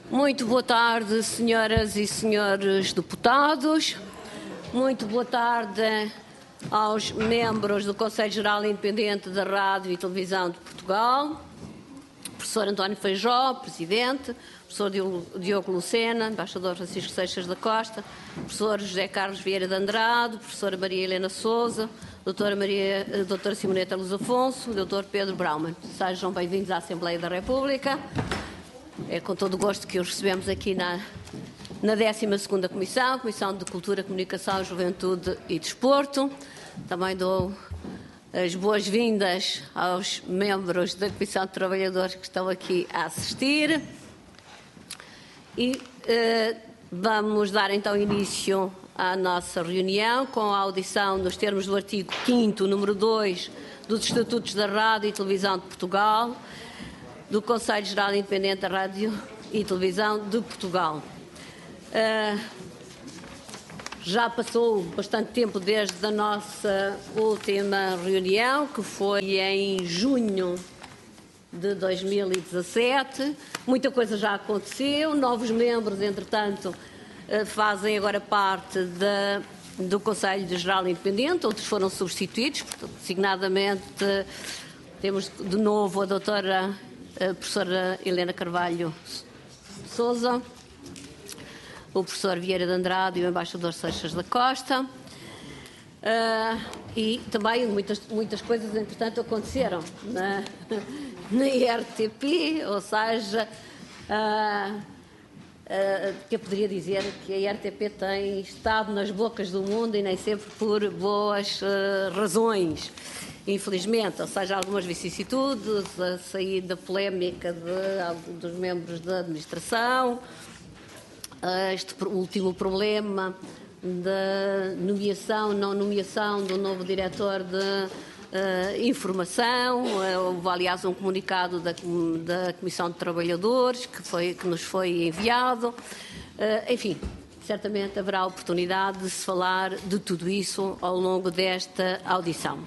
Muito boa tarde, senhoras e senhores deputados. Muito boa tarde aos membros do Conselho Geral Independente da Rádio e Televisão de Portugal. Professor António Feijó, Presidente. Professor Diogo Lucena, Embaixador Francisco Seixas da Costa. Professor José Carlos Vieira de Andrade. Professora Maria Helena Sousa. Doutora Simoneta Luz Afonso. Doutor Pedro Brauman. Sejam bem-vindos à Assembleia da República. É com todo o gosto que os recebemos aqui na 12ª Comissão, Comissão de Cultura, Comunicação, Juventude e Desporto. Também dou as boas-vindas aos membros da Comissão de Trabalhadores que estão aqui a assistir. E vamos dar então início à nossa reunião com a audição nos termos do artigo 5º, número 2, dos Estatutos da Rádio e Televisão de Portugal, do Conselho Geral Independente da Rádio e Televisão de Portugal. Já passou bastante tempo desde a nossa última reunião, que foi em junho de 2017. Muita coisa já aconteceu, novos membros, entretanto, fazem agora parte do Conselho Geral Independente, outros foram substituídos, designadamente temos de novo a doutora professora Helena Carvalho Sousa, o professor Vieira de Andrade e o embaixador Seixas da Costa. E também muitas coisas, entretanto, aconteceram na IRTP, ou seja, que eu poderia dizer que a IRTP tem estado nas bocas do mundo e nem sempre por boas razões, infelizmente, ou seja, algumas vicissitudes, a saída polémica dos membros da administração, este último problema da nomeação, não nomeação do novo diretor de informação. Houve, aliás, um comunicado da Comissão de Trabalhadores que nos foi enviado. Enfim, certamente haverá oportunidade de se falar de tudo isso ao longo desta audição.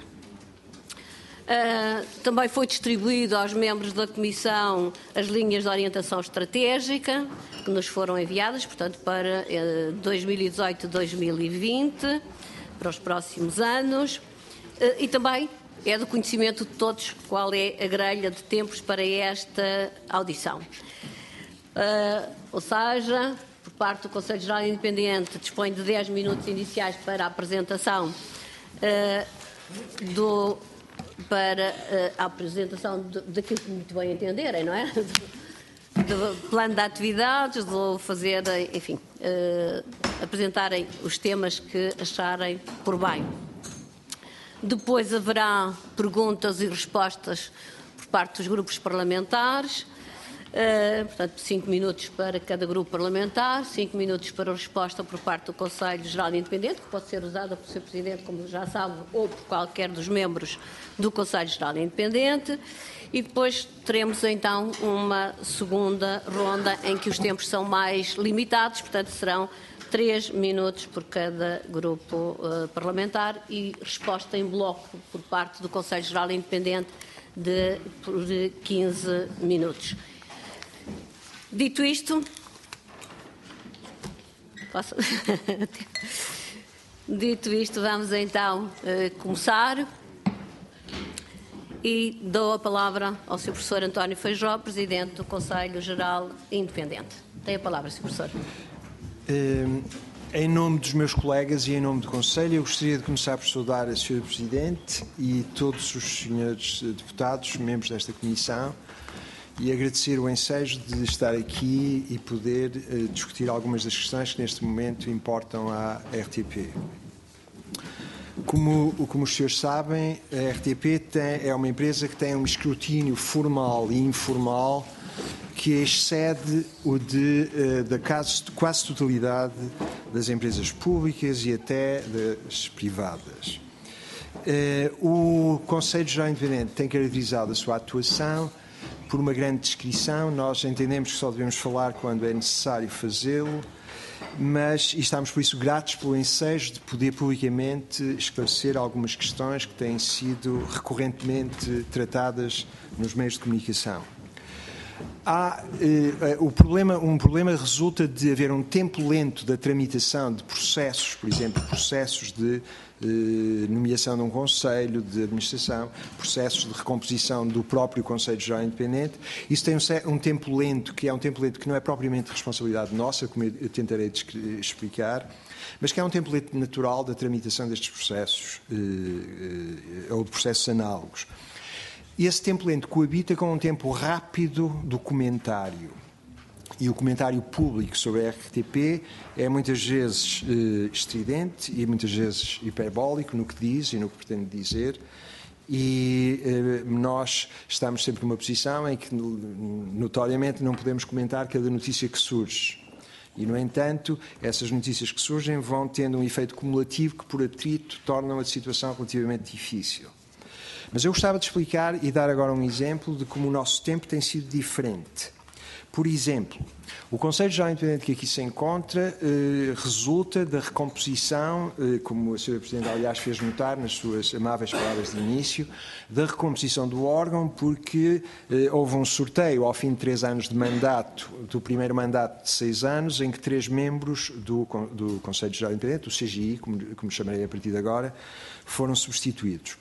Também foi distribuído aos membros da Comissão as linhas de orientação estratégica que nos foram enviadas, portanto, para 2018-2020, para os próximos anos, e também é do conhecimento de todos qual é a grelha de tempos para esta audição. Ou seja, por parte do Conselho Geral Independente, dispõe de 10 minutos iniciais para a apresentação para a apresentação daquilo que muito bem entenderem, não é? Do plano de atividades, de fazer, enfim, apresentarem os temas que acharem por bem. Depois haverá perguntas e respostas por parte dos grupos parlamentares, portanto 5 minutos para cada grupo parlamentar, 5 minutos para a resposta por parte do Conselho Geral Independente, que pode ser usada por Sr. Presidente, como já sabe, ou por qualquer dos membros do Conselho Geral Independente, e depois teremos então uma segunda ronda em que os tempos são mais limitados, portanto serão 3 minutos por cada grupo parlamentar e resposta em bloco por parte do Conselho Geral Independente por 15 minutos. Dito isto, vamos então começar e dou a palavra ao Sr. Professor António Feijó, Presidente do Conselho Geral Independente. Tem a palavra, Sr. Professor. Em nome dos meus colegas e em nome do Conselho, eu gostaria de começar por saudar a Sra. Presidente e todos os senhores deputados, membros desta Comissão, e agradecer o ensejo de estar aqui e poder discutir algumas das questões que neste momento importam à RTP. Como os senhores sabem, a RTP é uma empresa que tem um escrutínio formal e informal que excede o da quase totalidade das empresas públicas e até das privadas. O Conselho Geral Independente tem caracterizado a sua atuação por uma grande descrição. Nós entendemos que só devemos falar quando é necessário fazê-lo, mas estamos por isso gratos pelo ensejo de poder publicamente esclarecer algumas questões que têm sido recorrentemente tratadas nos meios de comunicação. Um problema resulta de haver um tempo lento da tramitação de processos, por exemplo, processos de nomeação de um conselho de administração, processos de recomposição do próprio Conselho Geral Independente. Isso tem um tempo lento, que é um tempo lento que não é propriamente responsabilidade nossa, como eu tentarei explicar, mas que é um tempo lento natural da tramitação destes processos, ou de processos análogos. E esse tempo lento coabita com um tempo rápido do comentário. E o comentário público sobre a RTP é muitas vezes estridente e muitas vezes hiperbólico no que diz e no que pretende dizer. E nós estamos sempre numa posição em que, notoriamente, não podemos comentar cada notícia que surge. E, no entanto, essas notícias que surgem vão tendo um efeito cumulativo que, por atrito, tornam a situação relativamente difícil. Mas eu gostava de explicar e dar agora um exemplo de como o nosso tempo tem sido diferente. Por exemplo, o Conselho Geral Independente que aqui se encontra resulta da recomposição, como a Sra. Presidente, aliás, fez notar nas suas amáveis palavras de início, da recomposição do órgão, porque houve um sorteio ao fim de 3 anos de mandato, do primeiro mandato de 6 anos, em que 3 membros do Conselho Geral Independente, do CGI, como chamarei a partir de agora, foram substituídos.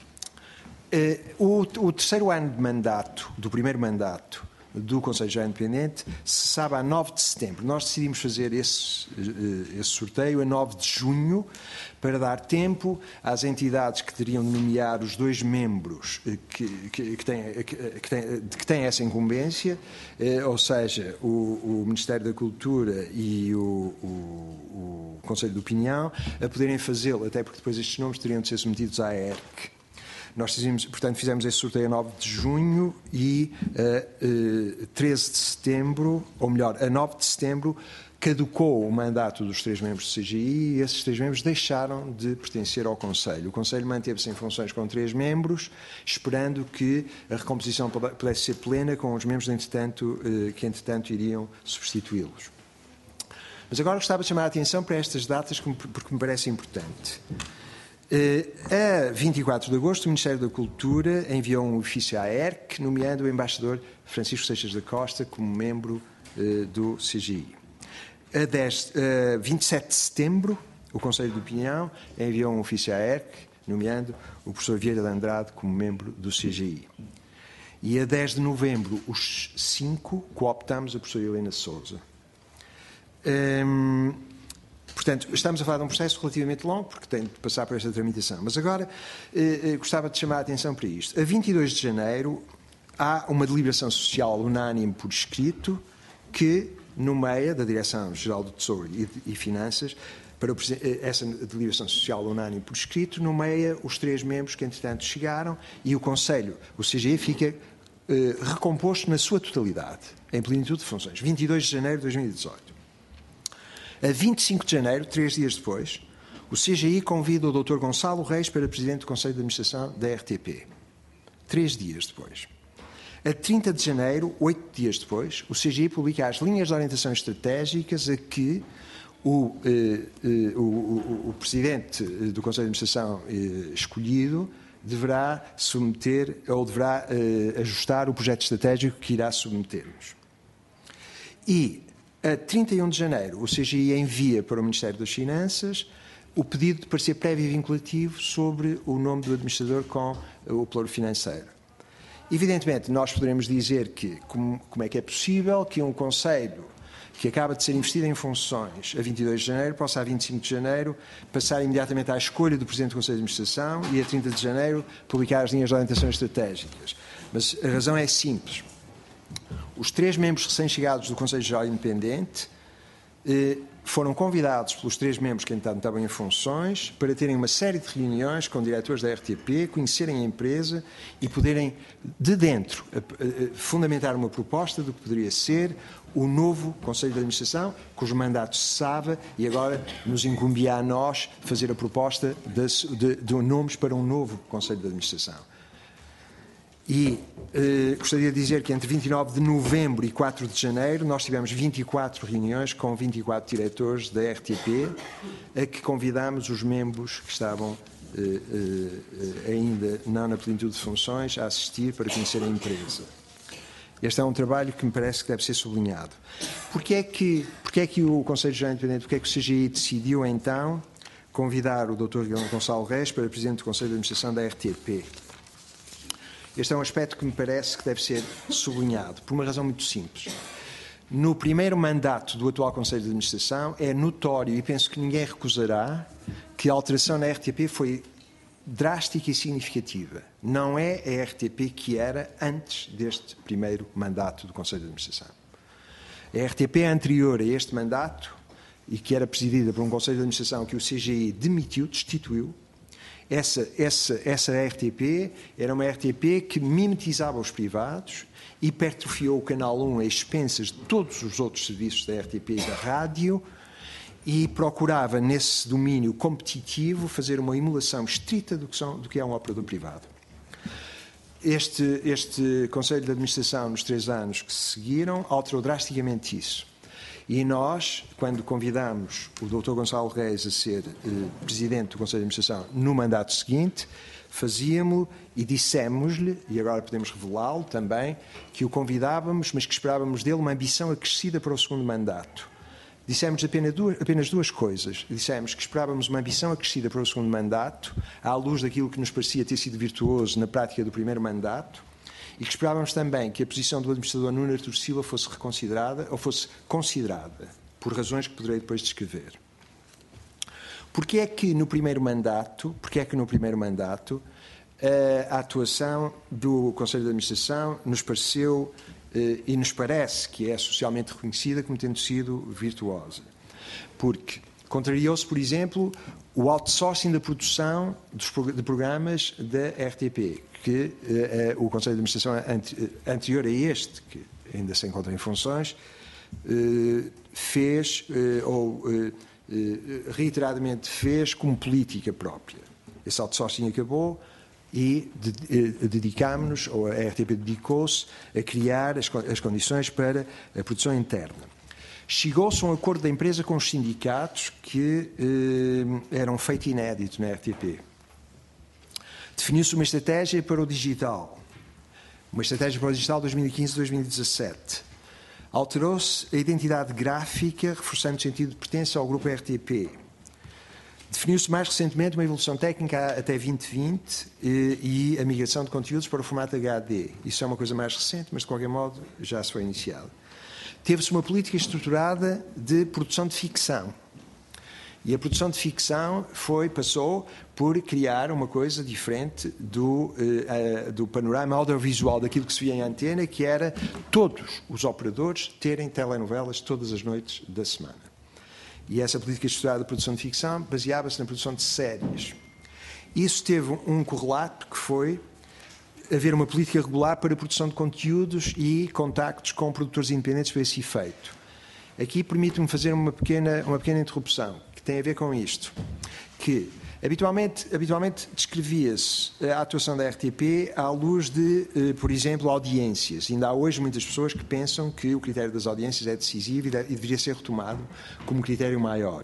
O terceiro ano de mandato, do primeiro mandato do Conselho Geral Independente, se sabe a 9 de setembro. Nós decidimos fazer esse sorteio a 9 de junho para dar tempo às entidades que teriam de nomear os 2 membros que têm essa incumbência, ou seja, o Ministério da Cultura e o Conselho de Opinião, a poderem fazê-lo, até porque depois estes nomes teriam de ser submetidos à ERC. Nós fizemos esse sorteio a 9 de junho e a 13 de setembro, ou melhor, a 9 de setembro, caducou o mandato dos 3 membros do CGI e esses 3 membros deixaram de pertencer ao Conselho. O Conselho manteve-se em funções com 3 membros, esperando que a recomposição pudesse ser plena com os membros que, entretanto, iriam substituí-los. Mas agora gostava de chamar a atenção para estas datas porque me parece importante. A 24 de agosto, o Ministério da Cultura enviou um ofício à ERC, nomeando o embaixador Francisco Seixas da Costa como membro do CGI. A 27 de setembro, o Conselho de Opinião enviou um ofício à ERC, nomeando o professor Vieira de Andrade como membro do CGI. E a 10 de novembro, os 5 cooptamos a professora Helena Sousa. Portanto, estamos a falar de um processo relativamente longo, porque tem de passar por esta tramitação. Mas agora gostava de chamar a atenção para isto. A 22 de janeiro há uma deliberação social unânime por escrito que nomeia, da Direção-Geral do Tesouro e Finanças, para essa deliberação social unânime por escrito, nomeia os 3 membros que, entretanto, chegaram e o Conselho, o CGI, fica recomposto na sua totalidade, em plenitude de funções. 22 de janeiro de 2018. A 25 de janeiro, 3 dias depois, o CGI convida o Dr. Gonçalo Reis para Presidente do Conselho de Administração da RTP. 3 dias depois. A 30 de janeiro, 8 dias depois, o CGI publica as linhas de orientação estratégicas a que o Presidente do Conselho de Administração escolhido deverá submeter ou deverá ajustar o projeto estratégico que irá submetermos. E a 31 de janeiro, o CGI envia para o Ministério das Finanças o pedido de parecer prévio e vinculativo sobre o nome do administrador com o plano financeiro. Evidentemente, nós poderemos dizer que como é que é possível que um Conselho que acaba de ser investido em funções a 22 de janeiro possa, a 25 de janeiro, passar imediatamente à escolha do Presidente do Conselho de Administração e, a 30 de janeiro, publicar as linhas de orientação estratégicas. Mas a razão é simples. Os 3 membros recém-chegados do Conselho Geral Independente foram convidados pelos 3 membros que, entretanto, estavam em funções para terem uma série de reuniões com diretores da RTP, conhecerem a empresa e poderem, de dentro, fundamentar uma proposta do que poderia ser o novo Conselho de Administração, cujo mandato se sabe, e agora nos incumbia a nós fazer a proposta de nomes para um novo Conselho de Administração. E gostaria de dizer que entre 29 de novembro e 4 de janeiro nós tivemos 24 reuniões com 24 diretores da RTP, a que convidámos os membros que estavam ainda não na plenitude de funções a assistir para conhecer a empresa. Este é um trabalho que me parece que deve ser sublinhado. Porquê é que o Conselho Geral Independente, porquê é que o CGI decidiu, então, convidar o Dr. Gonçalo Reis para Presidente do Conselho de Administração da RTP? Este é um aspecto que me parece que deve ser sublinhado, por uma razão muito simples. No primeiro mandato do atual Conselho de Administração, é notório, e penso que ninguém recusará, que a alteração na RTP foi drástica e significativa. Não é a RTP que era antes deste primeiro mandato do Conselho de Administração. A RTP anterior a este mandato, e que era presidida por um Conselho de Administração que o CGI destituiu, essa RTP era uma RTP que mimetizava os privados, hipertrofiou o Canal 1 a expensas de todos os outros serviços da RTP e da rádio e procurava, nesse domínio competitivo, fazer uma emulação estrita do que é um operador privado. Este Conselho de Administração, nos 3 anos que se seguiram, alterou drasticamente isso. E nós, quando convidámos o Dr. Gonçalo Reis a ser Presidente do Conselho de Administração no mandato seguinte, fazíamos e dissemos-lhe, e agora podemos revelá-lo também, que o convidávamos, mas que esperávamos dele uma ambição acrescida para o segundo mandato. Dissemos apenas duas coisas. Dissemos que esperávamos uma ambição acrescida para o segundo mandato, à luz daquilo que nos parecia ter sido virtuoso na prática do primeiro mandato, e que esperávamos também que a posição do administrador Nuno Artur Silva fosse reconsiderada ou fosse considerada, por razões que poderei depois descrever. Porquê é que no primeiro mandato, a atuação do Conselho de Administração nos pareceu e nos parece que é socialmente reconhecida como tendo sido virtuosa? Porque contrariou-se, por exemplo, o outsourcing da produção de programas da RTP, que o Conselho de Administração anterior a este, que ainda se encontra em funções, fez reiteradamente fez como política própria. Esse outsourcing acabou e dedicámos-nos, ou a RTP dedicou-se, a criar as condições para a produção interna. Chegou-se a um acordo da empresa com os sindicatos que era um feito inédito na RTP. Definiu-se uma estratégia para o digital. Uma estratégia para o digital 2015-2017. Alterou-se a identidade gráfica, reforçando o sentido de pertença ao grupo RTP. Definiu-se mais recentemente uma evolução técnica até 2020 e a migração de conteúdos para o formato HD. Isso é uma coisa mais recente, mas de qualquer modo já se foi iniciado. Teve-se uma política estruturada de produção de ficção. E a produção de ficção passou por criar uma coisa diferente do panorama audiovisual, daquilo que se via em antena, que era todos os operadores terem telenovelas todas as noites da semana. E essa política estruturada de produção de ficção baseava-se na produção de séries. Isso teve um correlato que foi haver uma política regular para a produção de conteúdos e contactos com produtores independentes para esse efeito. Aqui permite-me fazer uma pequena interrupção, que tem a ver com isto, que habitualmente descrevia-se a atuação da RTP à luz de, por exemplo, audiências. Ainda há hoje muitas pessoas que pensam que o critério das audiências é decisivo e deveria ser retomado como critério maior.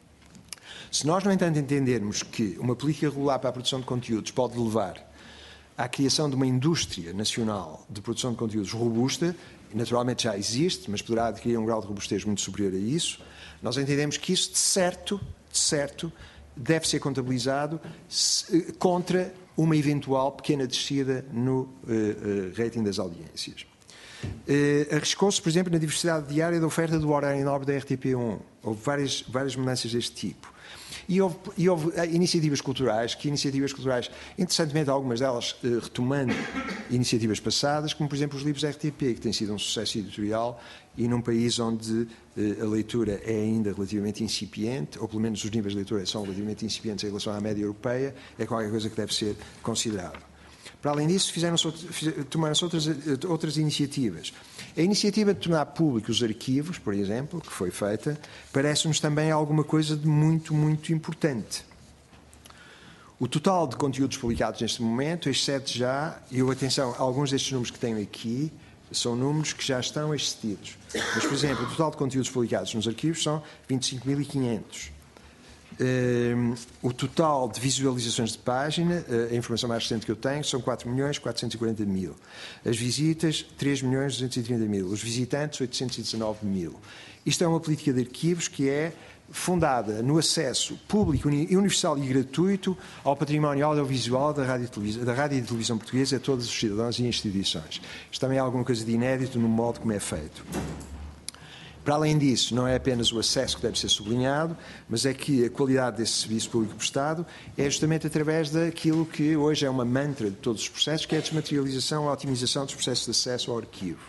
Se nós, no entanto, entendermos que uma política regular para a produção de conteúdos pode levar à criação de uma indústria nacional de produção de conteúdos robusta, naturalmente já existe, mas poderá adquirir um grau de robustez muito superior a isso, nós entendemos que isso, de certo, deve ser contabilizado contra uma eventual pequena descida no rating das audiências. Arriscou-se, por exemplo, na diversidade diária da oferta do horário nobre da RTP1. Houve várias mudanças deste tipo. E houve iniciativas culturais, interessantemente, algumas delas retomando iniciativas passadas, como, por exemplo, os livros RTP, que têm sido um sucesso editorial e num país onde a leitura é ainda relativamente incipiente, ou pelo menos os níveis de leitura são relativamente incipientes em relação à média europeia, é qualquer coisa que deve ser considerado. Para além disso, tomaram-se outras iniciativas. A iniciativa de tornar públicos os arquivos, por exemplo, que foi feita, parece-nos também alguma coisa de muito, muito importante. O total de conteúdos publicados neste momento excede já, atenção, alguns destes números que tenho aqui são números que já estão excedidos. Mas, por exemplo, o total de conteúdos publicados nos arquivos são 25.500. O total de visualizações de página, a informação mais recente que eu tenho, são 4.440.000. As visitas, 3.230.000. Os visitantes, 819.000. Isto é uma política de arquivos que é fundada no acesso público, universal e gratuito ao património audiovisual da rádio e televisão portuguesa a todos os cidadãos e instituições. Isto também é alguma coisa de inédito no modo como é feito. Para além disso, não é apenas o acesso que deve ser sublinhado, mas é que a qualidade desse serviço público prestado é justamente através daquilo que hoje é uma mantra de todos os processos, que é a desmaterialização, a otimização dos processos de acesso ao arquivo.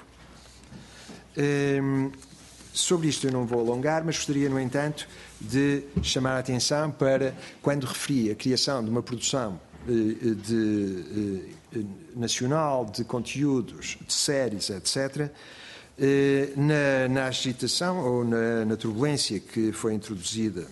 Sobre isto eu não vou alongar, mas gostaria, no entanto, de chamar a atenção para, quando referi a criação de uma produção nacional de conteúdos, de séries, etc., na agitação ou na turbulência que foi introduzida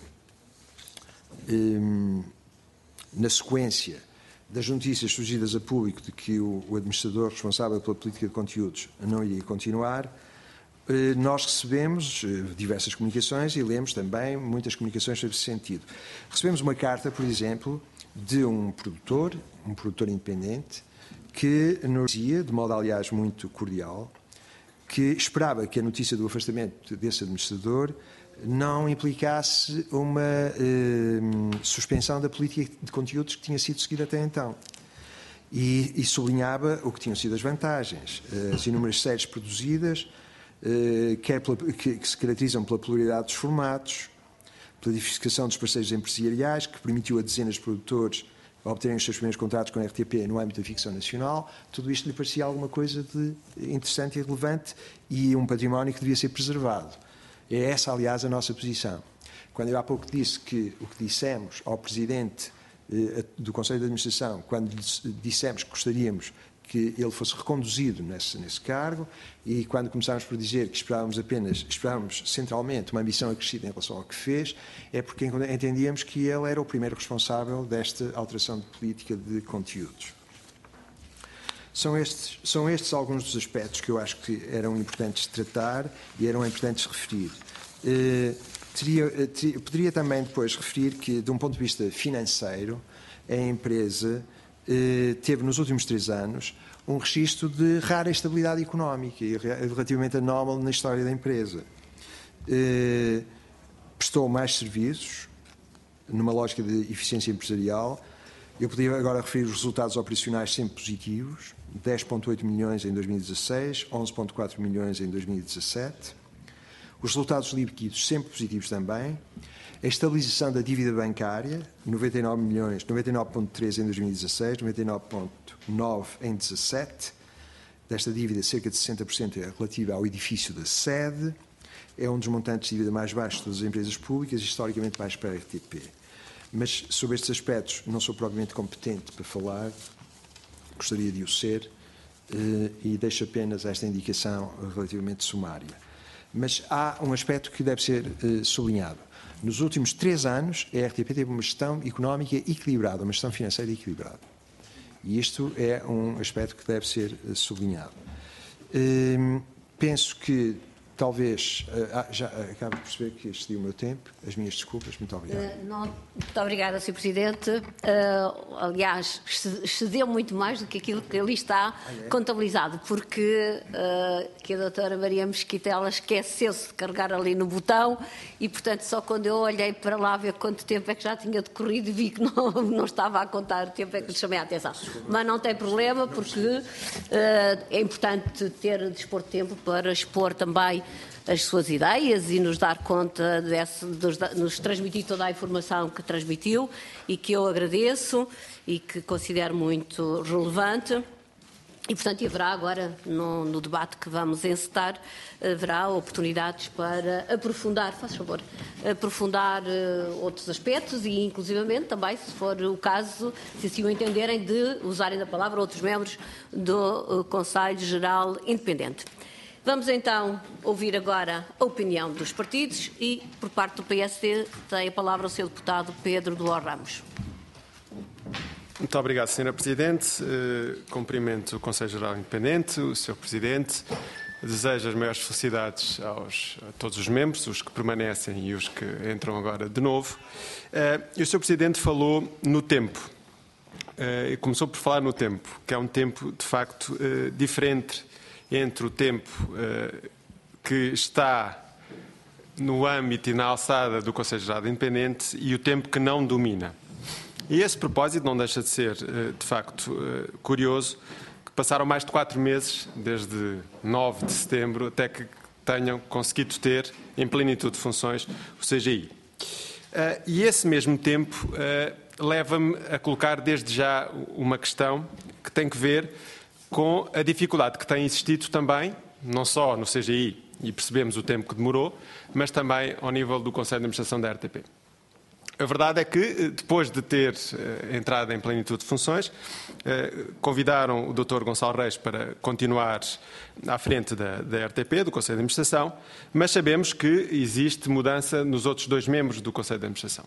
na sequência das notícias surgidas a público de que o administrador responsável pela política de conteúdos não iria continuar, nós recebemos diversas comunicações e lemos também muitas comunicações sobre esse sentido. Recebemos uma carta, por exemplo, de um produtor independente, que nos dizia, de modo aliás muito cordial, que esperava que a notícia do afastamento desse administrador não implicasse uma suspensão da política de conteúdos que tinha sido seguida até então. E sublinhava o que tinham sido as vantagens, as inúmeras séries produzidas, que se caracterizam pela pluralidade dos formatos, pela diversificação dos parceiros empresariais, que permitiu a dezenas de produtores obterem os seus primeiros contratos com a RTP no âmbito da ficção nacional. Tudo isto lhe parecia alguma coisa de interessante e relevante e um património que devia ser preservado. É essa, aliás, a nossa posição. Quando eu há pouco disse que o que dissemos ao Presidente do Conselho de Administração, quando lhe dissemos que gostaríamos que ele fosse reconduzido nesse cargo, e quando começámos por dizer que esperávamos centralmente uma ambição acrescida em relação ao que fez, é porque entendíamos que ele era o primeiro responsável desta alteração de política de conteúdos. São estes alguns dos aspectos que eu acho que eram importantes de tratar e eram importantes de referir. Poderia também depois referir que, de um ponto de vista financeiro, a empresa teve nos últimos 3 anos um registro de rara estabilidade económica e relativamente anómalo na história da empresa. Prestou mais serviços, numa lógica de eficiência empresarial. Eu podia agora referir os resultados operacionais sempre positivos, 10,8 milhões em 2016, 11,4 milhões em 2017. Os resultados líquidos sempre positivos também. A estabilização da dívida bancária, 99 milhões, 99,3 em 2016, 99,9 em 2017. Desta dívida, cerca de 60% é relativa ao edifício da sede. É um dos montantes de dívida mais baixos das empresas públicas e historicamente baixo para a RTP. Mas sobre estes aspectos não sou propriamente competente para falar, gostaria de o ser, e deixo apenas esta indicação relativamente sumária. Mas há um aspecto que deve ser sublinhado. Nos últimos 3 anos, a RTP teve uma gestão económica equilibrada, uma gestão financeira equilibrada. E isto é um aspecto que deve ser sublinhado. Penso que talvez, já acabo de perceber que excedi o meu tempo, as minhas desculpas, muito obrigado. Muito obrigada, Sr. Presidente. Aliás, excedeu muito mais do que aquilo que ali está contabilizado, porque que a doutora Maria Mesquitela esqueceu-se de carregar ali no botão e, portanto, só quando eu olhei para lá ver quanto tempo é que já tinha decorrido e vi que não estava a contar o tempo é que lhe chamei a atenção. Mas não tem problema, porque é importante dispor de tempo para expor também as suas ideias e nos dar conta nos transmitir toda a informação que transmitiu e que eu agradeço e que considero muito relevante. E, portanto, haverá agora, no debate que vamos encetar, haverá oportunidades para aprofundar, faz favor, outros aspectos e, inclusivamente, também, se for o caso, se assim o entenderem, de usarem da palavra outros membros do Conselho Geral Independente. Vamos então ouvir agora a opinião dos partidos e, por parte do PSD, tem a palavra o Sr. Deputado Pedro de Ló Ramos. Muito obrigado, Sra. Presidente. Cumprimento o Conselho Geral Independente, o Sr. Presidente, desejo as maiores felicidades a todos os membros, os que permanecem e os que entram agora de novo. E o Sr. Presidente falou no tempo. E começou por falar no tempo, que é um tempo, de facto, diferente entre o tempo que está no âmbito e na alçada do Conselho Geral Independente e o tempo que não domina. E esse propósito não deixa de ser, de facto, curioso, que passaram mais de 4 meses, desde 9 de setembro, até que tenham conseguido ter, em plenitude de funções, o CGI. E esse mesmo tempo leva-me a colocar desde já uma questão que tem que ver com a dificuldade que tem existido também, não só no CGI, e percebemos o tempo que demorou, mas também ao nível do Conselho de Administração da RTP. A verdade é que, depois de ter entrado em plenitude de funções, convidaram o Dr. Gonçalo Reis para continuar à frente da RTP, do Conselho de Administração, mas sabemos que existe mudança nos outros 2 membros do Conselho de Administração.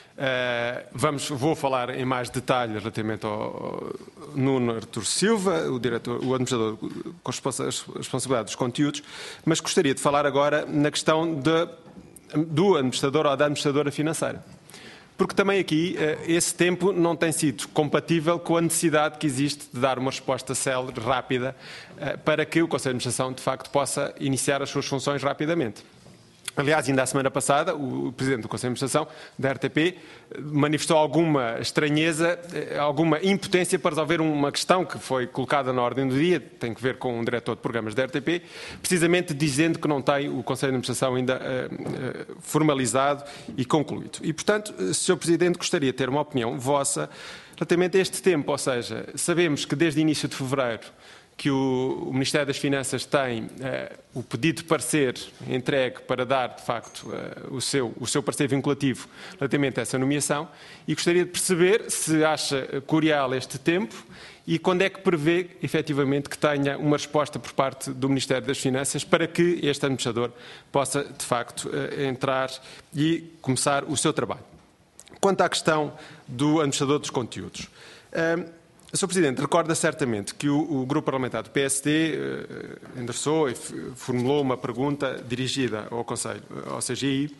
Vou falar em mais detalhe relativamente ao Nuno Artur Silva, o administrador com responsabilidade dos conteúdos, mas gostaria de falar agora na questão do administrador ou da administradora financeira. Porque também aqui esse tempo não tem sido compatível com a necessidade que existe de dar uma resposta célere, rápida, para que o Conselho de Administração, de facto, possa iniciar as suas funções rapidamente. Aliás, ainda a semana passada, o Presidente do Conselho de Administração da RTP manifestou alguma estranheza, alguma impotência para resolver uma questão que foi colocada na ordem do dia, tem que ver com um diretor de programas da RTP, precisamente dizendo que não tem o Conselho de Administração ainda formalizado e concluído. E, portanto, Sr. Presidente, gostaria de ter uma opinião vossa relativamente a este tempo, ou seja, sabemos que desde o início de fevereiro que o Ministério das Finanças tem o pedido de parecer entregue para dar, de facto, o seu parecer vinculativo relativamente a essa nomeação, e gostaria de perceber se acha curial este tempo e quando é que prevê, efetivamente, que tenha uma resposta por parte do Ministério das Finanças para que este administrador possa, de facto, entrar e começar o seu trabalho. Quanto à questão do administrador dos conteúdos, Sr. Presidente, recorda certamente que o Grupo Parlamentar do PSD endereçou e formulou uma pergunta dirigida ao Conselho, ao CGI,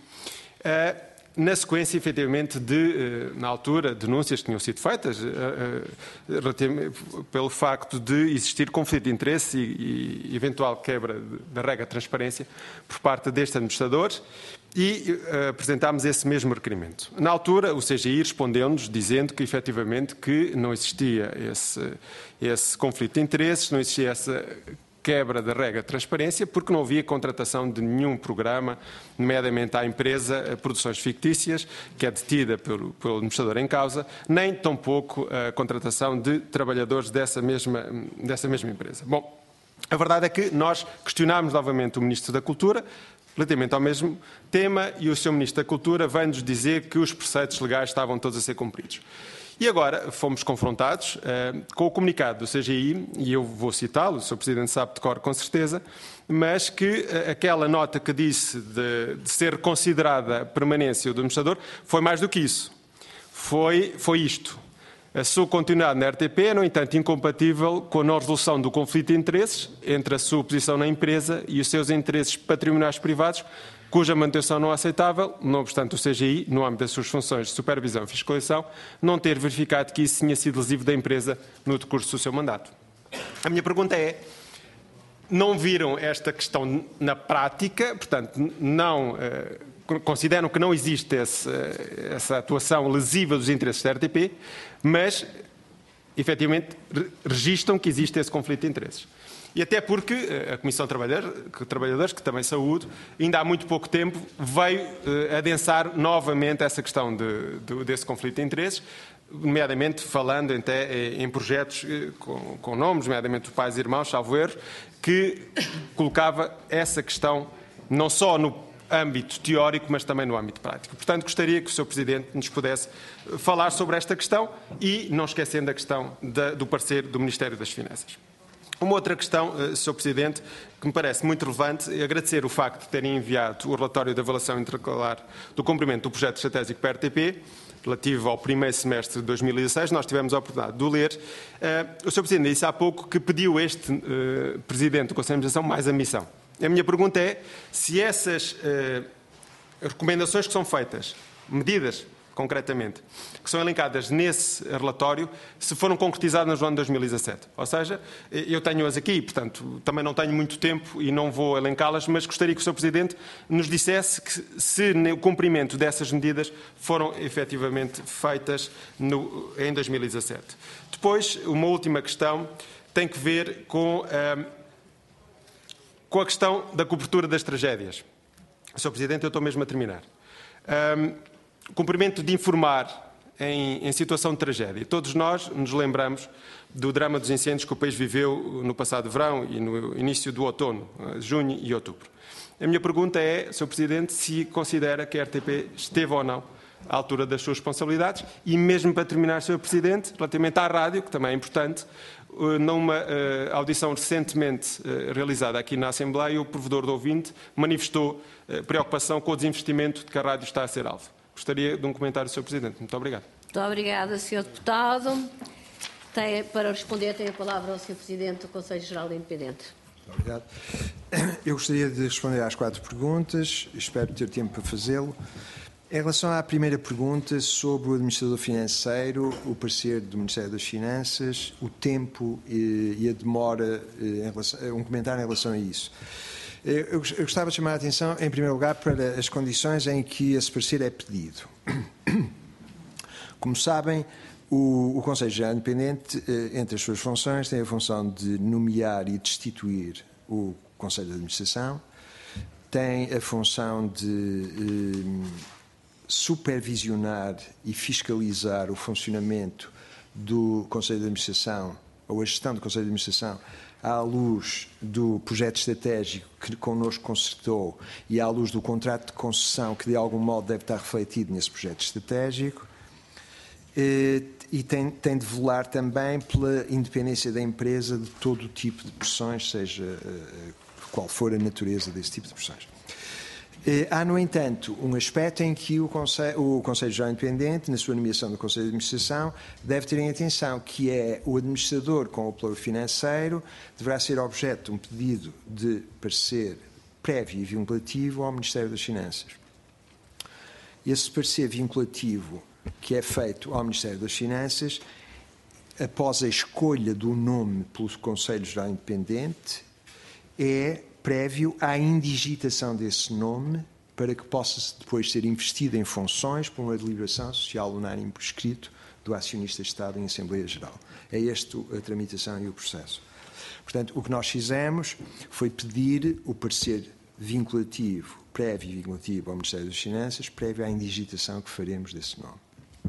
na sequência, efetivamente, na altura, denúncias que tinham sido feitas pelo facto de existir conflito de interesse e eventual quebra da regra de transparência por parte deste administrador, e apresentámos esse mesmo requerimento. Na altura, o CGI respondeu-nos dizendo que, efetivamente, que não existia esse conflito de interesses, não existia essa quebra da regra de transparência, porque não havia contratação de nenhum programa, nomeadamente à empresa Produções Fictícias, que é detida pelo administrador em causa, nem tampouco a contratação de trabalhadores dessa mesma empresa. Bom, a verdade é que nós questionámos novamente o Ministro da Cultura relativamente ao mesmo tema, e o Sr. Ministro da Cultura vem-nos dizer que os preceitos legais estavam todos a ser cumpridos. E agora fomos confrontados com o comunicado do CGI, e eu vou citá-lo, o Sr. Presidente sabe de cor com certeza, mas que aquela nota que disse de ser considerada a permanência do administrador foi mais do que isso. Foi isto. A sua continuidade na RTP é, no entanto, incompatível com a não resolução do conflito de interesses entre a sua posição na empresa e os seus interesses patrimoniais privados, cuja manutenção não é aceitável, não obstante o CGI, no âmbito das suas funções de supervisão e fiscalização, não ter verificado que isso tinha sido lesivo da empresa no decurso do seu mandato. A minha pergunta é: não viram esta questão na prática, portanto, não consideram que não existe essa atuação lesiva dos interesses da RTP, mas, efetivamente, registram que existe esse conflito de interesses. E até porque a Comissão de Trabalhadores, que também saúdo, ainda há muito pouco tempo veio adensar novamente essa questão desse conflito de interesses, nomeadamente falando até em projetos com nomes, nomeadamente o Pais e Irmãos, salvo erro, que colocava essa questão não só no âmbito teórico, mas também no âmbito prático. Portanto, gostaria que o Sr. Presidente nos pudesse falar sobre esta questão e não esquecendo a questão do parecer do Ministério das Finanças. Uma outra questão, Sr. Presidente, que me parece muito relevante, é agradecer o facto de terem enviado o relatório de avaliação intercalar do cumprimento do projeto estratégico para a RTP, relativo ao primeiro semestre de 2016. Nós tivemos a oportunidade de o ler. O Sr. Presidente disse há pouco que pediu este Presidente do Conselho de Administração mais ambição. A minha pergunta é se essas recomendações que são feitas, medidas concretamente, que são elencadas nesse relatório, se foram concretizadas no ano de 2017. Ou seja, eu tenho-as aqui, portanto, também não tenho muito tempo e não vou elencá-las, mas gostaria que o Sr. Presidente nos dissesse que se o cumprimento dessas medidas foram efetivamente feitas em 2017. Depois, uma última questão tem que ver com a questão da cobertura das tragédias. Sr. Presidente, eu estou mesmo a terminar. O cumprimento de informar em situação de tragédia. Todos nós nos lembramos do drama dos incêndios que o país viveu no passado verão e no início do outono, junho e outubro. A minha pergunta é, Sr. Presidente, se considera que a RTP esteve ou não à altura das suas responsabilidades e mesmo para terminar, Sr. Presidente, relativamente à rádio, que também é importante, numa audição recentemente realizada aqui na Assembleia, o provedor do ouvinte manifestou preocupação com o desinvestimento de que a rádio está a ser alvo. Gostaria de um comentário do Sr. Presidente. Muito obrigado. Muito obrigada, Sr. Deputado. Para responder, tem a palavra o Sr. Presidente do Conselho Geral Independente. Muito obrigado. Eu gostaria de responder às 4 perguntas. Espero ter tempo para fazê-lo. Em relação à primeira pergunta sobre o administrador financeiro, o parecer do Ministério das Finanças, o tempo e a demora, um comentário em relação a isso. Eu gostava de chamar a atenção, em primeiro lugar, para as condições em que esse parecer é pedido. Como sabem, o Conselho Geral Independente, entre as suas funções, tem a função de nomear e destituir o Conselho de Administração, tem a função de supervisionar e fiscalizar o funcionamento do Conselho de Administração, ou a gestão do Conselho de Administração, à luz do projeto estratégico que connosco concertou e à luz do contrato de concessão que de algum modo deve estar refletido nesse projeto estratégico, e tem de velar também pela independência da empresa de todo o tipo de pressões, seja qual for a natureza desse tipo de pressões. Há, no entanto, um aspecto em que o Conselho Geral Independente, na sua nomeação do Conselho de Administração, deve ter em atenção, que é o administrador com o plano financeiro deverá ser objeto de um pedido de parecer prévio e vinculativo ao Ministério das Finanças. Esse parecer vinculativo que é feito ao Ministério das Finanças, após a escolha do nome pelo Conselho Geral Independente, é prévio à indigitação desse nome para que possa depois ser investido em funções por uma deliberação social unânime por escrito do acionista de Estado em Assembleia Geral. É esta a tramitação e o processo. Portanto, o que nós fizemos foi pedir o parecer vinculativo, prévio e vinculativo ao Ministério das Finanças, prévio à indigitação que faremos desse nome.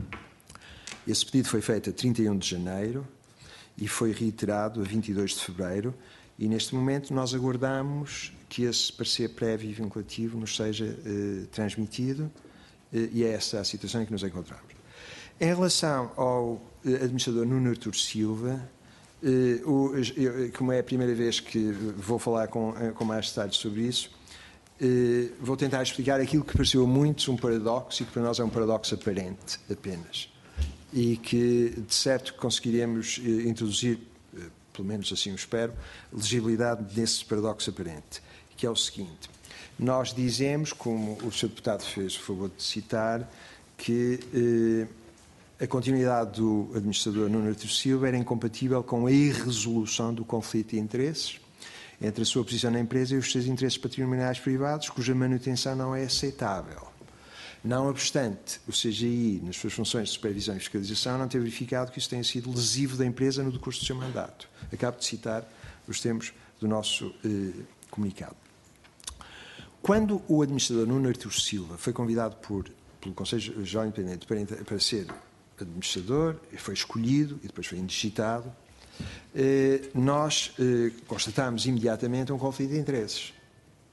Esse pedido foi feito a 31 de janeiro e foi reiterado a 22 de fevereiro, e neste momento nós aguardamos que esse parecer prévio e vinculativo nos seja transmitido, e é essa a situação em que nos encontramos. Em relação ao administrador Nuno Artur Silva, como é a primeira vez que vou falar com mais detalhes sobre isso, vou tentar explicar aquilo que pareceu a muitos um paradoxo e que para nós é um paradoxo aparente apenas, e que de certo conseguiremos introduzir, pelo menos assim o espero, legibilidade nesse paradoxo aparente, que é o seguinte: nós dizemos, como o Sr. Deputado fez o favor de citar, que a continuidade do administrador Nuno Artur Silva era incompatível com a irresolução do conflito de interesses entre a sua posição na empresa e os seus interesses patrimoniais privados, cuja manutenção não é aceitável. Não obstante, o CGI, nas suas funções de supervisão e fiscalização, não tem verificado que isso tenha sido lesivo da empresa no decurso do seu mandato. Acabo de citar os termos do nosso comunicado. Quando o administrador Nuno Artur Silva foi convidado pelo Conselho Geral Independente para ser administrador, foi escolhido e depois foi indigitado, nós constatámos imediatamente um conflito de interesses.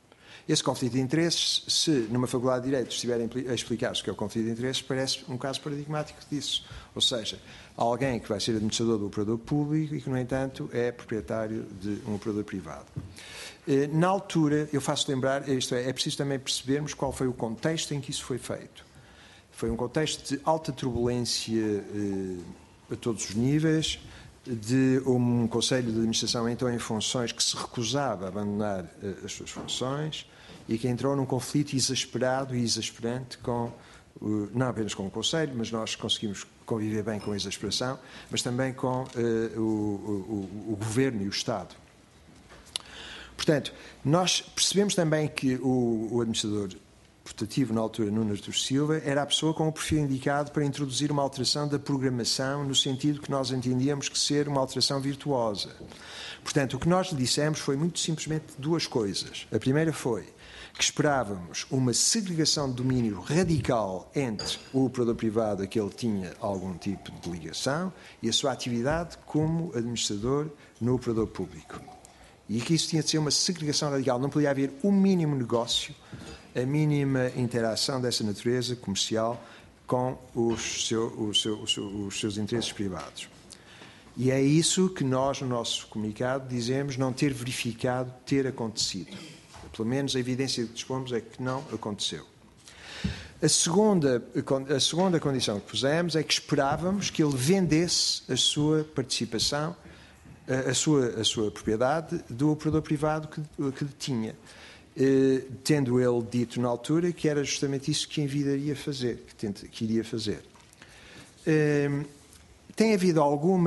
Esse conflito de interesses, se numa faculdade de Direito estiverem a explicar-se o que é o conflito de interesses, parece um caso paradigmático disso. Ou seja, alguém que vai ser administrador do operador público e que, no entanto, é proprietário de um operador privado. Na altura, eu faço lembrar, isto é preciso também percebermos qual foi o contexto em que isso foi feito. Foi um contexto de alta turbulência a todos os níveis, de um Conselho de Administração então em funções que se recusava a abandonar as suas funções e que entrou num conflito exasperado e exasperante com, não apenas com o Conselho, mas nós conseguimos conviver bem com a exasperação, mas também com o Governo e o Estado. Portanto, nós percebemos também que o administrador portativo, na altura, Nuno Artur Silva, era a pessoa com o perfil indicado para introduzir uma alteração da programação no sentido que nós entendíamos que ser uma alteração virtuosa. Portanto, o que nós lhe dissemos foi muito simplesmente duas coisas. A primeira foi que esperávamos uma segregação de domínio radical entre o operador privado a que ele tinha algum tipo de ligação e a sua atividade como administrador no operador público. E que isso tinha de ser uma segregação radical. Não podia haver o mínimo negócio, a mínima interação dessa natureza comercial com os seus interesses privados. E é isso que nós, no nosso comunicado, dizemos não ter verificado ter acontecido. Pelo menos a evidência que dispomos é que não aconteceu. A segunda condição que pusemos é que esperávamos que ele vendesse a sua participação, a sua propriedade do operador privado que tinha. Tendo ele dito na altura que era justamente isso que envidaria fazer, que iria fazer. Tem havido algum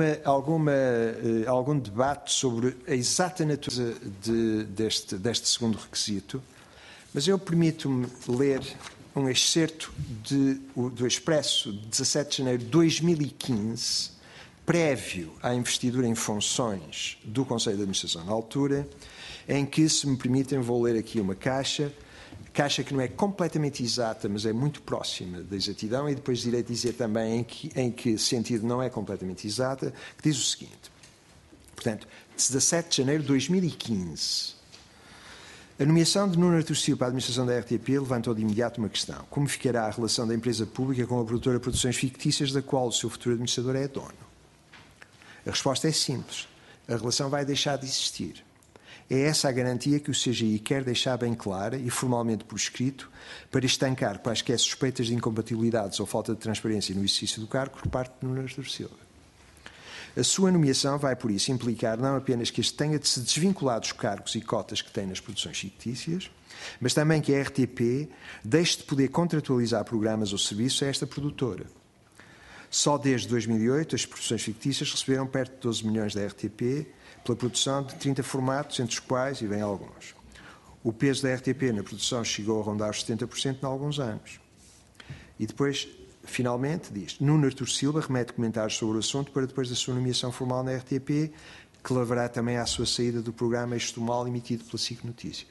debate sobre a exata natureza deste segundo requisito, mas eu permito-me ler um excerto do Expresso de 17 de janeiro de 2015, prévio à investidura em funções do Conselho de Administração na altura, em que, se me permitem, vou ler aqui uma caixa que não é completamente exata, mas é muito próxima da exatidão, e depois direi dizer também em que sentido não é completamente exata, que diz o seguinte. Portanto, 17 de janeiro de 2015. A nomeação de Nuno Artur Silva para a administração da RTP levantou de imediato uma questão. Como ficará a relação da empresa pública com a produtora de produções fictícias da qual o seu futuro administrador é dono? A resposta é simples. A relação vai deixar de existir. É essa a garantia que o CGI quer deixar bem clara e formalmente por escrito para estancar quaisquer suspeitas de incompatibilidades ou falta de transparência no exercício do cargo por parte de Nuno Artur Silva. A sua nomeação vai, por isso, implicar não apenas que este tenha de se desvincular dos cargos e cotas que tem nas produções fictícias, mas também que a RTP deixe de poder contratualizar programas ou serviços a esta produtora. Só desde 2008 as produções fictícias receberam perto de 12 milhões da RTP pela produção de 30 formatos, entre os quais, e vem alguns. O peso da RTP na produção chegou a rondar os 70% em alguns anos. E depois, finalmente, diz, Nuno Artur Silva remete comentários sobre o assunto para depois da sua nomeação formal na RTP, que levará também à sua saída do programa Eixo do Mal emitido pela SIC Notícias.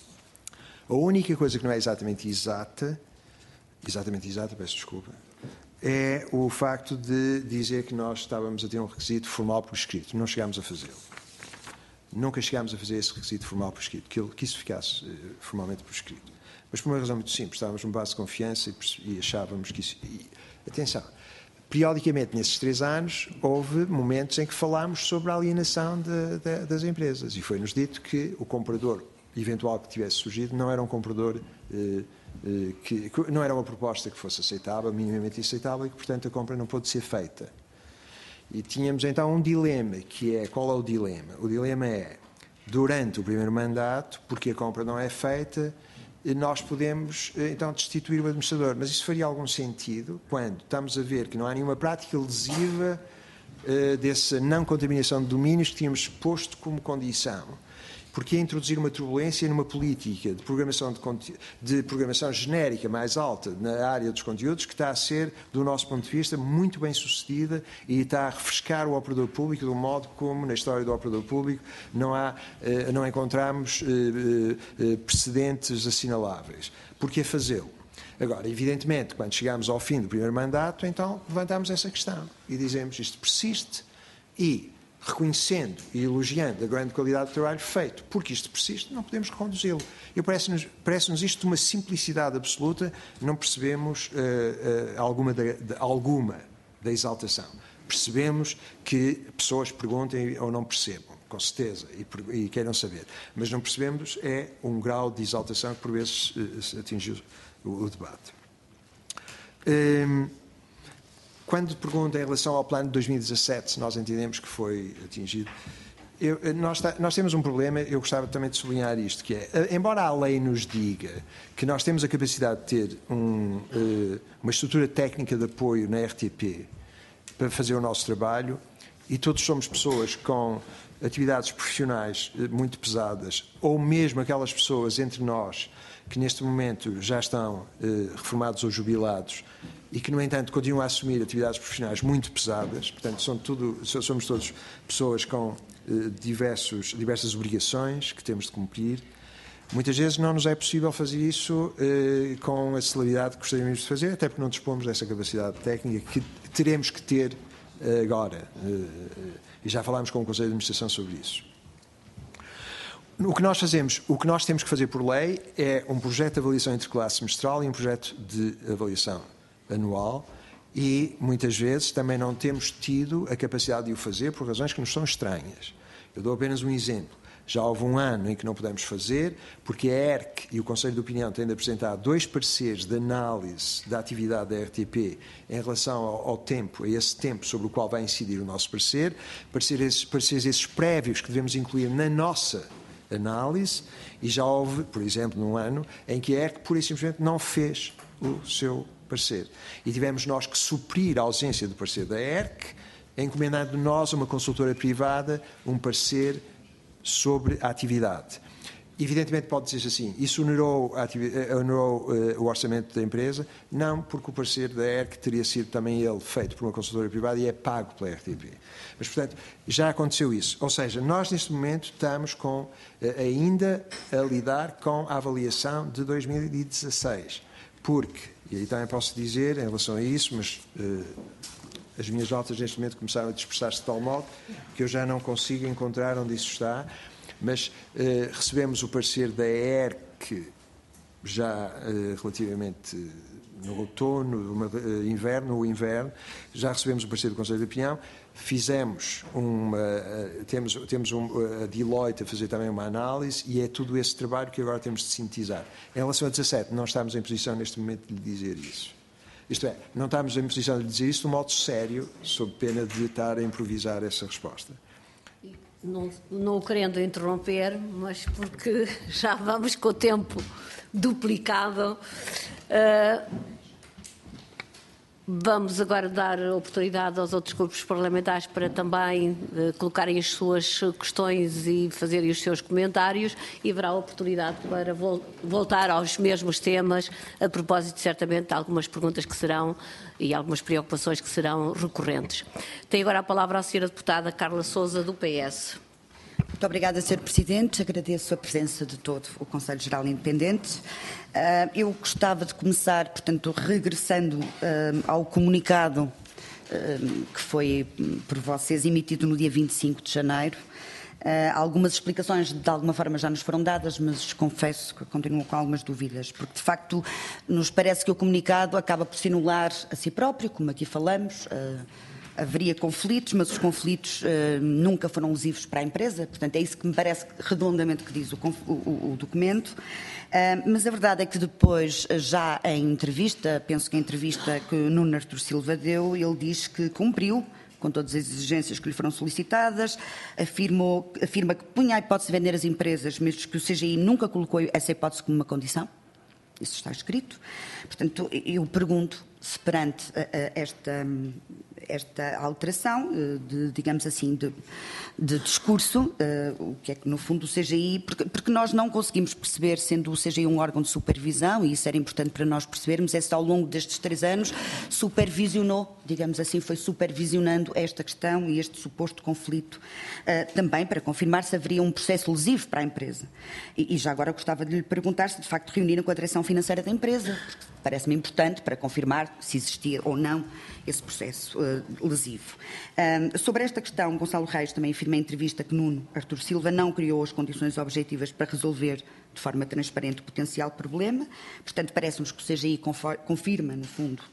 A única coisa que não é exatamente exata, peço desculpa, é o facto de dizer que nós estávamos a ter um requisito formal por escrito. Não chegámos a fazê-lo. Nunca chegámos a fazer esse requisito formal por escrito, que isso ficasse formalmente por escrito. Mas por uma razão muito simples, estávamos numa base de confiança e achávamos que isso... atenção, periodicamente nesses 3 anos houve momentos em que falámos sobre a alienação das empresas e foi-nos dito que o comprador eventual que tivesse surgido não era um comprador... que não era uma proposta que fosse aceitável, minimamente aceitável, e que, portanto, a compra não pôde ser feita. E tínhamos, então, um dilema, que é, qual é o dilema? O dilema é, durante o primeiro mandato, porque a compra não é feita, nós podemos, então, destituir o administrador. Mas isso faria algum sentido quando estamos a ver que não há nenhuma prática lesiva dessa não contaminação de domínios que tínhamos posto como condição. Porque é introduzir uma turbulência numa política de programação genérica mais alta na área dos conteúdos que está a ser, do nosso ponto de vista, muito bem sucedida e está a refrescar o operador público de um modo como, na história do operador público, não encontramos precedentes assinaláveis. Porquê fazê-lo? Agora, evidentemente, quando chegamos ao fim do primeiro mandato, então levantamos essa questão e dizemos isto persiste e reconhecendo e elogiando a grande qualidade do trabalho feito, porque isto persiste, não podemos reconduzi-lo. Parece-nos isto de uma simplicidade absoluta, não percebemos alguma da exaltação. Percebemos que pessoas perguntem ou não percebam, com certeza, e queiram saber, mas não percebemos um grau de exaltação que por vezes atingiu o debate. Quando pergunta em relação ao plano de 2017, se nós entendemos que foi atingido, nós temos um problema, eu gostava também de sublinhar isto, que embora a lei nos diga que nós temos a capacidade de ter uma estrutura técnica de apoio na RTP para fazer o nosso trabalho, e todos somos pessoas com atividades profissionais muito pesadas, ou mesmo aquelas pessoas entre nós que neste momento já estão reformados ou jubilados e que, no entanto, continuam a assumir atividades profissionais muito pesadas, portanto, somos todos pessoas com diversas obrigações que temos de cumprir. Muitas vezes não nos é possível fazer isso com a celeridade que gostaríamos de fazer, até porque não dispomos dessa capacidade técnica que teremos que ter agora. E já falámos com o Conselho de Administração sobre isso. O que nós temos que fazer por lei é um projeto de avaliação interclasse semestral e um projeto de avaliação anual, e muitas vezes também não temos tido a capacidade de o fazer por razões que nos são estranhas. Eu dou apenas um exemplo. Já houve um ano em que não pudemos fazer, porque a ERC e o Conselho de Opinião têm de apresentar 2 pareceres de análise da atividade da RTP em relação ao tempo, a esse tempo sobre o qual vai incidir o nosso parecer, pareceres esses prévios que devemos incluir na nossa análise, e já houve, por exemplo, num ano em que a ERC pura e simplesmente não fez o seu parecer. E tivemos nós que suprir a ausência do parecer da ERC, encomendando nós a uma consultora privada um parecer sobre a atividade. Evidentemente pode dizer assim, isso onerou o orçamento da empresa? Não, porque o parecer da ERC teria sido também ele feito por uma consultora privada e é pago pela RTP. Mas, portanto, já aconteceu isso. Ou seja, nós neste momento estamos ainda a lidar com a avaliação de 2016. Porque, e aí também posso dizer em relação a isso, mas as minhas notas neste momento começaram a dispersar-se de tal modo que eu já não consigo encontrar onde isso está, mas recebemos o parecer da ERC já relativamente no outono, no inverno, já recebemos o parecer do Conselho de Opinião, temos a Deloitte a fazer também uma análise, e é tudo esse trabalho que agora temos de sintetizar. Em relação a 17, não estamos em posição neste momento de lhe dizer isso. Isto é, não estamos em posição de lhe dizer isso de um modo sério, sob pena de estar a improvisar essa resposta. Não o querendo interromper, mas porque já vamos com o tempo duplicado, vamos agora dar oportunidade aos outros grupos parlamentares para também colocarem as suas questões e fazerem os seus comentários, e haverá oportunidade para voltar aos mesmos temas, a propósito, certamente, de algumas perguntas que serão e algumas preocupações que serão recorrentes. Tem agora a palavra a Sra. Deputada Carla Sousa, do PS. Muito obrigada, Sr. Presidente. Agradeço a presença de todo o Conselho Geral Independente. Eu gostava de começar, portanto, regressando ao comunicado que foi por vocês emitido no dia 25 de janeiro. Algumas explicações de alguma forma já nos foram dadas, mas confesso que continuo com algumas dúvidas, porque de facto nos parece que o comunicado acaba por se anular a si próprio, como aqui falamos. Haveria conflitos, mas os conflitos nunca foram lesivos para a empresa, portanto é isso que me parece redondamente que diz o documento. Mas a verdade é que depois, já em entrevista, penso que a entrevista que Nuno Artur Silva deu, ele diz que cumpriu com todas as exigências que lhe foram solicitadas, afirma que punha a hipótese de vender as empresas, mas que o CGI nunca colocou essa hipótese como uma condição. Isso está escrito. Portanto, eu pergunto se perante esta alteração, digamos assim, de discurso, o que é que no fundo o CGI, porque nós não conseguimos perceber, sendo o CGI um órgão de supervisão, e isso era importante para nós percebermos, é se ao longo destes 3 anos supervisionou, digamos assim, foi supervisionando esta questão e este suposto conflito, também para confirmar se haveria um processo lesivo para a empresa. E já agora gostava de lhe perguntar se de facto reuniram com a direção financeira da empresa, porque parece-me importante para confirmar se existia ou não esse processo lesivo. Sobre esta questão, Gonçalo Reis também afirma em entrevista que Nuno Artur Silva não criou as condições objetivas para resolver de forma transparente o potencial problema. Portanto, parece-nos que o CGI confirma, no fundo,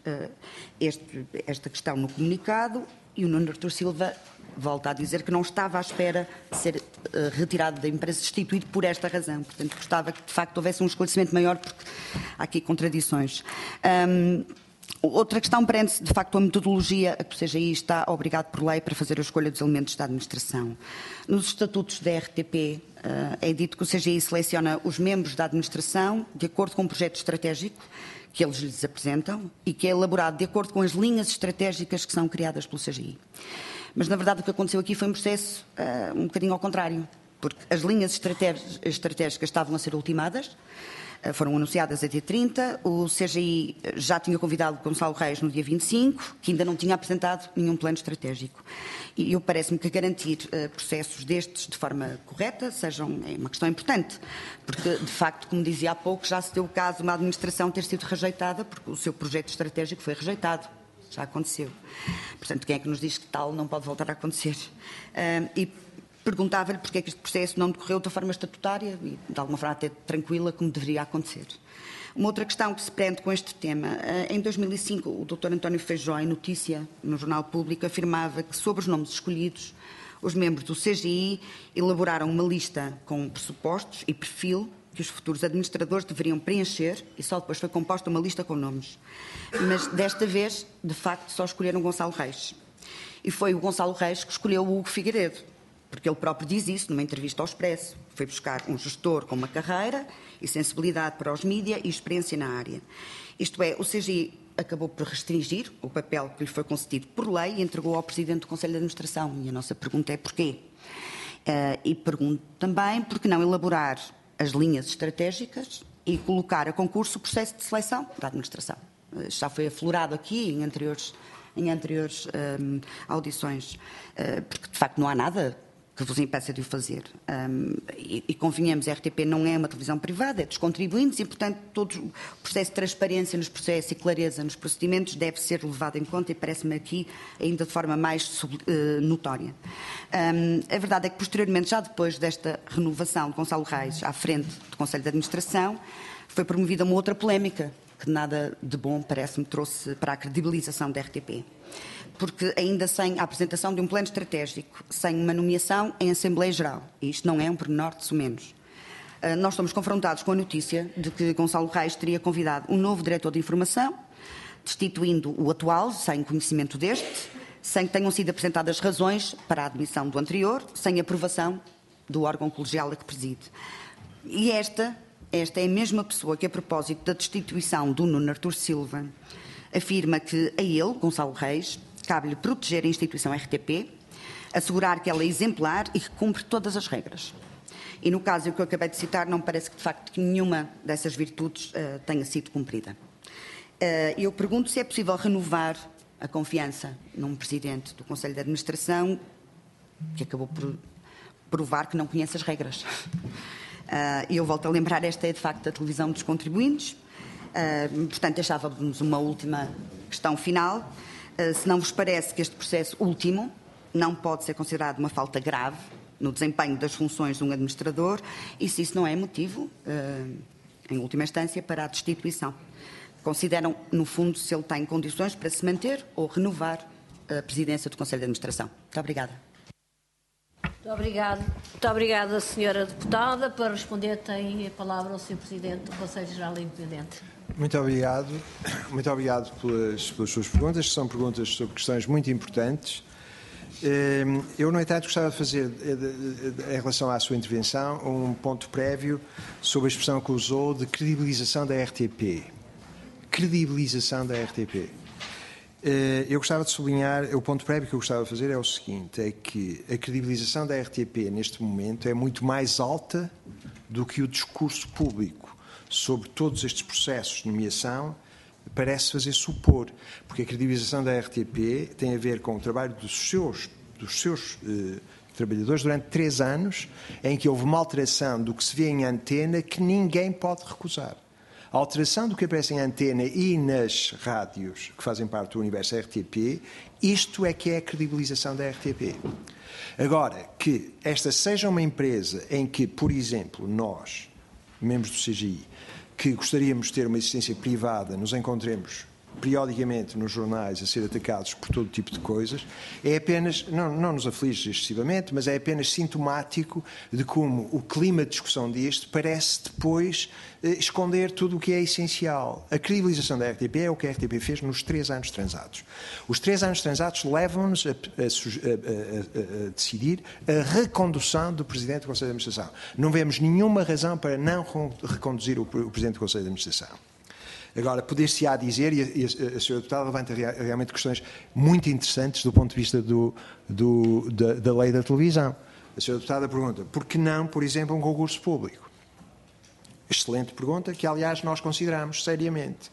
esta questão no comunicado, e o Nuno Artur Silva volta a dizer que não estava à espera de ser retirado da empresa, destituído por esta razão. Portanto, gostava que, de facto, houvesse um esclarecimento maior, porque há aqui contradições. Outra questão prende-se, de facto, a metodologia a que o CGI está obrigado por lei para fazer a escolha dos elementos da administração. Nos estatutos da RTP é dito que o CGI seleciona os membros da administração de acordo com um projeto estratégico que eles lhes apresentam e que é elaborado de acordo com as linhas estratégicas que são criadas pelo CGI. Mas, na verdade, o que aconteceu aqui foi um processo um bocadinho ao contrário, porque as linhas estratégicas estavam a ser ultimadas, foram anunciadas a dia 30, o CGI já tinha convidado Gonçalo Reis no dia 25, que ainda não tinha apresentado nenhum plano estratégico. E eu parece-me que garantir processos destes de forma correta é uma questão importante, porque, de facto, como dizia há pouco, já se deu o caso de uma administração ter sido rejeitada, porque o seu projeto estratégico foi rejeitado. Já aconteceu. Portanto, quem é que nos diz que tal não pode voltar a acontecer? E perguntava-lhe porque é que este processo não decorreu de forma estatutária e, de alguma forma, até tranquila, como deveria acontecer. Uma outra questão que se prende com este tema. Em 2005, o Dr. António Feijó, em notícia no Jornal Público, afirmava que, sobre os nomes escolhidos, os membros do CGI elaboraram uma lista com pressupostos e perfil que os futuros administradores deveriam preencher e só depois foi composta uma lista com nomes. Mas desta vez, de facto, só escolheram Gonçalo Reis. E foi o Gonçalo Reis que escolheu o Hugo Figueiredo, porque ele próprio diz isso numa entrevista ao Expresso. Foi buscar um gestor com uma carreira e sensibilidade para os mídia e experiência na área. Isto é, o CGI acabou por restringir o papel que lhe foi concedido por lei e entregou ao Presidente do Conselho de Administração. E a nossa pergunta é porquê? E pergunto também por que não elaborar as linhas estratégicas e colocar a concurso o processo de seleção da administração. Já foi aflorado aqui em anteriores audições, porque de facto não há nada que vos impeça de o fazer. E convenhamos, a RTP não é uma televisão privada, é dos contribuintes e, portanto, todo o processo de transparência nos processos e clareza nos procedimentos deve ser levado em conta e parece-me aqui ainda de forma mais notória. A verdade é que, posteriormente, já depois desta renovação de Gonçalo Reis à frente do Conselho de Administração, foi promovida uma outra polémica que nada de bom, parece-me, trouxe para a credibilização da RTP. Porque ainda sem a apresentação de um plano estratégico, sem uma nomeação em Assembleia Geral, e isto não é um pormenor de sumenos, nós estamos confrontados com a notícia de que Gonçalo Reis teria convidado um novo diretor de informação, destituindo o atual, sem conhecimento deste, sem que tenham sido apresentadas razões para a admissão do anterior, sem aprovação do órgão colegial a que preside. E esta é a mesma pessoa que, a propósito da destituição do Nuno Artur Silva, afirma que a ele, Gonçalo Reis, cabe-lhe proteger a instituição RTP, assegurar que ela é exemplar e que cumpre todas as regras. E no caso que eu acabei de citar, não me parece que, de facto, que nenhuma dessas virtudes tenha sido cumprida. Eu pergunto se é possível renovar a confiança num presidente do Conselho de Administração que acabou por provar que não conhece as regras. E eu volto a lembrar, esta é, de facto, a televisão dos contribuintes. Portanto, deixávamos uma última questão final. Se não vos parece que este processo último não pode ser considerado uma falta grave no desempenho das funções de um administrador e se isso não é motivo, em última instância, para a destituição. Consideram, no fundo, se ele tem condições para se manter ou renovar a presidência do Conselho de Administração. Muito obrigada. Muito obrigada, Sra. Deputada. Para responder, tem a palavra o Sr. Presidente do Conselho Geral Independente. Muito obrigado pelas suas perguntas, que são perguntas sobre questões muito importantes. Eu, no entanto, gostava de fazer, em relação à sua intervenção, um ponto prévio sobre a expressão que usou de credibilização da RTP. Credibilização da RTP. Eu gostava de sublinhar, o ponto prévio que eu gostava de fazer é o seguinte, é que a credibilização da RTP neste momento é muito mais alta do que o discurso público sobre todos estes processos de nomeação parece fazer supor, porque a credibilização da RTP tem a ver com o trabalho dos seus trabalhadores durante 3 anos, em que houve uma alteração do que se vê em antena que ninguém pode recusar. a alteração do que aparece em antena e nas rádios que fazem parte do universo RTP, isto é que é a credibilização da RTP. Agora, que esta seja uma empresa em que, por exemplo, nós, membros do CGI, que gostaríamos de ter uma existência privada, nos encontremos periodicamente nos jornais a ser atacados por todo tipo de coisas, é apenas, não nos aflige excessivamente, mas é apenas sintomático de como o clima de discussão disto parece depois esconder tudo o que é essencial. A credibilização da RTP é o que a RTP fez nos 3 anos transados. Os 3 anos transados levam-nos a decidir a recondução do Presidente do Conselho de Administração. Não vemos nenhuma razão para não reconduzir o Presidente do Conselho de Administração. Agora, poder-se-á dizer, e a Sra. Deputada levanta realmente questões muito interessantes do ponto de vista da lei da televisão. A Sra. Deputada pergunta, por que não, por exemplo, um concurso público? Excelente pergunta, que aliás nós consideramos seriamente.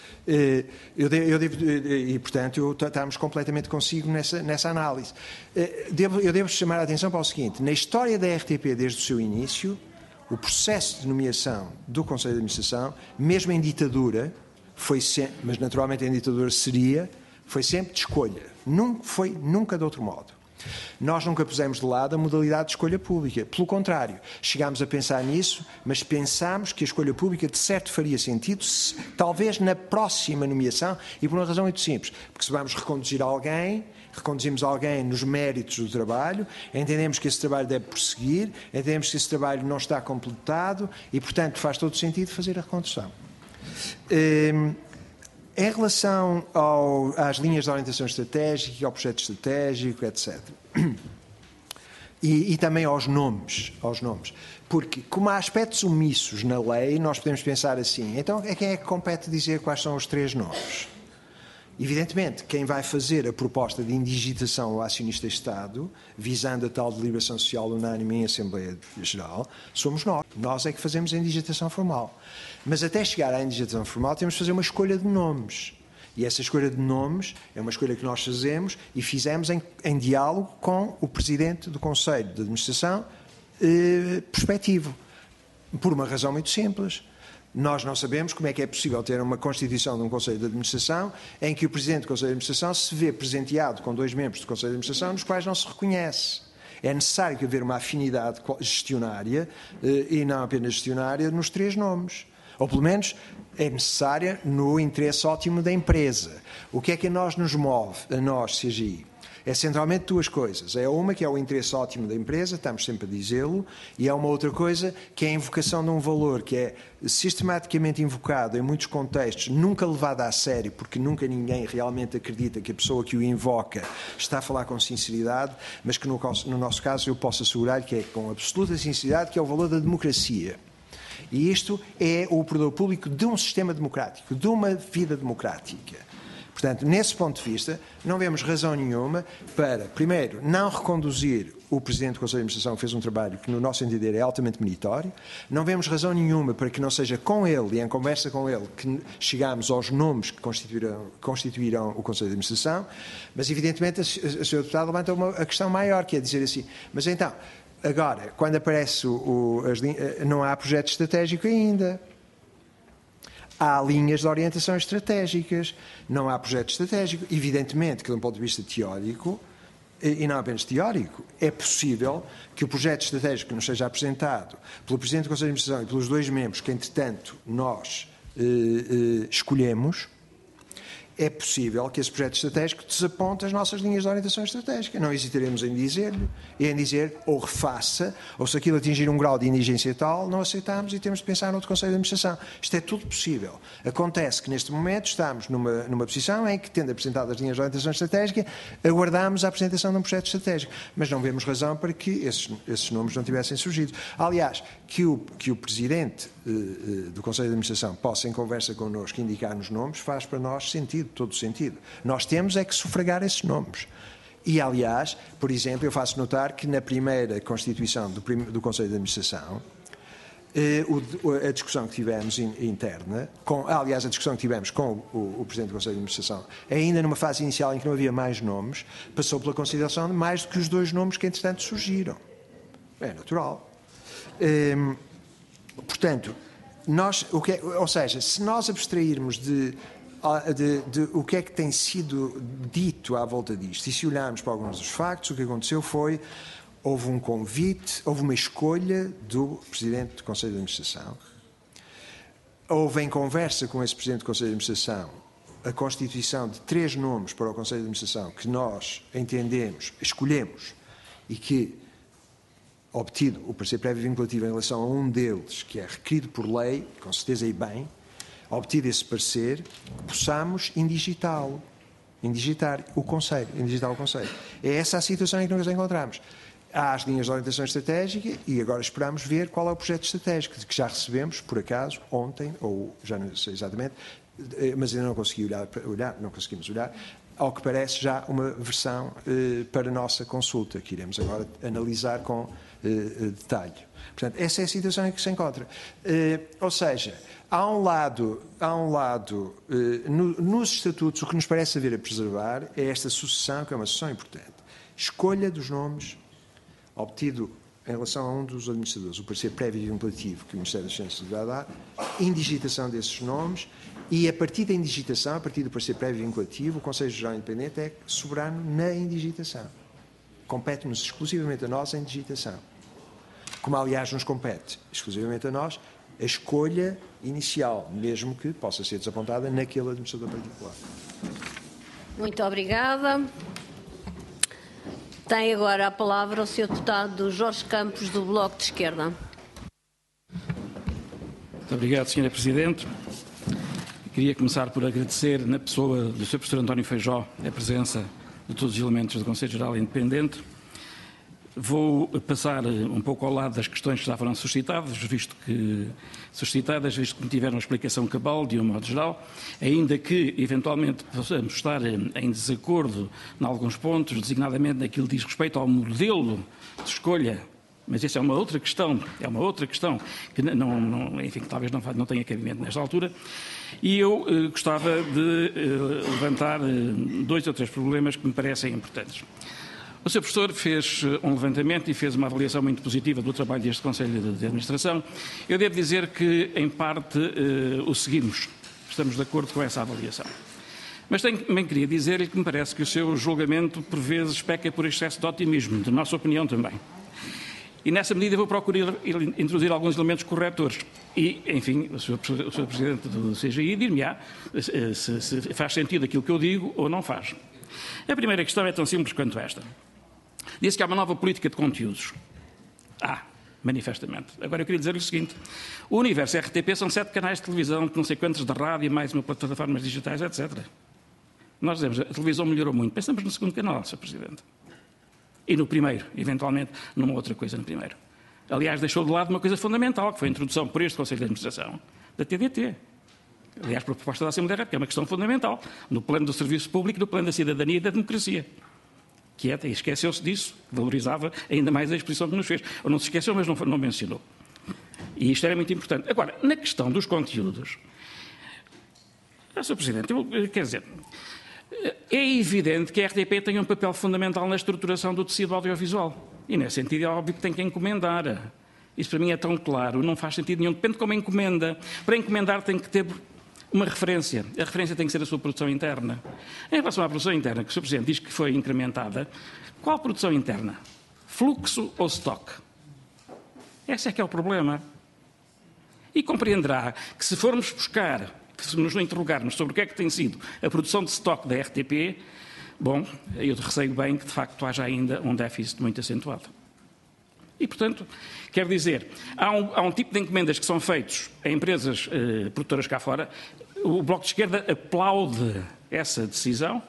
Portanto, estamos completamente consigo nessa análise. Eu devo chamar a atenção para o seguinte, na história da RTP desde o seu início, o processo de nomeação do Conselho de Administração, mesmo em ditadura, foi sempre, mas naturalmente em ditadura foi sempre de escolha. Nunca de outro modo. Nós nunca pusemos de lado a modalidade de escolha pública. Pelo contrário, chegámos a pensar nisso, mas pensámos que a escolha pública de certo faria sentido, talvez na próxima nomeação, e por uma razão muito simples. Porque se vamos reconduzimos alguém nos méritos do trabalho, entendemos que esse trabalho deve prosseguir, entendemos que esse trabalho não está completado e, portanto, faz todo sentido fazer a recondução. Em relação às linhas de orientação estratégica, ao projeto estratégico, etc. E também aos nomes. Porque, como há aspectos omissos na lei, nós podemos pensar assim, então a quem é que compete dizer quais são os 3 nomes? Evidentemente, quem vai fazer a proposta de indigitação ao acionista-Estado, visando a tal deliberação social unânime em Assembleia Geral, somos nós. Nós é que fazemos a indigitação formal. Mas até chegar à indigitação formal temos de fazer uma escolha de nomes. E essa escolha de nomes é uma escolha que nós fazemos e fizemos em diálogo com o Presidente do Conselho de Administração prospectivo. Por uma razão muito simples. Nós não sabemos como é que é possível ter uma constituição de um Conselho de Administração em que o Presidente do Conselho de Administração se vê presenteado com 2 membros do Conselho de Administração nos quais não se reconhece. É necessário haver uma afinidade gestionária e não apenas gestionária nos 3 nomes. Ou pelo menos é necessária no interesse ótimo da empresa. O que é que nos move, a nós, CGI? É centralmente 2 coisas. É uma que é o interesse ótimo da empresa, estamos sempre a dizê-lo, e é uma outra coisa que é a invocação de um valor que é sistematicamente invocado em muitos contextos, nunca levado a sério, porque nunca ninguém realmente acredita que a pessoa que o invoca está a falar com sinceridade, mas que no nosso caso eu posso assegurar que é com absoluta sinceridade, que é o valor da democracia. E isto é o poder público de um sistema democrático, de uma vida democrática. Portanto, nesse ponto de vista, não vemos razão nenhuma para, primeiro, não reconduzir o Presidente do Conselho de Administração, que fez um trabalho que, no nosso entender, é altamente meritório. Não vemos razão nenhuma para que não seja com ele e em conversa com ele que chegamos aos nomes que constituirão o Conselho de Administração. Mas, evidentemente, a Sra. Deputada levanta a questão maior, que é dizer assim, mas então, agora, quando aparece não há projeto estratégico ainda. Há linhas de orientação estratégicas, não há projeto estratégico. Evidentemente que, de um ponto de vista teórico, e não apenas teórico, é possível que o projeto estratégico que nos seja apresentado pelo Presidente do Conselho de Administração e pelos 2 membros que, entretanto, nós escolhemos, é possível que esse projeto estratégico desaponte as nossas linhas de orientação estratégica. Não hesitaremos em dizer-lhe, e em dizer ou refaça, ou se aquilo atingir um grau de indigência tal, não aceitamos e temos de pensar noutro Conselho de Administração. Isto é tudo possível. Acontece que neste momento estamos numa posição em que, tendo apresentado as linhas de orientação estratégica, aguardamos a apresentação de um projeto estratégico. Mas não vemos razão para que esses nomes não tivessem surgido. Aliás, que o Presidente do Conselho de Administração possa, em conversa connosco, indicar-nos nomes, faz para nós sentido, todo sentido. Nós temos é que sufragar esses nomes. E, aliás, por exemplo, eu faço notar que na primeira constituição do Conselho de Administração, a discussão que tivemos interna, aliás, a discussão que tivemos com o Presidente do Conselho de Administração, ainda numa fase inicial em que não havia mais nomes, passou pela consideração de mais do que os 2 nomes que, entretanto, surgiram. É natural. Portanto, ou seja, se nós abstrairmos de o que é que tem sido dito à volta disto, e se olharmos para alguns dos factos, o que aconteceu foi, houve um convite, houve uma escolha do Presidente do Conselho de Administração, houve em conversa com esse Presidente do Conselho de Administração a constituição de 3 nomes para o Conselho de Administração que nós entendemos, escolhemos, e que, obtido o parecer prévio vinculativo em relação a um deles, que é requerido por lei, com certeza e bem, obtido esse parecer, possamos indigitar o Conselho. É essa a situação em que nos encontramos. Há as linhas de orientação estratégica e agora esperamos ver qual é o projeto estratégico, que já recebemos, por acaso, ontem, ou já não sei exatamente, mas ainda não conseguimos olhar, ao que parece já uma versão para a nossa consulta, que iremos agora analisar com detalhe. Portanto, essa é a situação em que se encontra. Ou seja, há um lado nos estatutos, o que nos parece haver a preservar é esta sucessão, que é uma sucessão importante. Escolha dos nomes, obtido em relação a um dos administradores, o parecer prévio e vinculativo que o Ministério das Finanças vai dar, indigitação desses nomes, e a partir da indigitação, a partir do parecer prévio e vinculativo, o Conselho Geral Independente é soberano na indigitação. Compete-nos exclusivamente a nós a indigitação. Como, aliás, nos compete exclusivamente a nós a escolha inicial, mesmo que possa ser desapontada naquele administrador particular. Muito obrigada. Tem agora a palavra o Sr. Deputado Jorge Campos, do Bloco de Esquerda. Muito obrigado, Sra. Presidente. Queria começar por agradecer, na pessoa do Sr. Professor António Feijó, a presença de todos os elementos do Conselho Geral Independente. Vou passar um pouco ao lado das questões que já foram suscitadas, visto que me tiveram uma explicação cabal, de um modo geral, ainda que, eventualmente, possamos estar em desacordo em alguns pontos, designadamente naquilo que diz respeito ao modelo de escolha. Mas isso é uma outra questão que enfim, que talvez não tenha cabimento nesta altura. E eu gostava de levantar 2 ou 3 problemas que me parecem importantes. O Sr. Professor fez um levantamento e fez uma avaliação muito positiva do trabalho deste Conselho de Administração. Eu devo dizer que, em parte, o seguimos. Estamos de acordo com essa avaliação. Mas também queria dizer-lhe que me parece que o seu julgamento, por vezes, peca por excesso de otimismo, de nossa opinião também. E, nessa medida, vou procurar introduzir alguns elementos corretores. E, enfim, o Sr. Presidente do CGI dir-me-á se faz sentido aquilo que eu digo ou não faz. A primeira questão é tão simples quanto esta. Disse que há uma nova política de conteúdos. Manifestamente. Agora eu queria dizer-lhe o seguinte. O universo RTP são 7 canais de televisão, não sei quantos de rádio, mais uma plataformas digitais, etc. Nós dizemos, a televisão melhorou muito. Pensamos no segundo canal, Sr. Presidente. E no primeiro, eventualmente, numa outra coisa no primeiro. Aliás, deixou de lado uma coisa fundamental, que foi a introdução por este Conselho de Administração da TDT. Aliás, por proposta da Assembleia da República, que é uma questão fundamental, no plano do serviço público, no plano da cidadania e da democracia. Que e esqueceu-se disso, valorizava ainda mais a exposição que nos fez. Ou não se esqueceu, mas não mencionou. E isto era muito importante. Agora, na questão dos conteúdos, Sr. Presidente, quer dizer, é evidente que a RTP tem um papel fundamental na estruturação do tecido audiovisual. E, nesse sentido, é óbvio que tem que encomendar. Isso, para mim, é tão claro, não faz sentido nenhum. Depende de como encomenda. Para encomendar tem que ter uma referência. A referência tem que ser a sua produção interna. Em relação à produção interna, que o Sr. Presidente diz que foi incrementada, qual produção interna? Fluxo ou stock? Esse é que é o problema. E compreenderá que se formos buscar, que se nos interrogarmos sobre o que é que tem sido a produção de stock da RTP, bom, eu receio bem que de facto haja ainda um déficit muito acentuado. E, portanto, quero dizer, há um tipo de encomendas que são feitos a empresas produtoras cá fora. O Bloco de Esquerda aplaude essa decisão.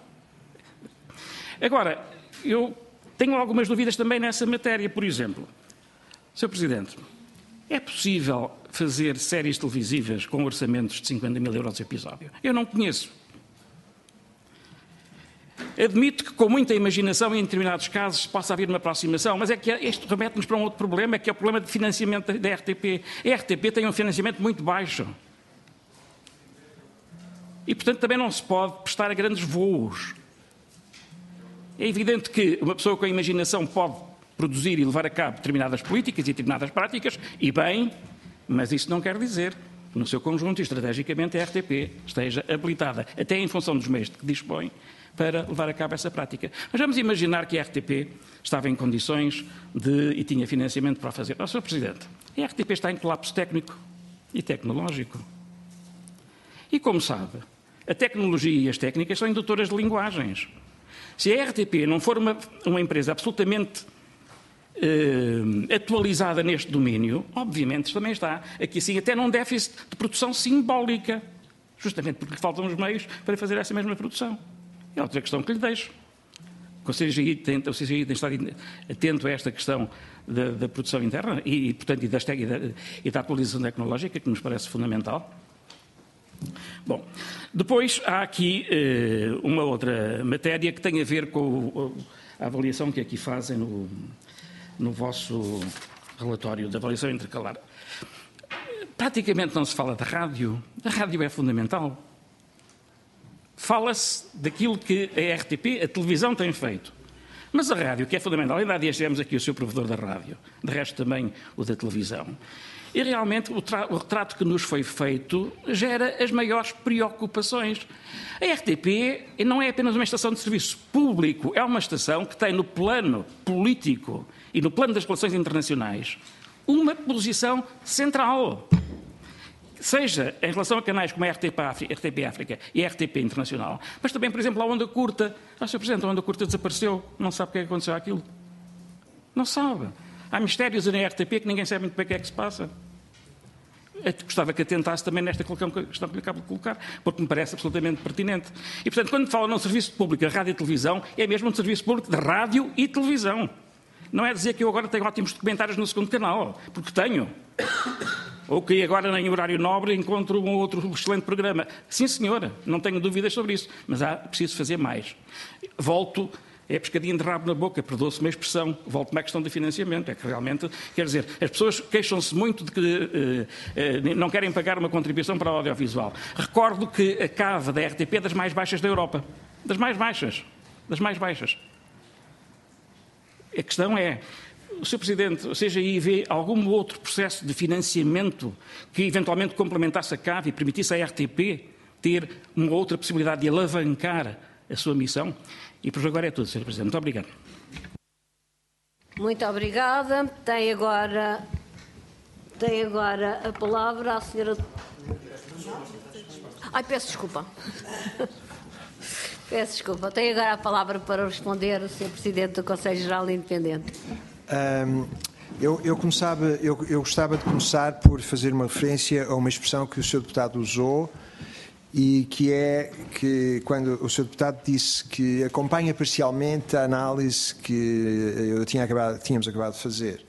Agora, eu tenho algumas dúvidas também nessa matéria. Por exemplo, Sr. Presidente, é possível fazer séries televisivas com orçamentos de 50 mil euros episódio? Eu não conheço. Admito que com muita imaginação em determinados casos possa haver uma aproximação, mas é que isto remete-nos para um outro problema, que é o problema de financiamento da RTP. A RTP tem um financiamento muito baixo. E, portanto, também não se pode prestar a grandes voos. É evidente que uma pessoa com a imaginação pode produzir e levar a cabo determinadas políticas e determinadas práticas, e bem, mas isso não quer dizer no seu conjunto e estrategicamente a RTP esteja habilitada, até em função dos meios de que dispõe, para levar a cabo essa prática. Mas vamos imaginar que a RTP estava em condições e tinha financiamento para o fazer. Sr. Presidente, a RTP está em colapso técnico e tecnológico. E como sabe, a tecnologia e as técnicas são indutoras de linguagens. Se a RTP não for uma empresa absolutamente atualizada neste domínio, obviamente também está aqui assim até num déficit de produção simbólica, justamente porque lhe faltam os meios para fazer essa mesma produção. É outra questão que lhe deixo. O CGI tem estado atento a esta questão da produção interna e portanto, e da atualização tecnológica, que nos parece fundamental. Bom, depois há aqui uma outra matéria que tem a ver com a avaliação que aqui fazem no vosso relatório de avaliação intercalar. Praticamente não se fala da rádio. A rádio é fundamental. Fala-se daquilo que a RTP, a televisão, tem feito. Mas a rádio, que é fundamental, ainda há dias tivemos aqui o seu provedor da rádio, de resto também o da televisão. E realmente o retrato que nos foi feito gera as maiores preocupações. A RTP não é apenas uma estação de serviço público, é uma estação que tem no plano político e no plano das relações internacionais uma posição central. Seja em relação a canais como a RTP África e a RTP Internacional, mas também, por exemplo, a Onda Curta. Sr. Presidente, a Onda Curta desapareceu, não sabe o que é que aconteceu àquilo. Não sabe. Há mistérios na RTP que ninguém sabe muito bem o que é que se passa. Eu gostava que atentasse também nesta questão que lhe acabo de colocar, porque me parece absolutamente pertinente. E, portanto, quando fala num serviço público de rádio e televisão, é mesmo um serviço público de rádio e televisão. Não é dizer que eu agora tenho ótimos documentários no segundo canal, porque tenho. Ou que agora, em horário nobre, encontro um outro excelente programa. Sim, senhora, não tenho dúvidas sobre isso, mas preciso fazer mais. Volto, é pescadinho de rabo na boca, perdoa-se uma expressão, volto-me à questão do financiamento. É que realmente, quer dizer, as pessoas queixam-se muito de que não querem pagar uma contribuição para o audiovisual. Recordo que a cave da RTP é das mais baixas da Europa. Das mais baixas. Das mais baixas. A questão é, o Sr. Presidente, ou seja, aí vê algum outro processo de financiamento que eventualmente complementasse a CAV e permitisse à RTP ter uma outra possibilidade de alavancar a sua missão? E por agora é tudo, Sr. Presidente. Muito obrigado. Muito obrigada. Tem agora a palavra a senhora... peço desculpa. Peço desculpa. Tem agora a palavra para responder o Sr. Presidente do Conselho Geral Independente. Eu gostava de começar por fazer uma referência a uma expressão que o Sr. Deputado usou e que é que quando o Sr. Deputado disse que acompanha parcialmente a análise que tínhamos acabado de fazer.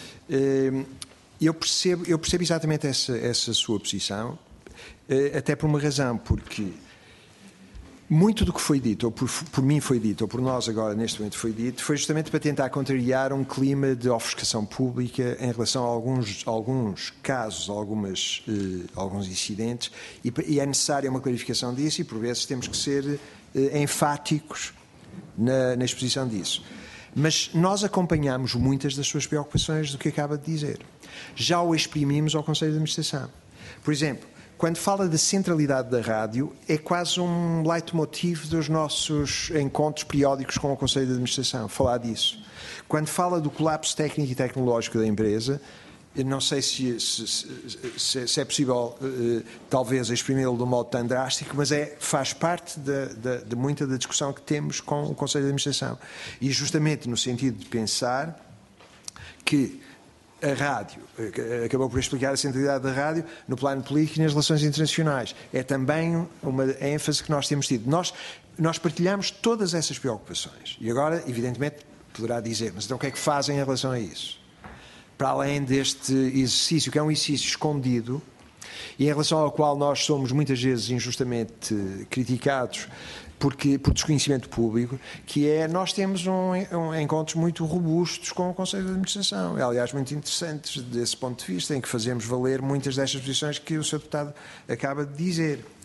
Eu percebo exatamente essa sua posição, até por uma razão, porque muito do que foi dito, ou por mim foi dito, ou por nós agora neste momento foi dito, foi justamente para tentar contrariar um clima de ofuscação pública em relação a alguns casos, alguns incidentes, e é necessária uma clarificação disso e por vezes temos que ser enfáticos na exposição disso. Mas nós acompanhamos muitas das suas preocupações do que acaba de dizer. Já o exprimimos ao Conselho de Administração. Por exemplo, quando fala da centralidade da rádio, é quase um leitmotiv dos nossos encontros periódicos com o Conselho de Administração, falar disso. Quando fala do colapso técnico e tecnológico da empresa, eu não sei se é possível, talvez, exprimí-lo de um modo tão drástico, mas faz parte de muita da discussão que temos com o Conselho de Administração. E justamente no sentido de pensar que a rádio, acabou por explicar a centralidade da rádio no plano político e nas relações internacionais. É também uma ênfase que nós temos tido. Nós partilhamos todas essas preocupações. E agora, evidentemente, poderá dizer, mas então o que é que fazem em relação a isso? Para além deste exercício, que é um exercício escondido, e em relação ao qual nós somos muitas vezes injustamente criticados por desconhecimento público, que é, nós temos encontros muito robustos com o Conselho de Administração. É, aliás, muito interessantes desse ponto de vista, em que fazemos valer muitas destas posições que o Sr. Deputado acaba de dizer.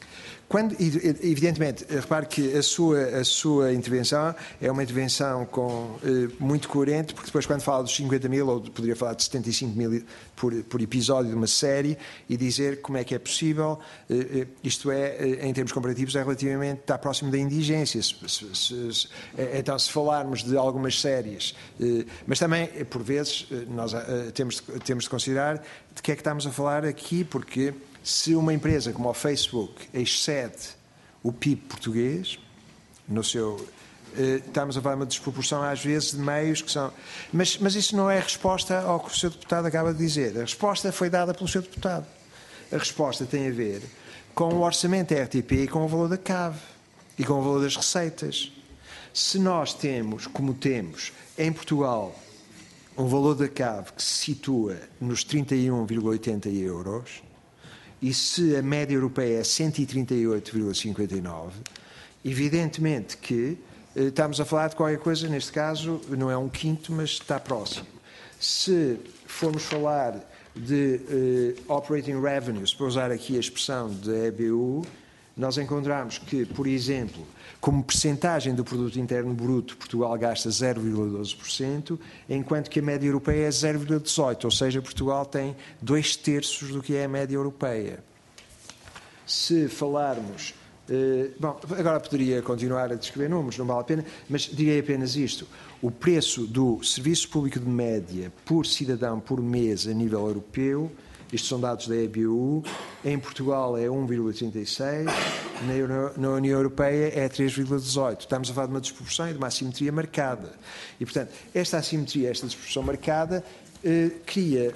Evidentemente, repare que a sua intervenção é uma intervenção muito coerente, porque depois quando fala dos 50 mil, ou poderia falar de 75 mil por episódio de uma série, e dizer como é que é possível, isto é, em termos comparativos, é relativamente, está próximo da indigência. Então, se falarmos de algumas séries, mas também, por vezes, nós temos de considerar de que é que estamos a falar aqui, porque se uma empresa como o Facebook excede o PIB português, estamos a falar de uma desproporção às vezes de meios que são... Mas isso não é resposta ao que o Sr. Deputado acaba de dizer. A resposta foi dada pelo Sr. Deputado. A resposta tem a ver com o orçamento da RTP e com o valor da CAV e com o valor das receitas. Se nós temos, como temos em Portugal, um valor da CAV que se situa nos 31,80 euros, e se a média europeia é 138,59, evidentemente que estamos a falar de qualquer coisa, neste caso não é um quinto, mas está próximo. Se formos falar de operating revenues, para usar aqui a expressão da EBU, nós encontramos que, por exemplo, como percentagem do produto interno bruto, Portugal gasta 0,12%, enquanto que a média europeia é 0,18%, ou seja, Portugal tem 2/3 do que é a média europeia. Se falarmos... bom, agora poderia continuar a descrever números, não vale a pena, mas direi apenas isto. O preço do serviço público de média por cidadão por mês a nível europeu, estes são dados da EBU, em Portugal é 1,36, na União Europeia é 3,18. Estamos a falar de uma desproporção e de uma assimetria marcada. E, portanto, esta assimetria, esta desproporção marcada, cria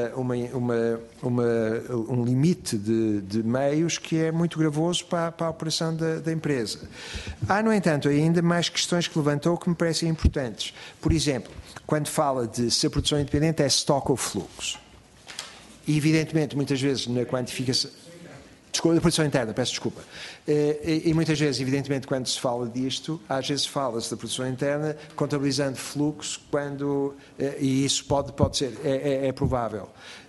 um limite de meios que é muito gravoso para a operação da empresa. Há, no entanto, ainda mais questões que levantou que me parecem importantes. Por exemplo, quando fala de se a produção independente é estoque ou fluxo. E, evidentemente, muitas vezes na quantificação... Desculpa, da produção interna, peço desculpa. E muitas vezes, evidentemente, quando se fala disto, às vezes fala-se da produção interna contabilizando fluxo, e isso pode ser, é provável.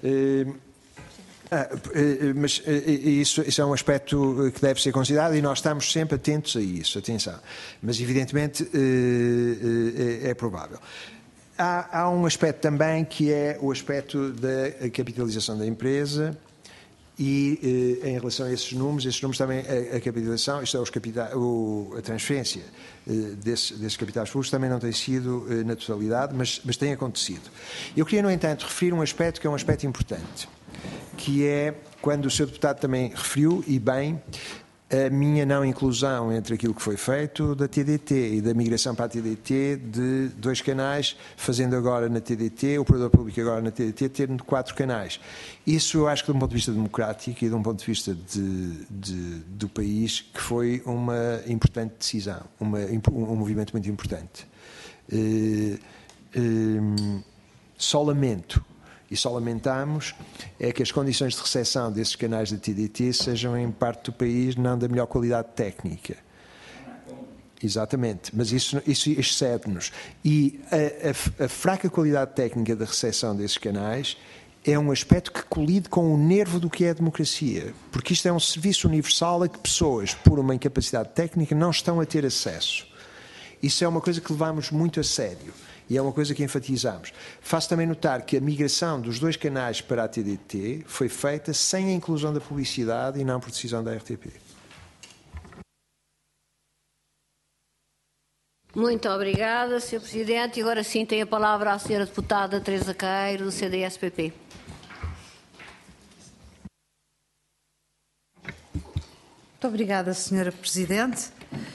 Mas isso é um aspecto que deve ser considerado e nós estamos sempre atentos a isso, atenção. Mas, evidentemente, é provável. Há um aspecto também que é o aspecto da capitalização da empresa e em relação a esses números também a capitalização, isto é, a transferência desses capitais públicos também não tem sido na totalidade, mas tem acontecido. Eu queria, no entanto, referir um aspecto que é um aspecto importante, que é quando o Sr. Deputado também referiu, e bem, a minha não inclusão entre aquilo que foi feito da TDT e da migração para a TDT de 2 canais, fazendo agora na TDT, o operador público agora na TDT, tendo 4 canais. Isso eu acho que de um ponto de vista democrático e de um ponto de vista do país, que foi uma importante decisão, um movimento muito importante. Só lamento, e só lamentamos, é que as condições de recepção desses canais da TDT sejam em parte do país não da melhor qualidade técnica. Exatamente, mas isso excede-nos. E a fraca qualidade técnica da recepção desses canais é um aspecto que colide com o nervo do que é a democracia, porque isto é um serviço universal a que pessoas, por uma incapacidade técnica, não estão a ter acesso. Isso é uma coisa que levamos muito a sério. E é uma coisa que enfatizamos. Faço também notar que a migração dos 2 canais para a TDT foi feita sem a inclusão da publicidade e não por decisão da RTP. Muito obrigada, Sr. Presidente. E agora sim tem a palavra a Sra. Deputada Teresa Queiro, do CDS-PP. Muito obrigada, Sra. Presidente.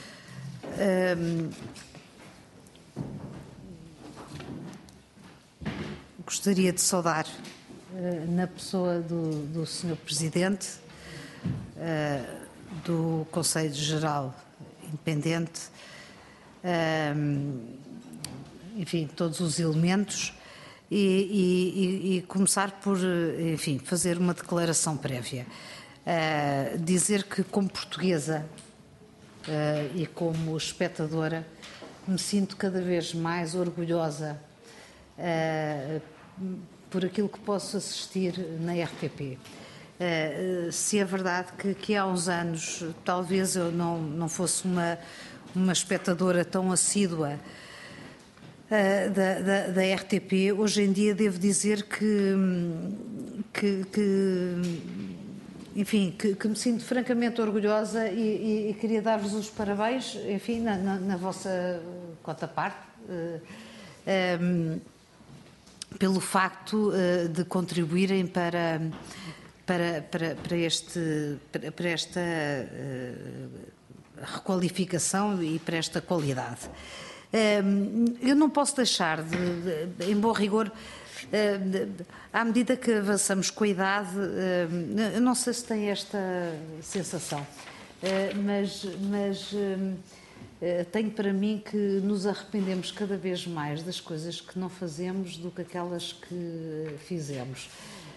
Gostaria de saudar, na pessoa do Sr. Presidente, do Conselho Geral Independente, enfim, todos os elementos, e começar por, enfim, fazer uma declaração prévia. Dizer que, como portuguesa e como espectadora, me sinto cada vez mais orgulhosa por aquilo que posso assistir na RTP. Se é verdade que há uns anos talvez eu não fosse uma espectadora tão assídua da RTP, hoje em dia devo dizer enfim, que me sinto francamente orgulhosa e queria dar-vos os parabéns, enfim, na vossa contraparte, pelo facto de contribuírem para esta requalificação e para esta qualidade. Eu não posso deixar em bom rigor, à medida que avançamos com a idade, eu não sei se tem esta sensação, mas tenho para mim que nos arrependemos cada vez mais das coisas que não fazemos do que aquelas que fizemos.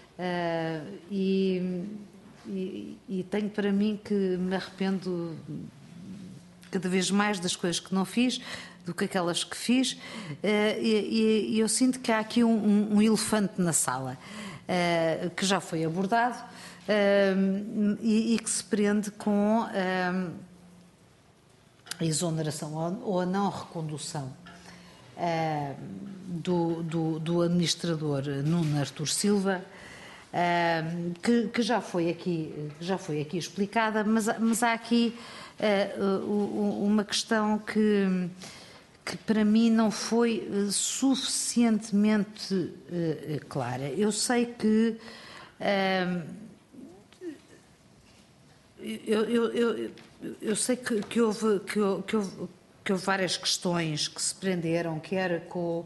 E tenho para mim que me arrependo cada vez mais das coisas que não fiz do que aquelas que fiz, e eu sinto que há aqui um elefante na sala, que já foi abordado, e que se prende com a exoneração ou a não recondução do administrador Nuno Artur Silva, que já foi aqui explicada, mas há aqui uma questão que para mim não foi suficientemente clara. Eu sei que eu sei que houve várias questões que se prenderam, quer com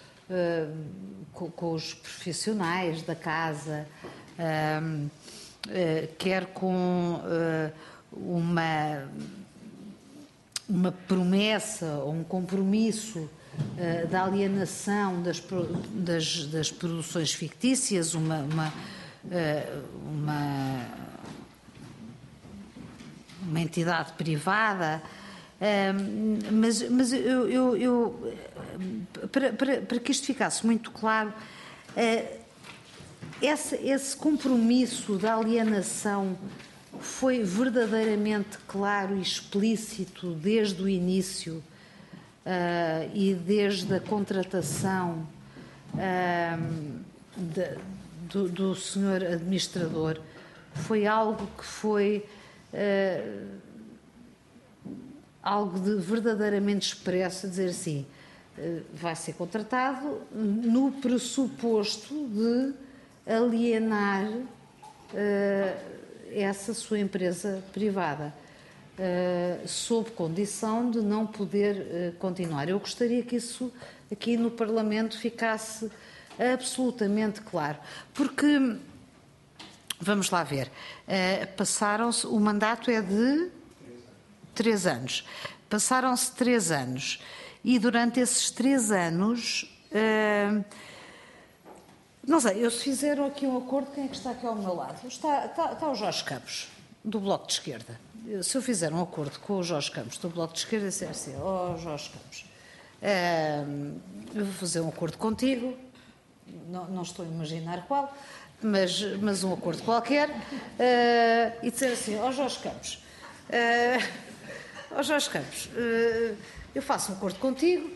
os profissionais da casa, quer com uma promessa ou um compromisso da alienação das produções fictícias, uma entidade privada, mas para que isto ficasse muito claro, esse compromisso da alienação foi verdadeiramente claro e explícito desde o início, e desde a contratação do senhor administrador. Foi algo que foi algo de verdadeiramente expresso, dizer assim, vai ser contratado no pressuposto de alienar essa sua empresa privada, sob condição de não poder continuar. Eu gostaria que isso aqui no Parlamento ficasse absolutamente claro, porque, vamos lá ver, passaram-se, o mandato é de 3 anos, passaram-se 3 anos, e durante esses 3 anos, não sei, se fizeram aqui um acordo, quem é que está aqui ao meu lado? Está o Jorge Campos, do Bloco de Esquerda. Se eu fizer um acordo com o Jorge Campos, do Bloco de Esquerda, disser assim, Jorge Campos, eu vou fazer um acordo contigo, não estou a imaginar qual, mas um acordo qualquer, e dizer assim, Jorge Campos, eu faço um acordo contigo,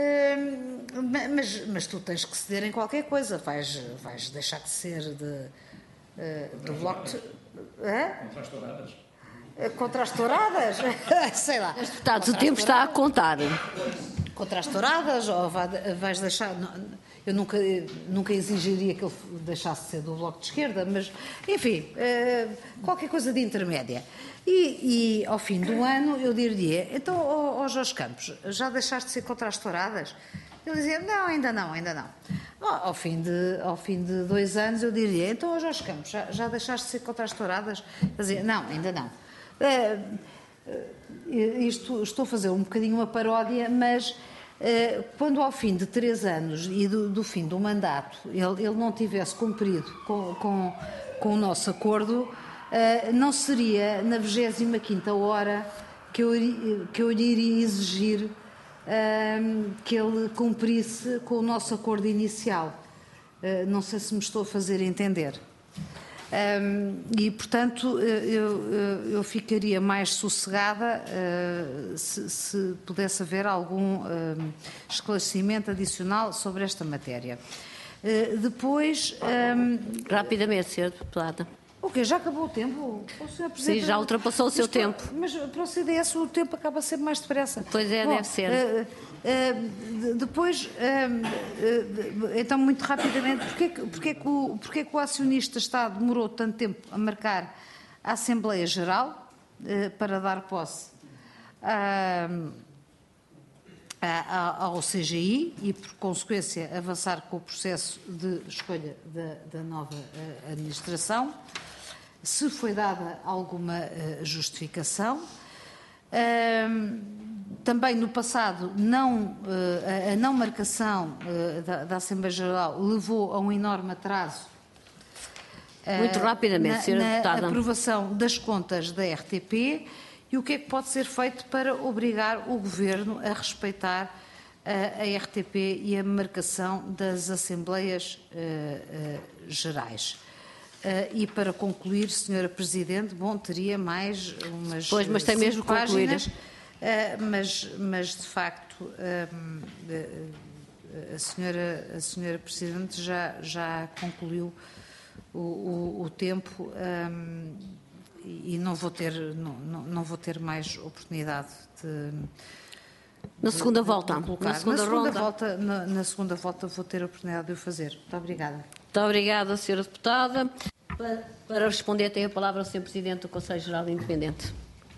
mas tu tens que ceder em qualquer coisa, vais deixar de ser do Bloco de... Contra as touradas? Contra as touradas? Sei lá. Mas, deputados, o tempo está a contar. Contra as touradas, ou vais deixar... Eu nunca exigiria que ele deixasse de ser do Bloco de Esquerda, mas, enfim, qualquer coisa de intermédia. E ao fim do ano eu diria, então, Jorge Campos, já deixaste de ser contra as touradas? Ele dizia, não, ainda não. Ao fim de 2 anos eu diria, então, Jorge Campos, já deixaste de ser contra as touradas? Ele dizia, não, ainda não. Estou a fazer um bocadinho uma paródia, mas quando ao fim de 3 anos e do fim do mandato ele não tivesse cumprido com o nosso acordo, não seria na 25ª hora que eu lhe iria exigir que ele cumprisse com o nosso acordo inicial. Não sei se me estou a fazer entender. E, portanto, eu ficaria mais sossegada se pudesse haver algum esclarecimento adicional sobre esta matéria. Depois... Rapidamente, Sra. Deputada. Ok, já acabou o tempo? Sim, já ultrapassou o seu tempo. Mas para o CDS o tempo acaba sempre mais depressa. Pois é, deve ser. Depois, então, muito rapidamente, porque que o acionista Estado demorou tanto tempo a marcar a Assembleia Geral para dar posse ao CGI e, por consequência, avançar com o processo de escolha da nova administração? Se foi dada alguma justificação. Também no passado, a não marcação da Assembleia Geral levou a um enorme atraso. Muito rapidamente, Sra. Deputada. Na aprovação das contas da RTP. E o que é que pode ser feito para obrigar o Governo a respeitar a RTP e a marcação das Assembleias Gerais? E para concluir, Sra. Presidente, bom, teria mais umas pois, mas tem mesmo páginas, mas de facto a senhora Presidente já concluiu o tempo e não vou ter mais oportunidade de... Na segunda volta. Na segunda volta vou ter a oportunidade de o fazer. Muito obrigada. Muito obrigada, Sra. Deputada. Para responder, tem a palavra o Sr. Presidente do Conselho Geral Independente.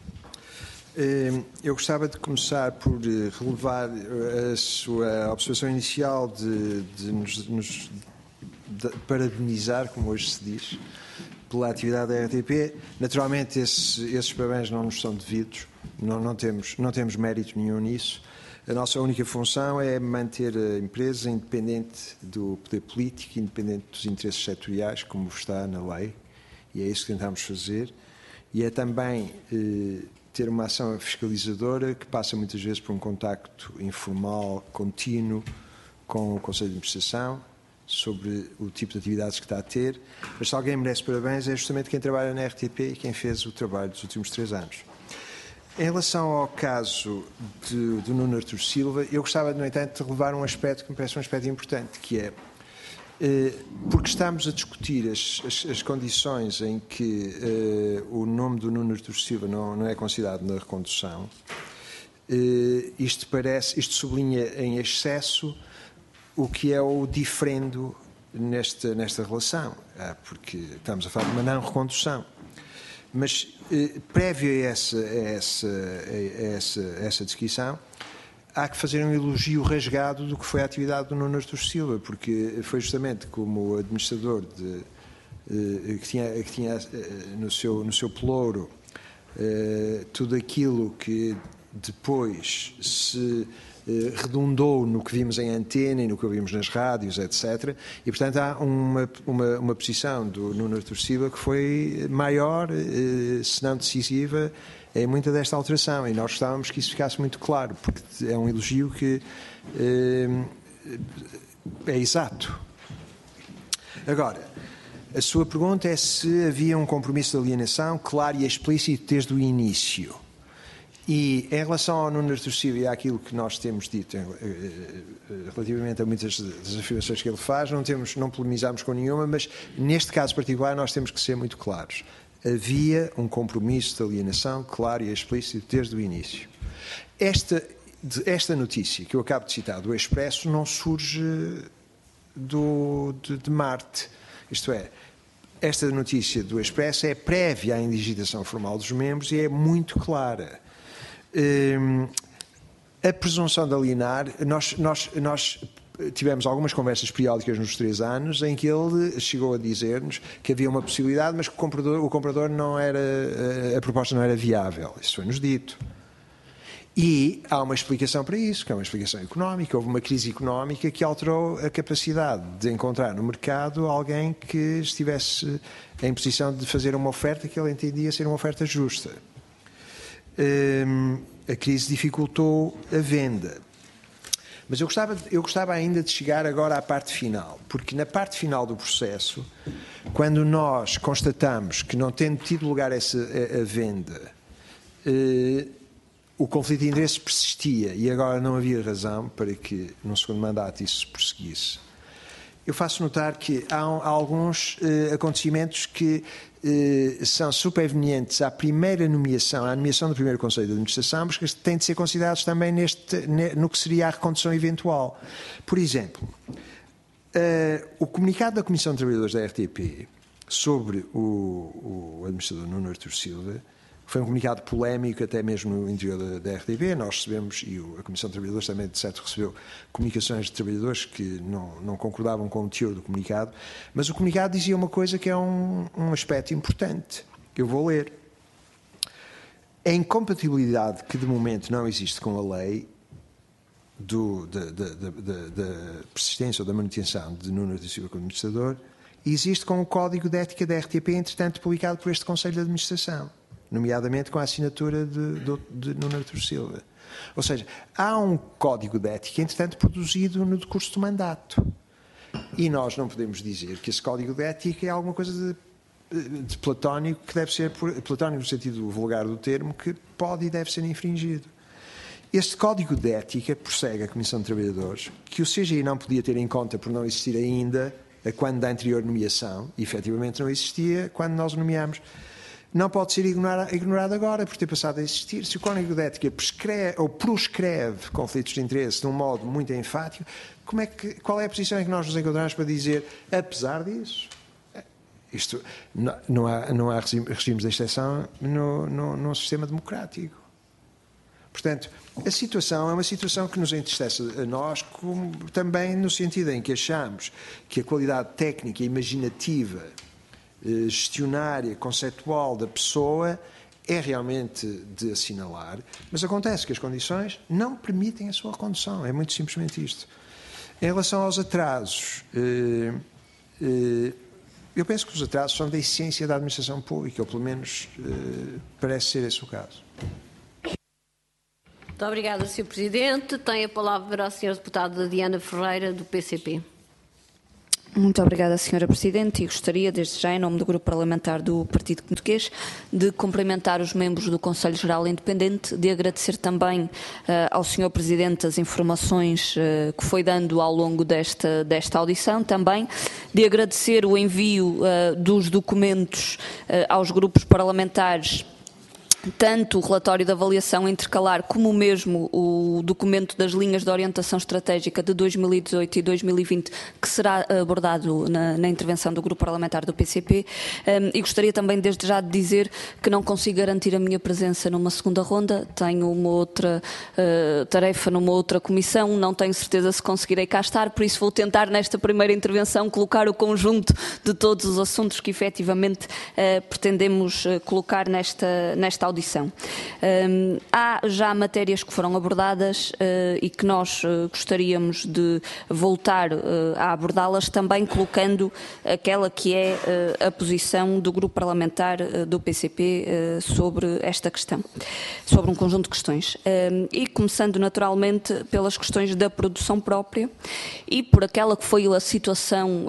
Eu gostava de começar por relevar a sua observação inicial de nos parabenizar, como hoje se diz, pela atividade da RTP. Naturalmente, esses parabéns não nos são devidos, não temos mérito nenhum nisso. A nossa única função é manter a empresa independente do poder político, independente dos interesses setoriais, como está na lei, e é isso que tentamos fazer. E é também ter uma ação fiscalizadora que passa muitas vezes por um contacto informal, contínuo, com o Conselho de Administração, sobre o tipo de atividades que está a ter. Mas se alguém merece parabéns é justamente quem trabalha na RTP e quem fez o trabalho dos últimos 3 anos. Em relação ao caso do Nuno Artur Silva, eu gostava, no entanto, de relevar um aspecto que me parece um aspecto importante, que é, porque estamos a discutir as condições em que o nome do Nuno Artur Silva não é considerado na recondução, isto sublinha em excesso o que é o diferendo nesta relação, porque estamos a falar de uma não recondução. Mas, prévio a essa descrição, há que fazer um elogio rasgado do que foi a atividade do Nuno Artur Silva, porque foi justamente como administrador que tinha no seu pelouro tudo aquilo que depois se redundou no que vimos em antena e no que ouvimos nas rádios, etc. E, portanto, há uma posição do Nuno Artur Silva que foi maior, se não decisiva, em muita desta alteração. E nós gostávamos que isso ficasse muito claro, porque é um elogio que é exato. Agora, a sua pergunta é se havia um compromisso de alienação claro e explícito desde o início. E em relação ao Nuno Artur Silva e àquilo que nós temos dito relativamente a muitas das afirmações que ele faz, não polemizamos com nenhuma, mas neste caso particular nós temos que ser muito claros. Havia um compromisso de alienação claro e explícito desde o início. Esta notícia que eu acabo de citar do Expresso não surge de Marte. Isto é, esta notícia do Expresso é prévia à indigitação formal dos membros e é muito clara. A presunção de alienar, nós tivemos algumas conversas periódicas nos 3 anos em que ele chegou a dizer-nos que havia uma possibilidade, mas que o comprador não era, a proposta não era viável. Isso foi-nos dito. E há uma explicação para isso, que é uma explicação económica. Houve uma crise económica que alterou a capacidade de encontrar no mercado alguém que estivesse em posição de fazer uma oferta que ele entendia ser uma oferta justa. A crise dificultou a venda. Mas eu gostava ainda de chegar agora à parte final, porque na parte final do processo quando nós constatamos que, não tendo tido lugar a venda, o conflito de interesses persistia e agora não havia razão para que, num segundo mandato, isso se prosseguisse, eu faço notar que há alguns acontecimentos que são supervenientes à primeira nomeação, à nomeação do primeiro Conselho de Administração, mas que têm de ser considerados também no que seria a recondução eventual. Por exemplo, o comunicado da Comissão de Trabalhadores da RTP sobre o administrador Nuno Artur Silva foi um comunicado polémico até mesmo no interior da RTP. Nós recebemos, e a Comissão de Trabalhadores também de certo recebeu comunicações de trabalhadores que não concordavam com o teor do comunicado, mas o comunicado dizia uma coisa que é um aspecto importante. Eu vou ler. A incompatibilidade que de momento não existe com a lei da persistência ou da manutenção de Nuno Artur Silva como administrador existe com o Código de Ética da RTP, entretanto publicado por este Conselho de Administração, nomeadamente com a assinatura de Nuno Artur Silva. Ou seja, há um código de ética, entretanto, produzido no decurso do mandato. E nós não podemos dizer que esse código de ética é alguma coisa de platónico, que deve ser, platónico no sentido vulgar do termo, que pode e deve ser infringido. Este código de ética prossegue a Comissão de Trabalhadores, que o CGI não podia ter em conta por não existir ainda, quando da anterior nomeação, e efetivamente não existia, quando nós o nomeámos. Não pode ser ignorado agora por ter passado a existir. Se o Código de Ética proscreve conflitos de interesse de um modo muito enfático, qual é a posição em que nós nos encontramos para dizer, apesar disso? Isto, não há regimes de exceção no sistema democrático. Portanto, a situação é uma situação que nos entristece a nós, como também no sentido em que achamos que a qualidade técnica e imaginativa, gestionária, conceptual da pessoa é realmente de assinalar, mas acontece que as condições não permitem a sua recondução. É muito simplesmente isto. Em relação aos atrasos, eu penso que os atrasos são da essência da administração pública, ou pelo menos parece ser esse o caso. Muito obrigada, Sr. Presidente. Tem a palavra a Sra. Deputada Diana Ferreira, do PCP. Muito obrigada, Sra. Presidente, e gostaria, desde já, em nome do Grupo Parlamentar do Partido Português, de cumprimentar os membros do Conselho Geral Independente, de agradecer também ao Sr. Presidente as informações que foi dando ao longo desta audição, também de agradecer o envio dos documentos aos grupos parlamentares, tanto o relatório de avaliação intercalar como mesmo o documento das linhas de orientação estratégica de 2018 e 2020, que será abordado na intervenção do Grupo Parlamentar do PCP, e gostaria também desde já de dizer que não consigo garantir a minha presença numa segunda ronda, tenho uma outra tarefa numa outra comissão, não tenho certeza se conseguirei cá estar, por isso vou tentar nesta primeira intervenção colocar o conjunto de todos os assuntos que efetivamente pretendemos colocar nesta audição. Há já matérias que foram abordadas e que nós gostaríamos de voltar a abordá-las, também colocando aquela que é a posição do Grupo Parlamentar do PCP sobre esta questão, sobre um conjunto de questões. E começando naturalmente pelas questões da produção própria e por aquela que foi a situação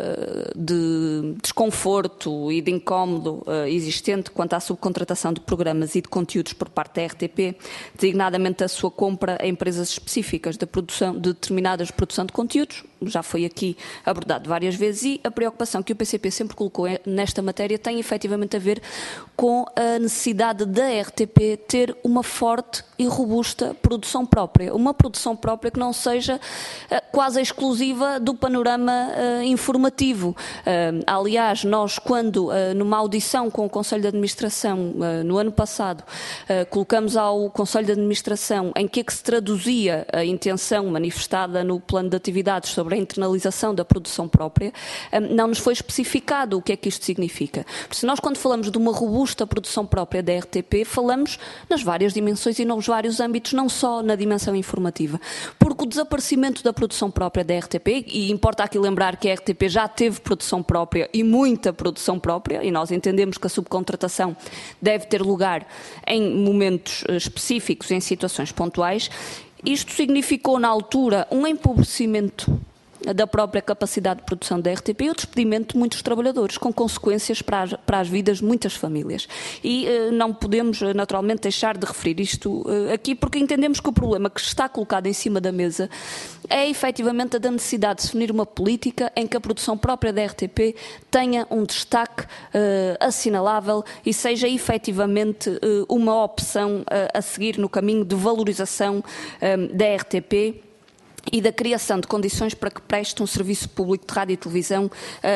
de desconforto e de incómodo existente quanto à subcontratação de programas e de conteúdos por parte da RTP, designadamente a sua compra a empresas específicas de determinadas produção de conteúdos, já foi aqui abordado várias vezes, e a preocupação que o PCP sempre colocou nesta matéria tem efetivamente a ver com a necessidade da RTP ter uma forte e robusta produção própria, uma produção própria que não seja quase exclusiva do panorama informativo. Aliás, nós quando numa audição com o Conselho de Administração no ano passado, colocamos ao Conselho de Administração em que é que se traduzia a intenção manifestada no plano de atividades sobre a internalização da produção própria, não nos foi especificado o que é que isto significa. Porque nós, quando falamos de uma robusta produção própria da RTP, falamos nas várias dimensões e nos vários âmbitos, não só na dimensão informativa. Porque o desaparecimento da produção própria da RTP, e importa aqui lembrar que a RTP já teve produção própria e muita produção própria, e nós entendemos que a subcontratação deve ter lugar em momentos específicos, em situações pontuais. Isto significou, na altura, um empobrecimento da própria capacidade de produção da RTP e o despedimento de muitos trabalhadores, com consequências para as vidas de muitas famílias. E não podemos, naturalmente, deixar de referir isto aqui, porque entendemos que o problema que está colocado em cima da mesa é efetivamente a da necessidade de definir uma política em que a produção própria da RTP tenha um destaque assinalável e seja efetivamente uma opção a seguir no caminho de valorização da RTP e da criação de condições para que preste um serviço público de rádio e televisão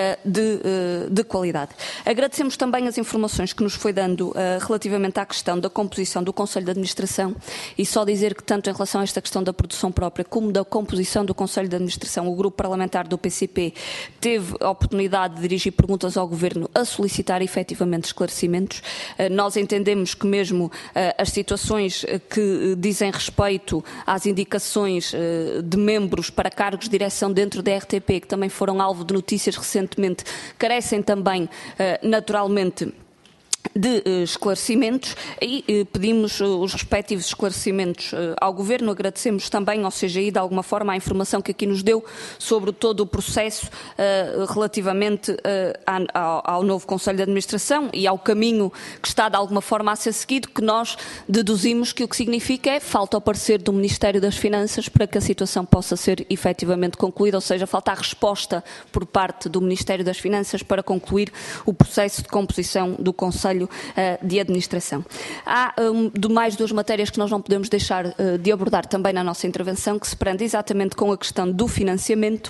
de qualidade. Agradecemos também as informações que nos foi dando relativamente à questão da composição do Conselho de Administração e só dizer que tanto em relação a esta questão da produção própria como da composição do Conselho de Administração, o grupo parlamentar do PCP teve a oportunidade de dirigir perguntas ao Governo a solicitar efetivamente esclarecimentos. Nós entendemos que mesmo as situações que dizem respeito às indicações de membros para cargos de direção dentro da RTP, que também foram alvo de notícias recentemente, carecem também, naturalmente, de esclarecimentos e pedimos os respectivos esclarecimentos ao Governo. Agradecemos também ao CGI, de alguma forma, a informação que aqui nos deu sobre todo o processo relativamente ao novo Conselho de Administração e ao caminho que está, de alguma forma, a ser seguido, que nós deduzimos que o que significa é falta ao parecer do Ministério das Finanças para que a situação possa ser efetivamente concluída, ou seja, falta a resposta por parte do Ministério das Finanças para concluir o processo de composição do Conselho de Administração. Há mais duas matérias que nós não podemos deixar de abordar também na nossa intervenção, que se prende exatamente com a questão do financiamento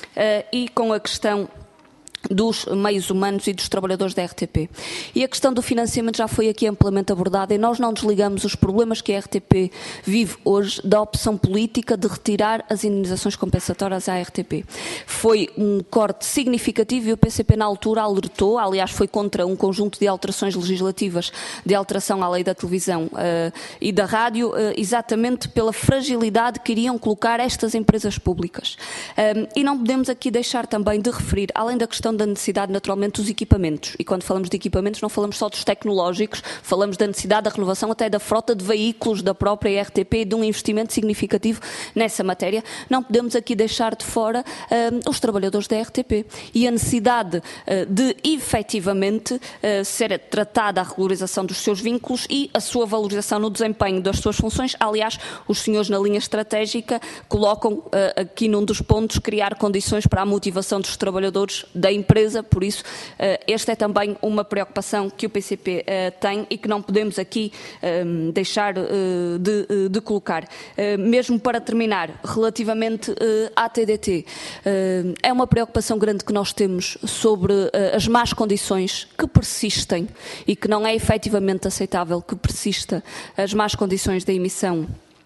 e com a questão dos meios humanos e dos trabalhadores da RTP. E a questão do financiamento já foi aqui amplamente abordada e nós não desligamos os problemas que a RTP vive hoje da opção política de retirar as indenizações compensatórias à RTP. Foi um corte significativo e o PCP na altura alertou, aliás foi contra um conjunto de alterações legislativas de alteração à lei da televisão e da rádio, exatamente pela fragilidade que iriam colocar estas empresas públicas. E não podemos aqui deixar também de referir, além da questão da necessidade, naturalmente, dos equipamentos. E quando falamos de equipamentos, não falamos só dos tecnológicos, falamos da necessidade da renovação até da frota de veículos da própria RTP e de um investimento significativo nessa matéria. Não podemos aqui deixar de fora os trabalhadores da RTP e a necessidade de, efetivamente, ser tratada a regularização dos seus vínculos e a sua valorização no desempenho das suas funções. Aliás, os senhores na linha estratégica colocam aqui num dos pontos criar condições para a motivação dos trabalhadores da empresa, por isso esta é também uma preocupação que o PCP tem e que não podemos aqui deixar de colocar. Mesmo para terminar, relativamente à TDT, é uma preocupação grande que nós temos sobre as más condições que persistem e que não é efetivamente aceitável que persista as más condições da emissão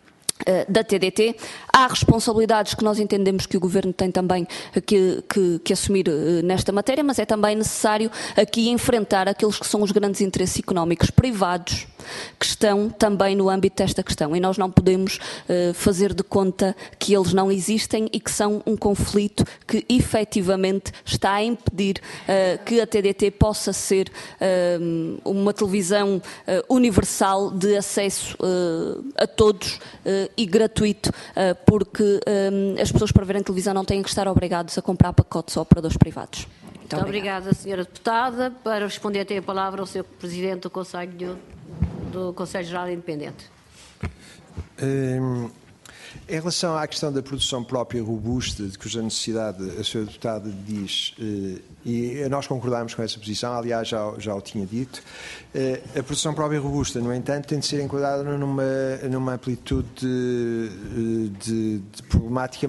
da TDT. Há responsabilidades que nós entendemos que o Governo tem também que assumir nesta matéria, mas é também necessário aqui enfrentar aqueles que são os grandes interesses económicos privados que estão também no âmbito desta questão e nós não podemos fazer de conta que eles não existem e que são um conflito que efetivamente está a impedir que a TDT possa ser uma televisão universal de acesso a todos e gratuito, porque as pessoas para verem televisão não têm que estar obrigados a comprar pacotes a operadores privados. Muito obrigada, Sra. Deputada. Para responder, tem a palavra o Sr. Presidente do Conselho Geral Independente. Em relação à questão da produção própria robusta, de cuja necessidade a Sra. Deputada diz, e nós concordamos com essa posição, aliás já o tinha dito, a produção própria robusta, no entanto, tem de ser enquadrada numa amplitude de problemática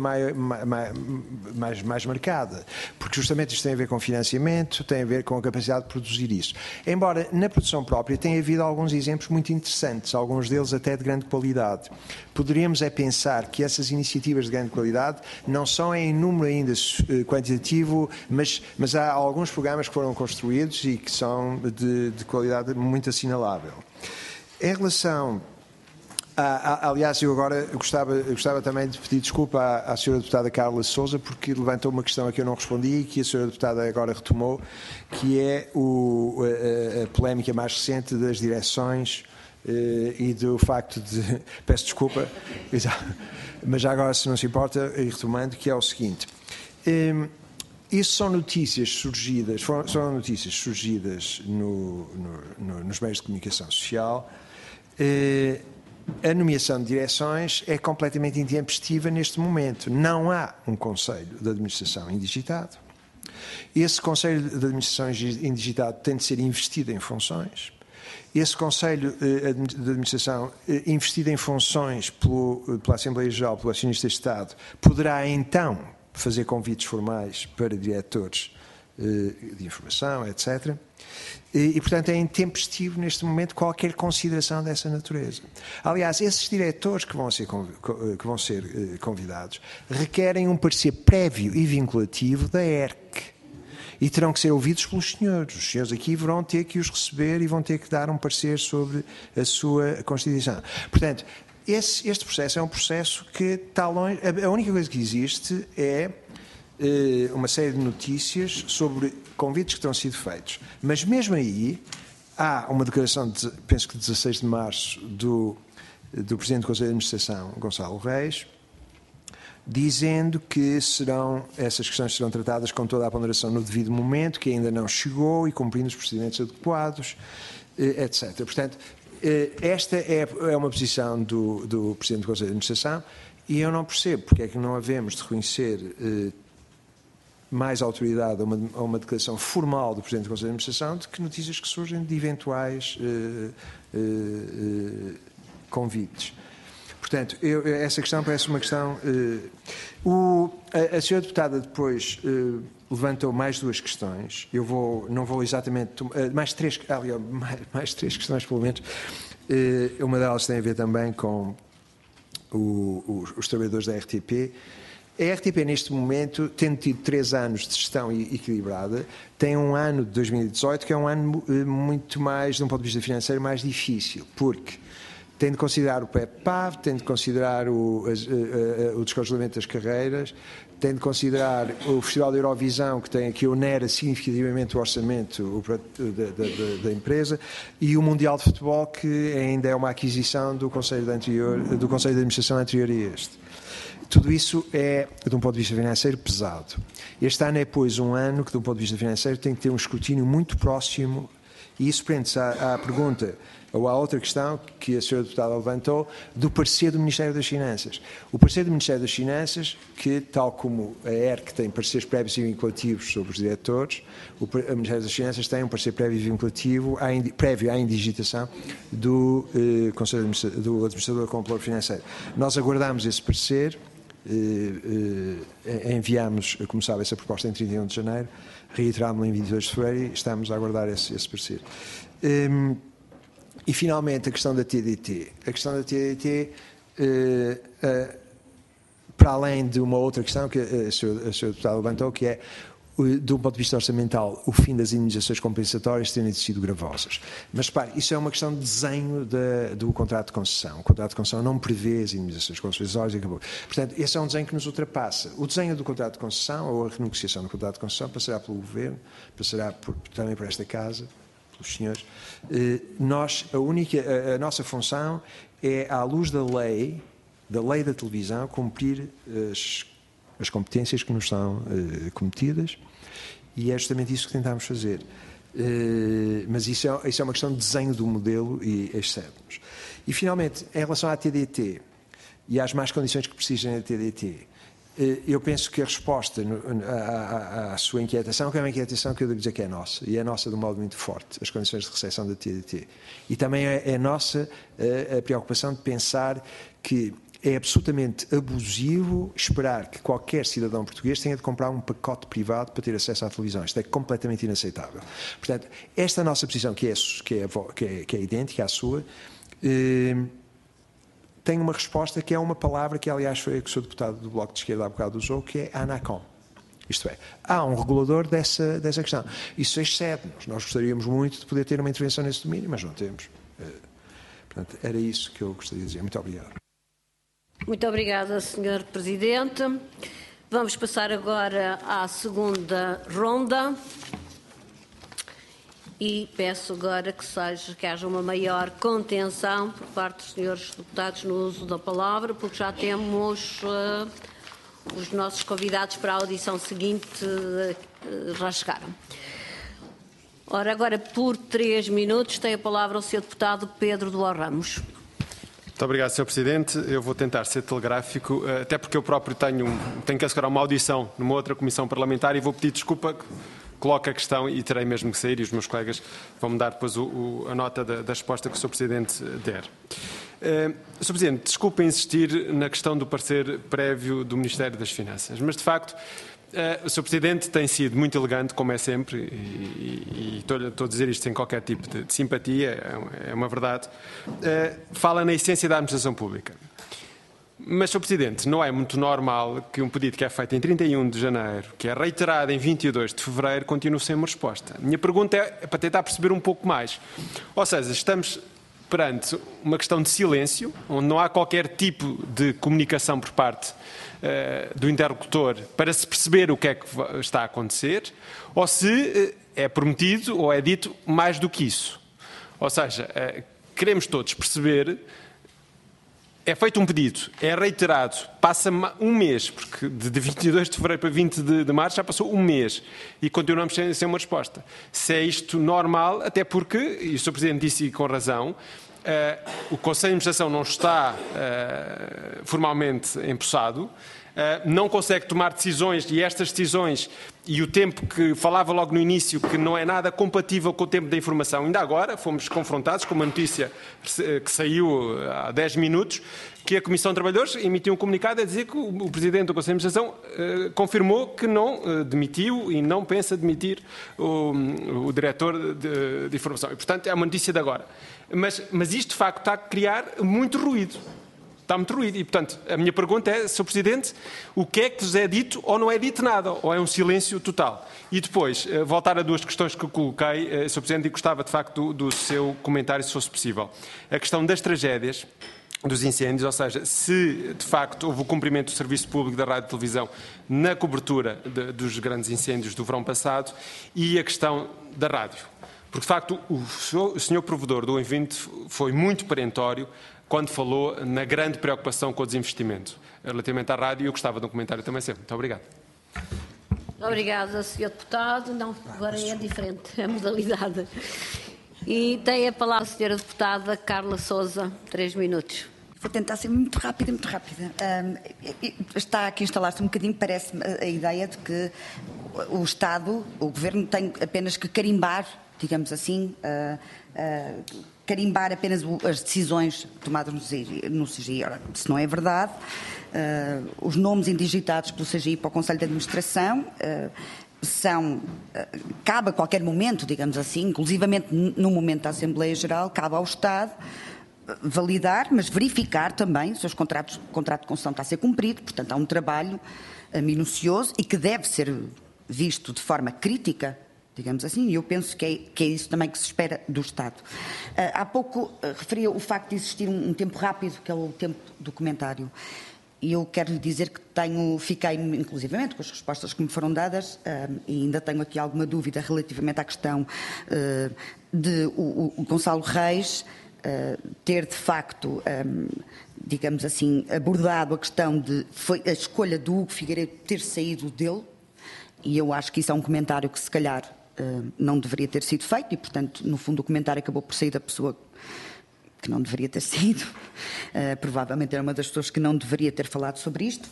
mais marcada, porque justamente isto tem a ver com financiamento, tem a ver com a capacidade de produzir isso. Embora na produção própria tenha havido alguns exemplos muito interessantes, alguns deles até de grande qualidade. Poderíamos pensar que essas iniciativas de grande qualidade não são em número ainda quantitativo, mas há alguns programas que foram construídos e que são de qualidade muito assinalável. Em relação aliás, eu agora gostava também de pedir desculpa à Sra. Deputada Carla Sousa, porque levantou uma questão a que eu não respondi e que a Sra. Deputada agora retomou, que é a polémica mais recente das direções e do facto de... Peço desculpa, mas já agora, se não se importa, retomando, que é o seguinte... Isso são notícias surgidas, foram notícias surgidas nos meios de comunicação social. A nomeação de direções é completamente intempestiva neste momento. Não há um Conselho de Administração indigitado. Esse Conselho de Administração indigitado tem de ser investido em funções. Esse Conselho de Administração investido em funções pela Assembleia Geral, pelo Acionista de Estado, poderá então fazer convites formais para diretores de informação, etc. E, portanto, é intempestivo neste momento qualquer consideração dessa natureza. Aliás, esses diretores que vão ser convidados requerem um parecer prévio e vinculativo da ERC. E terão que ser ouvidos pelos senhores. Os senhores aqui vão ter que os receber e vão ter que dar um parecer sobre a sua Constituição. Portanto, este processo é um processo que está longe. A única coisa que existe é uma série de notícias sobre convites que terão sido feitos. Mas mesmo aí, há uma declaração, penso que 16 de março, do Presidente do Conselho de Administração, Gonçalo Reis, dizendo que essas questões serão tratadas com toda a ponderação no devido momento, que ainda não chegou e cumprindo os procedimentos adequados, etc. Portanto, esta é uma posição do Presidente do Conselho de Administração e eu não percebo porque é que não havemos de reconhecer mais autoridade a uma declaração formal do Presidente do Conselho de Administração de que notícias que surgem de eventuais convites. Portanto, essa questão parece uma questão... a senhora deputada depois levantou mais duas questões. Não vou exatamente... mais três questões, pelo menos. Uma delas tem a ver também com os trabalhadores da RTP. A RTP, neste momento, tendo tido 3 anos de gestão equilibrada, tem um ano de 2018 que é um ano muito mais, de um ponto de vista financeiro, mais difícil, porque tem de considerar o PEP-PAV, tem de considerar o descongelamento das carreiras, tem de considerar o Festival da Eurovisão, que onera significativamente o orçamento da empresa, e o Mundial de Futebol, que ainda é uma aquisição do Conselho de Administração anterior a este. Tudo isso é, de um ponto de vista financeiro, pesado. Este ano é, pois, um ano que, de um ponto de vista financeiro, tem que ter um escrutínio muito próximo, e isso prende-se à pergunta, ou à outra questão que a senhora deputada levantou, do parecer do Ministério das Finanças. O parecer do Ministério das Finanças, que, tal como a ERC tem pareceres prévios e vinculativos sobre os diretores, o Ministério das Finanças tem um parecer prévio e vinculativo prévio à indigitação do do Administrador Controlador Financeiro. Nós aguardamos esse parecer, enviámos, como sabe, essa proposta em 31 de janeiro, reiterámos-la em 22 de fevereiro e estamos a aguardar esse parecer. E, finalmente, a questão da TDT. A questão da TDT, para além de uma outra questão que a senhora deputada levantou, que é, de um ponto de vista orçamental, o fim das indenizações compensatórias terem sido gravosas. Mas, repare, isso é uma questão de desenho do contrato de concessão. O contrato de concessão não prevê as indenizações compensatórias e acabou. Portanto, esse é um desenho que nos ultrapassa. O desenho do contrato de concessão, ou a renegociação do contrato de concessão, passará pelo Governo, passará também por esta Casa, pelos senhores. A nossa função é, à luz da lei da televisão, cumprir as competências que nos são cometidas, e é justamente isso que tentamos fazer. Mas isso é uma questão de desenho do modelo e excede-nos. E, finalmente, em relação à TDT e às más condições que precisam da TDT, eu penso que a resposta à sua inquietação, que é uma inquietação que eu devo dizer que é nossa, e é nossa de um modo muito forte, as condições de recepção da TDT. E também é nossa a preocupação de pensar que é absolutamente abusivo esperar que qualquer cidadão português tenha de comprar um pacote privado para ter acesso à televisão. Isto é completamente inaceitável. Portanto, esta nossa posição, que é idêntica à sua, tem uma resposta que é uma palavra que, aliás, foi a que o Sr. Deputado do Bloco de Esquerda há bocado usou, que é ANACOM. Isto é, há um regulador dessa questão. Isso excede-nos. Nós gostaríamos muito de poder ter uma intervenção nesse domínio, mas não temos. Portanto, era isso que eu gostaria de dizer. Muito obrigado. Muito obrigada, Sr. Presidente. Vamos passar agora à segunda ronda. E peço agora que haja uma maior contenção por parte dos senhores deputados no uso da palavra, porque já temos os nossos convidados para a audição seguinte já chegaram. Ora, agora por 3 minutos tem a palavra o Sr. Deputado Pedro Duarte Ramos. Muito obrigado, Sr. Presidente. Eu vou tentar ser telegráfico, até porque eu próprio tenho que assegurar uma audição numa outra comissão parlamentar e vou pedir desculpa, coloco a questão e terei mesmo que sair e os meus colegas vão-me dar depois a nota da resposta que o Sr. Presidente der. Sr. Presidente, desculpa insistir na questão do parecer prévio do Ministério das Finanças, mas de facto o Sr. Presidente tem sido muito elegante, como é sempre, e estou a dizer isto sem qualquer tipo de simpatia, é uma verdade. Fala na essência da administração pública. Mas, Sr. Presidente, não é muito normal que um pedido que é feito em 31 de janeiro, que é reiterado em 22 de fevereiro, continue sem uma resposta. A minha pergunta é para tentar perceber um pouco mais. Ou seja, estamos perante uma questão de silêncio, onde não há qualquer tipo de comunicação por parte do interlocutor para se perceber o que é que está a acontecer, ou se é prometido ou é dito mais do que isso. Ou seja, queremos todos perceber, é feito um pedido, é reiterado, passa um mês, porque de 22 de fevereiro para 20 de março já passou um mês e continuamos sem uma resposta. Se é isto normal, até porque, e o Sr. Presidente disse com razão, o Conselho de Administração não está formalmente empossado, não consegue tomar decisões e estas decisões e o tempo que falava logo no início que não é nada compatível com o tempo da informação. Ainda agora fomos confrontados com uma notícia que saiu há 10 minutos que a Comissão de Trabalhadores emitiu um comunicado a dizer que o Presidente do Conselho de Administração confirmou que não demitiu e não pensa demitir o Diretor de Informação. E, portanto, é uma notícia de agora. Mas isto, de facto, está a criar muito ruído. Está muito ruído. E, portanto, a minha pergunta é, Sr. Presidente, o que é que vos é dito ou não é dito nada? Ou é um silêncio total? E depois, voltar a duas questões que eu coloquei, Sr. Presidente, e gostava, de facto, do seu comentário, se fosse possível. A questão das tragédias, dos incêndios, ou seja, se de facto houve o cumprimento do serviço público da rádio e televisão na cobertura dos grandes incêndios do verão passado e a questão da rádio. Porque de facto o senhor provedor do ouvinte foi muito perentório quando falou na grande preocupação com o desinvestimento. Relativamente à rádio, eu gostava de um comentário também sempre. Muito obrigado. Obrigada, Sr. Deputado. Não, agora é diferente a modalidade. E tem a palavra a Sra. Deputada Carla Sousa, 3 minutos. Vou tentar ser muito rápida, muito rápida. Está aqui a instalar-se um bocadinho, parece-me, a ideia de que o Estado, o Governo, tem apenas que carimbar, digamos assim, carimbar apenas as decisões tomadas no CGI. Ora, se não é verdade, os nomes indigitados pelo CGI para o Conselho de Administração cabe a qualquer momento, digamos assim, inclusivamente no momento da Assembleia Geral, cabe ao Estado validar, mas verificar também se o contrato de concessão está a ser cumprido. Portanto, há um trabalho minucioso e que deve ser visto de forma crítica, digamos assim, e eu penso que é isso também que se espera do Estado. Há pouco referia o facto de existir um tempo rápido, que é o tempo do comentário. E eu quero lhe dizer que fiquei, inclusivamente, com as respostas que me foram dadas, e ainda tenho aqui alguma dúvida relativamente à questão de o Gonçalo Reis ter, de facto, digamos assim, abordado a questão de a escolha do Hugo Figueiredo ter saído dele, e eu acho que isso é um comentário que, se calhar, não deveria ter sido feito, e, portanto, no fundo, o comentário acabou por sair da pessoa que não deveria ter saído. Provavelmente era uma das pessoas que não deveria ter falado sobre isto.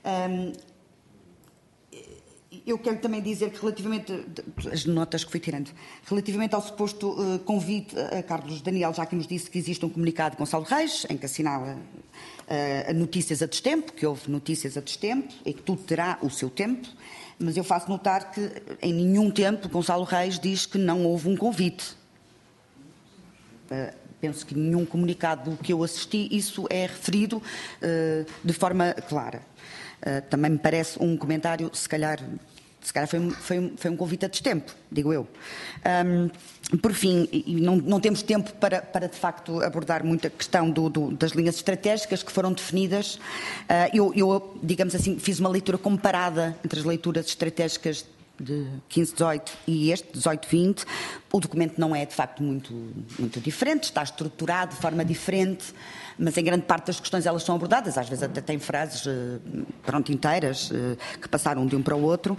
Eu quero também dizer que, relativamente às notas que fui tirando, relativamente ao suposto convite a Carlos Daniel, já que nos disse que existe um comunicado de Gonçalo Reis, em que assinala notícias a destempo, que houve notícias a destempo e que tudo terá o seu tempo, mas eu faço notar que em nenhum tempo Gonçalo Reis diz que não houve um convite. Penso que nenhum comunicado que eu assisti, isso é referido de forma clara. Também me parece um comentário, se calhar foi um convite a destempo, digo eu. Por fim, e não temos tempo para de facto abordar muito a questão das linhas estratégicas que foram definidas. Eu, digamos assim, fiz uma leitura comparada entre as leituras estratégicas de 15-18 e este 18-20, o documento não é de facto muito diferente, está estruturado de forma diferente, mas em grande parte das questões elas são abordadas, às vezes até tem frases inteiras que passaram de um para o outro.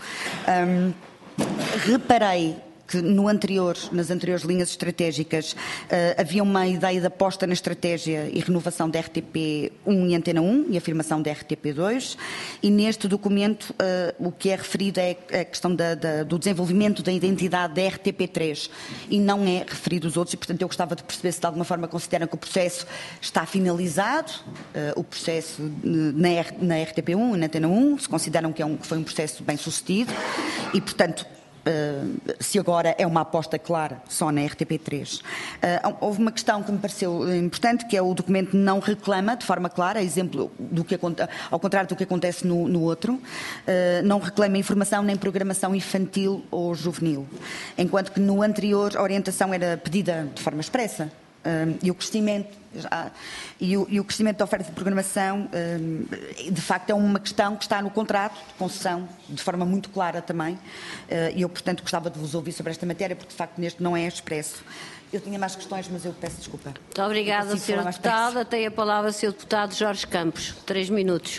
Reparei que nas anteriores linhas estratégicas havia uma ideia de aposta na estratégia e renovação da RTP1 e Antena 1 e afirmação da RTP2, e neste documento o que é referido é a questão do desenvolvimento da identidade da RTP3 e não é referido os outros, e portanto eu gostava de perceber se de alguma forma consideram que o processo está finalizado, o processo na RTP1 e na Antena 1, se consideram que foi um processo bem sucedido e portanto se agora é uma aposta clara só na RTP3. Houve uma questão que me pareceu importante, que é o documento não reclama de forma clara, exemplo ao contrário do que acontece no outro, não reclama informação nem programação infantil ou juvenil, enquanto que no anterior a orientação era pedida de forma expressa. E o crescimento da oferta de programação, de facto, é uma questão que está no contrato de concessão, de forma muito clara também, e eu, portanto, gostava de vos ouvir sobre esta matéria, porque, de facto, neste não é expresso. Eu tinha mais questões, mas eu peço desculpa. Muito obrigada, Sra. Deputada. Tem a palavra o Sr. Deputado Jorge Campos. 3 minutos.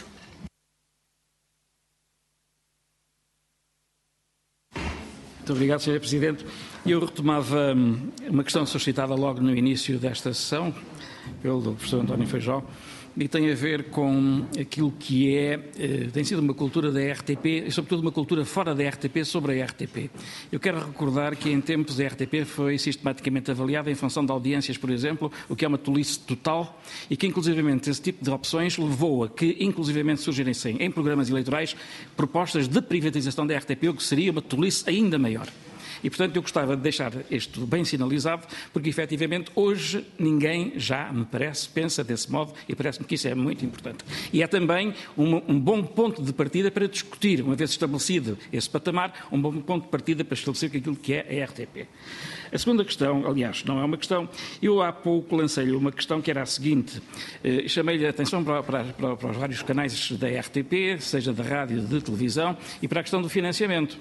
Muito obrigado, Sr. Presidente. Eu retomava uma questão suscitada logo no início desta sessão, pelo professor António Feijó, e tem a ver com aquilo que tem sido uma cultura da RTP, e sobretudo uma cultura fora da RTP sobre a RTP. Eu quero recordar que em tempos a RTP foi sistematicamente avaliada em função de audiências, por exemplo, o que é uma tolice total, e que inclusivamente esse tipo de opções levou a que inclusivamente surgissem em programas eleitorais propostas de privatização da RTP, o que seria uma tolice ainda maior. E, portanto, eu gostava de deixar isto bem sinalizado, porque, efetivamente, hoje ninguém já, me parece, pensa desse modo, e parece-me que isso é muito importante. E é também um bom ponto de partida para discutir, uma vez estabelecido esse patamar, um bom ponto de partida para estabelecer aquilo que é a RTP. A segunda questão, aliás, não é uma questão, eu há pouco lancei-lhe uma questão que era a seguinte, chamei-lhe a atenção para os vários canais da RTP, seja da rádio, de televisão, e para a questão do financiamento.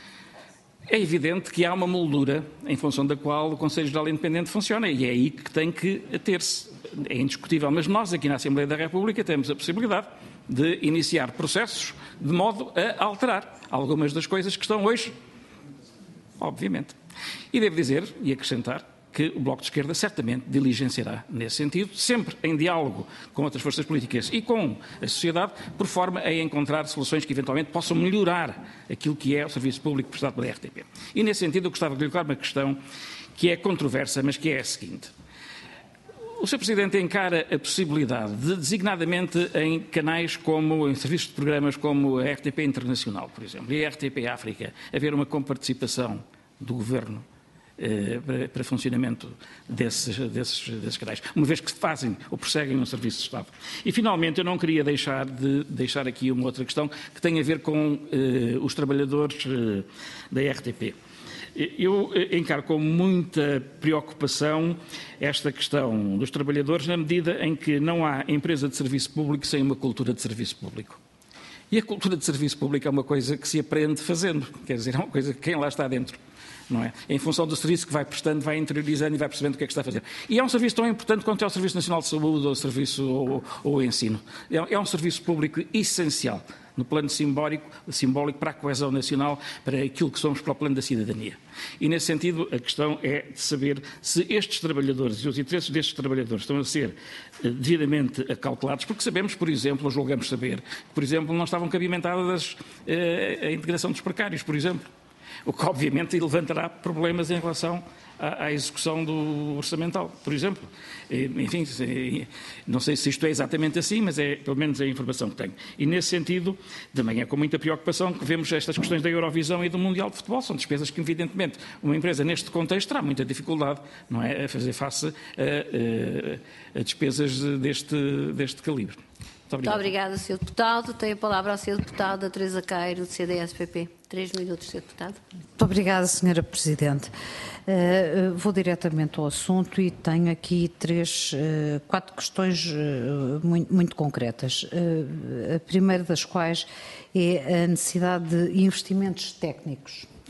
É evidente que há uma moldura em função da qual o Conselho Geral Independente funciona e é aí que tem que ter-se. É indiscutível, mas nós aqui na Assembleia da República temos a possibilidade de iniciar processos de modo a alterar algumas das coisas que estão hoje, obviamente. E devo dizer e acrescentar que o Bloco de Esquerda certamente diligenciará nesse sentido, sempre em diálogo com outras forças políticas e com a sociedade, por forma a encontrar soluções que eventualmente possam melhorar aquilo que é o serviço público prestado pela RTP. E nesse sentido eu gostava de lhe colocar uma questão que é controversa, mas que é a seguinte. O Sr. Presidente encara a possibilidade de, designadamente em canais como, em serviços de programas como a RTP Internacional, por exemplo, e a RTP África, haver uma comparticipação do Governo para funcionamento desses canais, uma vez que fazem ou prosseguem um serviço de Estado. E, finalmente, eu não queria deixar aqui uma outra questão que tem a ver com os trabalhadores da RTP. Eu encaro com muita preocupação esta questão dos trabalhadores na medida em que não há empresa de serviço público sem uma cultura de serviço público. E a cultura de serviço público é uma coisa que se aprende fazendo, quer dizer, é uma coisa que quem lá está dentro, não é? Em função do serviço que vai prestando, vai interiorizando e vai percebendo o que é que está a fazer. E é um serviço tão importante quanto é o Serviço Nacional de Saúde ou o serviço ou o ensino. É um serviço público essencial no plano simbólico para a coesão nacional, para aquilo que somos para o plano da cidadania. E, nesse sentido, a questão é de saber se estes trabalhadores e os interesses destes trabalhadores estão a ser devidamente calculados, porque sabemos, por exemplo, ou julgamos saber, que, por exemplo, não estavam cabimentadas a integração dos precários, por exemplo. O que, obviamente, levantará problemas em relação à execução do orçamental, por exemplo. Enfim, não sei se isto é exatamente assim, mas é pelo menos a informação que tenho. E, nesse sentido, também é com muita preocupação que vemos estas questões da Eurovisão e do Mundial de Futebol. São despesas que, evidentemente, uma empresa neste contexto terá muita dificuldade, não é, a fazer face a despesas deste calibre. Muito obrigada, Sr. Deputado. Tem a palavra a Sra. Deputada Teresa Cairo, do CDS-PP. 3 minutos, Sr. Deputado. Muito obrigada, Sra. Presidente. Vou diretamente ao assunto e tenho aqui 4 questões muito concretas. A primeira das quais é a necessidade de investimentos técnicos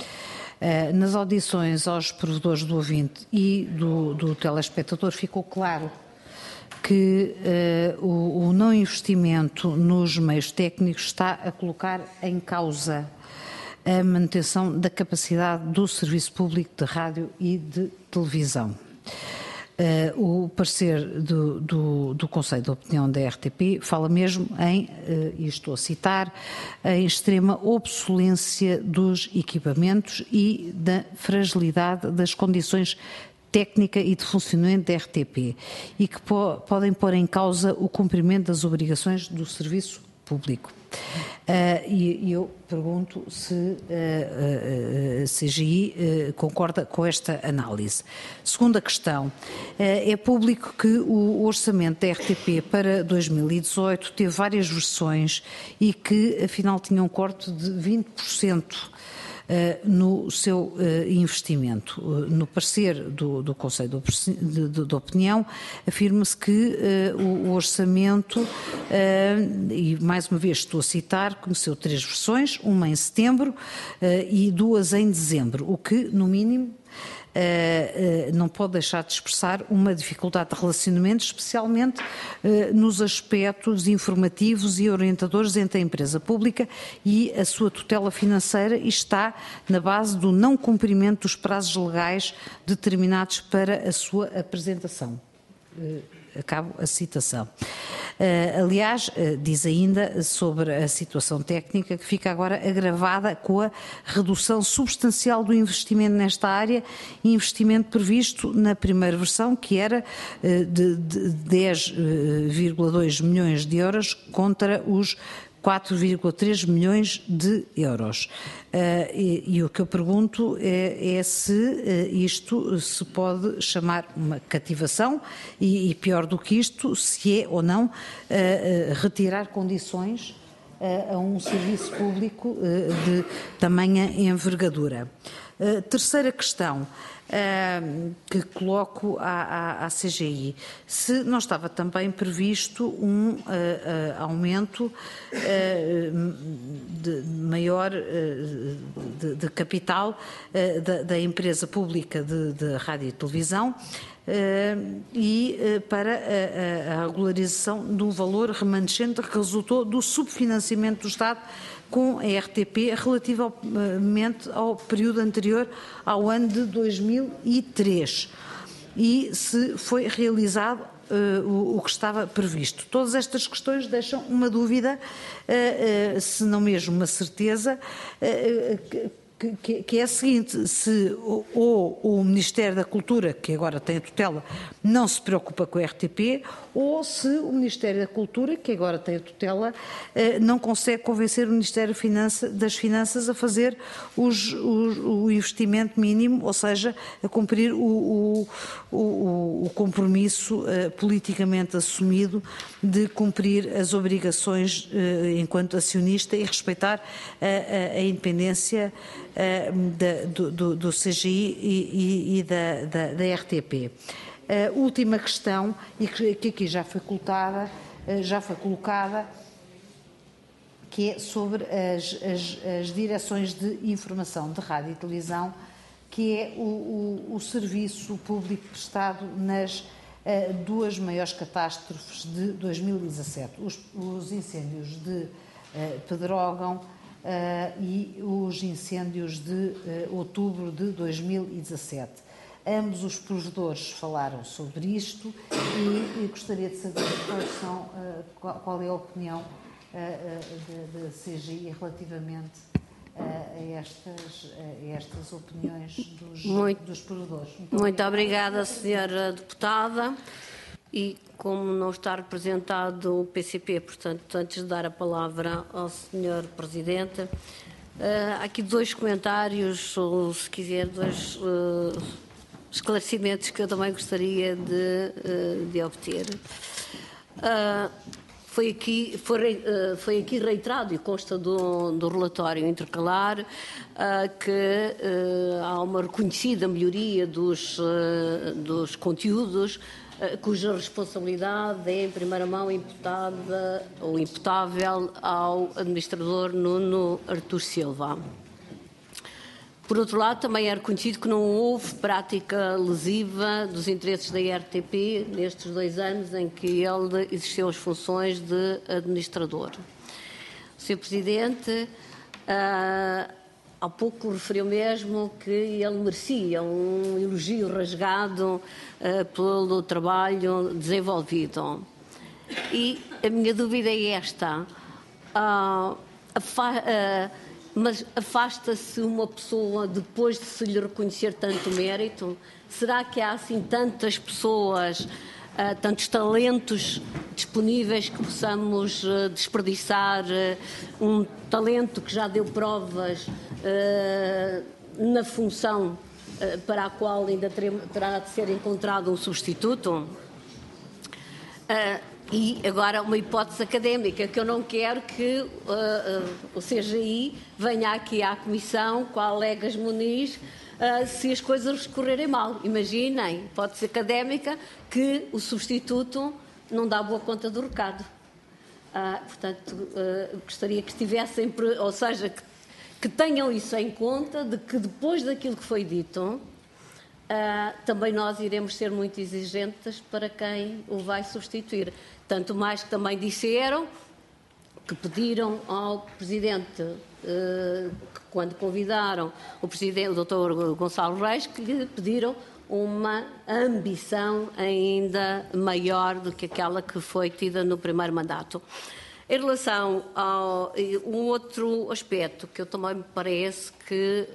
Nas audições aos provedores do ouvinte e do telespectador ficou claro que o não investimento nos meios técnicos está a colocar em causa a manutenção da capacidade do serviço público de rádio e de televisão. O parecer do Conselho de Opinião da RTP fala mesmo em, e estou a citar, em extrema obsolência dos equipamentos e da fragilidade das condições técnica e de funcionamento da RTP e que podem pôr em causa o cumprimento das obrigações do serviço público. E eu pergunto se a CGI concorda com esta análise. Segunda questão, é público que o orçamento da RTP para 2018 teve várias versões e que afinal tinha um corte de 20% no seu investimento. No parecer do Conselho de Opinião, afirma-se que o orçamento, e mais uma vez estou a citar, conheceu 3 versões, uma em setembro e 2 em dezembro, o que, no mínimo, não pode deixar de expressar uma dificuldade de relacionamento, especialmente nos aspectos informativos e orientadores entre a empresa pública e a sua tutela financeira, e está na base do não cumprimento dos prazos legais determinados para a sua apresentação. Acabo a citação. Aliás, diz ainda sobre a situação técnica que fica agora agravada com a redução substancial do investimento nesta área, investimento previsto na primeira versão, que era de 10,2 milhões de euros contra os 4,3 milhões de euros. E o que eu pergunto é se isto se pode chamar uma cativação e pior do que isto, se é ou não retirar condições a um serviço público de tamanha envergadura. Terceira questão que coloco à CGI, se não estava também previsto um aumento maior de capital da empresa pública de rádio e televisão e para a regularização do valor remanescente que resultou do subfinanciamento do Estado com a RTP relativamente ao período anterior ao ano de 2003 e se foi realizado o que estava previsto. Todas estas questões deixam uma dúvida, se não mesmo uma certeza, que é a seguinte: se ou o Ministério da Cultura, que agora tem a tutela, não se preocupa com a RTP, ou se o Ministério da Cultura, que agora tem a tutela, não consegue convencer o Ministério das Finanças a fazer o investimento mínimo, ou seja, a cumprir o compromisso politicamente assumido de cumprir as obrigações enquanto acionista e respeitar a independência do CGI e da RTP. Última questão, e que aqui já foi colocada, que é sobre as direções de informação de rádio e televisão, que é o serviço público prestado nas 2 maiores catástrofes de 2017, os incêndios de Pedrógão e os incêndios de outubro de 2017. Ambos os provedores falaram sobre isto e gostaria de saber qual é a opinião da CGI relativamente a estas opiniões dos provedores. Muito obrigada, Sra. Deputada. E como não está representado o PCP, portanto, antes de dar a palavra ao Sr. Presidente, há aqui 2 comentários, ou se quiser, 2 esclarecimentos que eu também gostaria de obter. Foi aqui reiterado, e consta do relatório intercalar, que há uma reconhecida melhoria dos conteúdos, cuja responsabilidade é, em primeira mão, imputada ou imputável ao administrador Nuno Artur Silva. Por outro lado, também é reconhecido que não houve prática lesiva dos interesses da RTP nestes 2 anos em que ele exerceu as funções de administrador. Sr. Presidente, há pouco referiu mesmo que ele merecia um elogio rasgado pelo trabalho desenvolvido. E a minha dúvida é esta. Mas afasta-se uma pessoa depois de se lhe reconhecer tanto mérito? Será que há assim tantas pessoas, tantos talentos disponíveis que possamos desperdiçar um talento que já deu provas na função para a qual ainda terá de ser encontrado um substituto? E agora uma hipótese académica, que eu não quero que o CGI venha aqui à Comissão com a Alegas Muniz se as coisas correrem mal. Imaginem, hipótese académica, que o substituto não dá boa conta do recado. Portanto, gostaria que estivessem, ou seja, que tenham isso em conta, de que depois daquilo que foi dito, também nós iremos ser muito exigentes para quem o vai substituir. Tanto mais que também disseram que pediram ao Presidente, que quando convidaram o Presidente, o Dr. Gonçalo Reis, que lhe pediram uma ambição ainda maior do que aquela que foi tida no primeiro mandato. Em relação ao um outro aspecto que eu também me parece que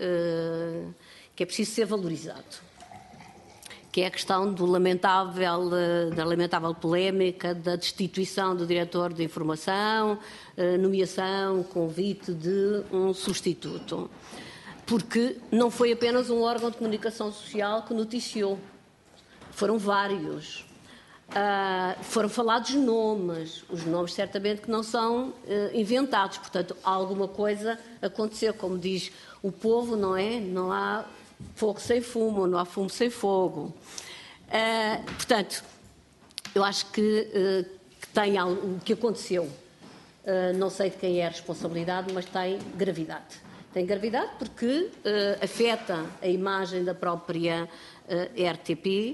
é preciso ser valorizado, que é a questão da lamentável polémica da destituição do diretor de informação, nomeação, convite de um substituto. Porque não foi apenas um órgão de comunicação social que noticiou, foram vários. Foram falados nomes, os nomes certamente que não são inventados, portanto alguma coisa aconteceu, como diz o povo, não é? Não há fogo sem fumo, não há fumo sem fogo. Portanto, eu acho que tem algo que aconteceu. Não sei de quem é a responsabilidade, mas tem gravidade. Tem gravidade porque afeta a imagem da própria RTP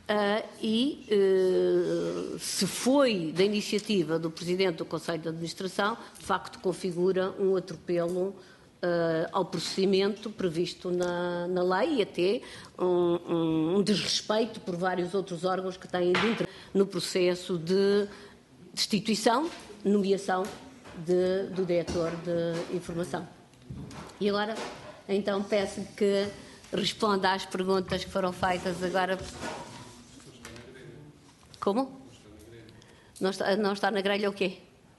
e se foi da iniciativa do Presidente do Conselho de Administração, de facto configura um atropelo ao procedimento previsto na lei e até um desrespeito por vários outros órgãos que têm de entrar no processo de destituição, nomeação do diretor de informação. E agora, então, peço que responda às perguntas que foram feitas agora. Como? Não está na grelha o quê?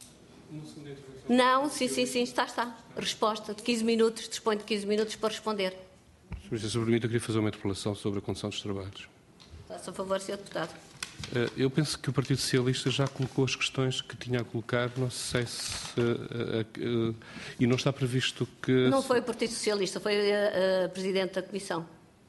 Não, sim, está. Resposta de 15 minutos, dispõe de 15 minutos para responder. Sr. Presidente, se me permite, eu queria fazer uma interpelação sobre a condução dos trabalhos. Faça a favor, Sr. Deputado. Eu penso que o Partido Socialista já colocou as questões que tinha a colocar, não sei se... e não está previsto que... Não foi o Partido Socialista, foi a Presidente da Comissão.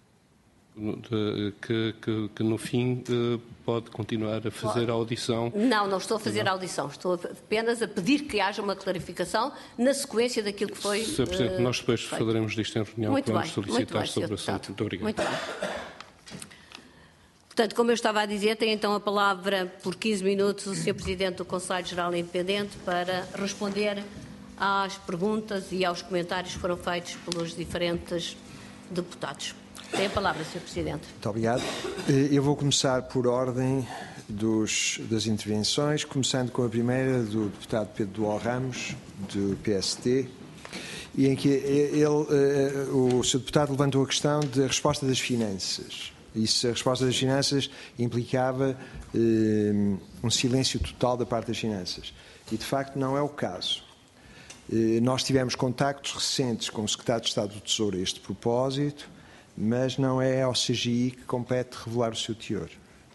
Que no fim pode continuar a fazer a audição. Não estou a fazer a audição, estou apenas a pedir que haja uma clarificação na sequência daquilo que foi. Sr. Presidente, nós depois falaremos disto em reunião muito quando bem, solicitar sobre o assunto. Muito obrigado. Muito bem. Portanto, como eu estava a dizer, tem então a palavra por 15 minutos o Sr. Presidente do Conselho Geral Independente para responder às perguntas e aos comentários que foram feitos pelos diferentes deputados. Tem a palavra, Sr. Presidente. Muito obrigado. Eu vou começar por ordem das intervenções, começando com a primeira do deputado Pedro Dual Ramos, do PST, e em que o Sr. Deputado levantou a questão da resposta das finanças. E se a resposta das finanças implicava um silêncio total da parte das finanças. E, de facto, não é o caso. Nós tivemos contactos recentes com o Secretário de Estado do Tesouro a este propósito, mas não é ao CGI que compete revelar o seu teor.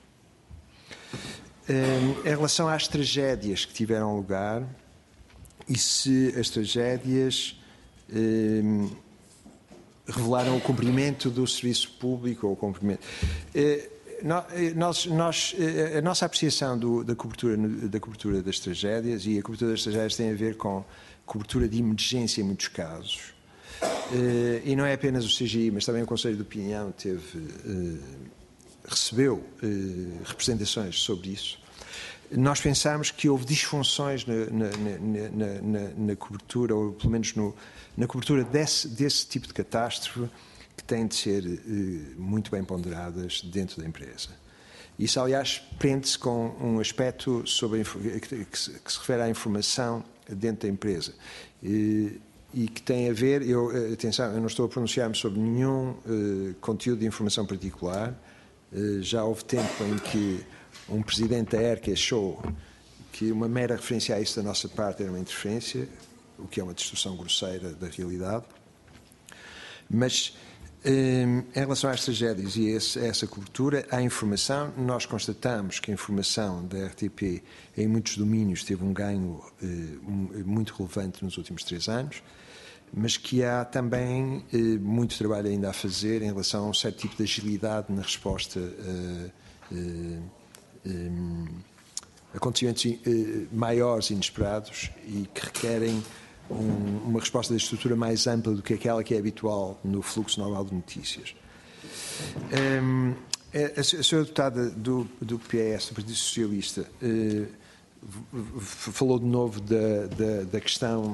Em relação às tragédias que tiveram lugar, e se as tragédias revelaram o cumprimento do serviço público ou o cumprimento... a nossa apreciação da cobertura das tragédias, e a cobertura das tragédias tem a ver com cobertura de emergência em muitos casos, e não é apenas o CGI, mas também o Conselho de Opinião recebeu representações sobre isso. Nós pensamos que houve disfunções na cobertura, ou pelo menos na cobertura desse tipo de catástrofe, que têm de ser muito bem ponderadas dentro da empresa. Isso, aliás, prende-se com um aspecto que se refere à informação dentro da empresa e que tem a ver, atenção, eu não estou a pronunciar-me sobre nenhum conteúdo de informação particular. Já houve tempo em que um presidente da ERC achou que uma mera referência a isso da nossa parte era uma interferência, o que é uma distorção grosseira da realidade. Mas, em relação às tragédias e a essa cobertura, à informação, nós constatamos que a informação da RTP em muitos domínios teve um ganho muito relevante nos últimos 3 anos, mas que há também muito trabalho ainda a fazer em relação a um certo tipo de agilidade na resposta a acontecimentos maiores e inesperados e que requerem uma resposta da estrutura mais ampla do que aquela que é habitual no fluxo normal de notícias. A senhora deputada do PS, do Partido Socialista, falou de novo da questão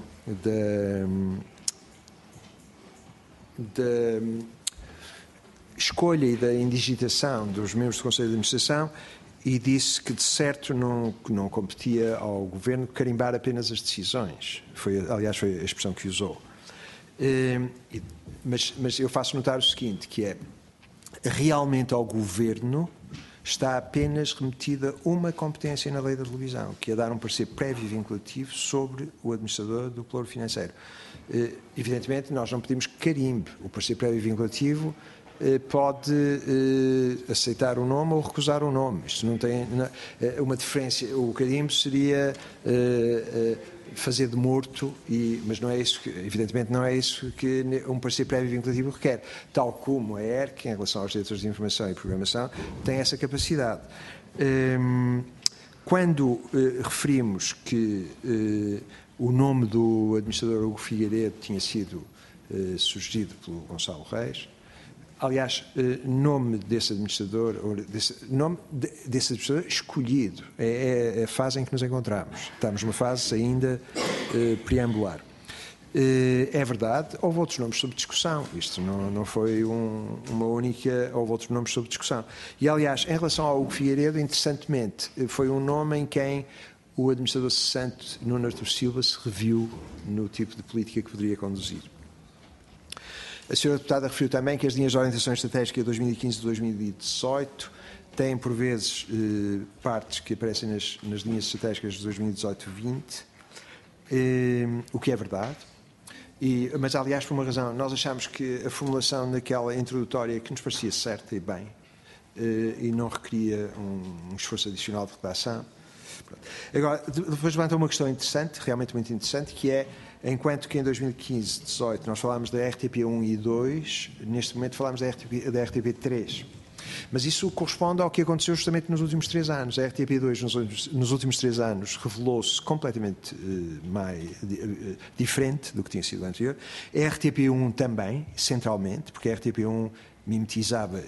da escolha e da indigitação dos membros do Conselho de Administração e disse que, de certo, não competia ao Governo carimbar apenas as decisões. Aliás, foi a expressão que usou. Mas eu faço notar o seguinte, que é, realmente ao Governo está apenas remetida uma competência na lei da televisão, que é dar um parecer prévio e vinculativo sobre o administrador do plano financeiro. Evidentemente, nós não pedimos carimbo. O parecer prévio e vinculativo pode aceitar o nome ou recusar o nome. Isto não tem uma diferença. O carimbo seria fazer de morto, mas não é isso, evidentemente não é isso que um parecer prévio e vinculativo requer, tal como a ERC, em relação aos diretores de informação e programação, tem essa capacidade. Quando referimos que o nome do administrador Hugo Figueiredo tinha sido sugerido pelo Gonçalo Reis, aliás, nome desse administrador, nome desse administrador escolhido, é a fase em que nos encontramos. Estamos numa fase ainda preambular. É verdade, houve outros nomes sob discussão. Isto não foi uma única, houve outros nomes sob discussão. E, aliás, em relação ao Hugo Figueiredo, interessantemente, foi um nome em quem o administrador cessante Nuno Artur Silva se reviu no tipo de política que poderia conduzir. A senhora deputada referiu também que as linhas de orientação estratégica de 2015 e 2018 têm, por vezes, partes que aparecem nas linhas estratégicas de 2018-20, o que é verdade. Mas, aliás, por uma razão, nós achamos que a formulação daquela introdutória que nos parecia certa e bem, e não requeria um esforço adicional de redação. Agora, depois levanta uma questão interessante, realmente muito interessante, que é, enquanto que em 2015-18 nós falámos da RTP1 e 2, neste momento falamos da RTP3. Mas isso corresponde ao que aconteceu justamente nos últimos 3 anos. A RTP2 nos últimos 3 anos revelou-se completamente diferente do que tinha sido anterior. A RTP1 também, centralmente, porque a RTP1 mimetizava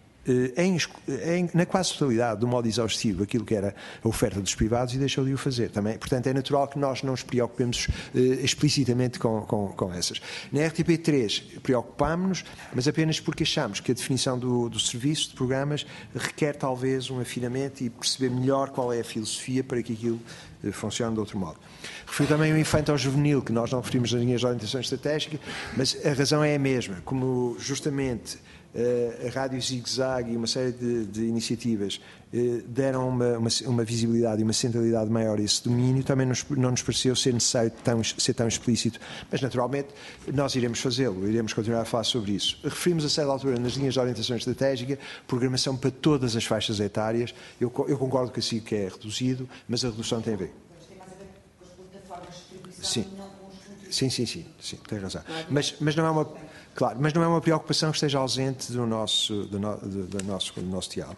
na quase totalidade, do modo exaustivo, aquilo que era a oferta dos privados e deixou de o fazer também. Portanto, é natural que nós não nos preocupemos explicitamente com essas. Na RTP3 preocupámos-nos, mas apenas porque achamos que a definição do serviço de programas requer talvez um afinamento e perceber melhor qual é a filosofia para que aquilo funcione de outro modo. Refiro também o infanto ao juvenil, que nós não referimos nas linhas de orientação estratégica, mas a razão é a mesma. Como justamente a Rádio Zig Zag e uma série de iniciativas deram uma visibilidade e uma centralidade maior a esse domínio, também não nos pareceu ser necessário ser tão explícito, mas naturalmente nós iremos fazê-lo, iremos continuar a falar sobre isso. Referimos a certa altura nas linhas de orientação estratégica programação para todas as faixas etárias. Eu concordo consigo que é reduzido, mas a redução tem a ver. Mas tem mais a ver com as plataformas de distribuição e não com os conteúdos. Sim, tem razão. Mas não é uma... Claro, mas não é uma preocupação que esteja ausente do nosso diálogo.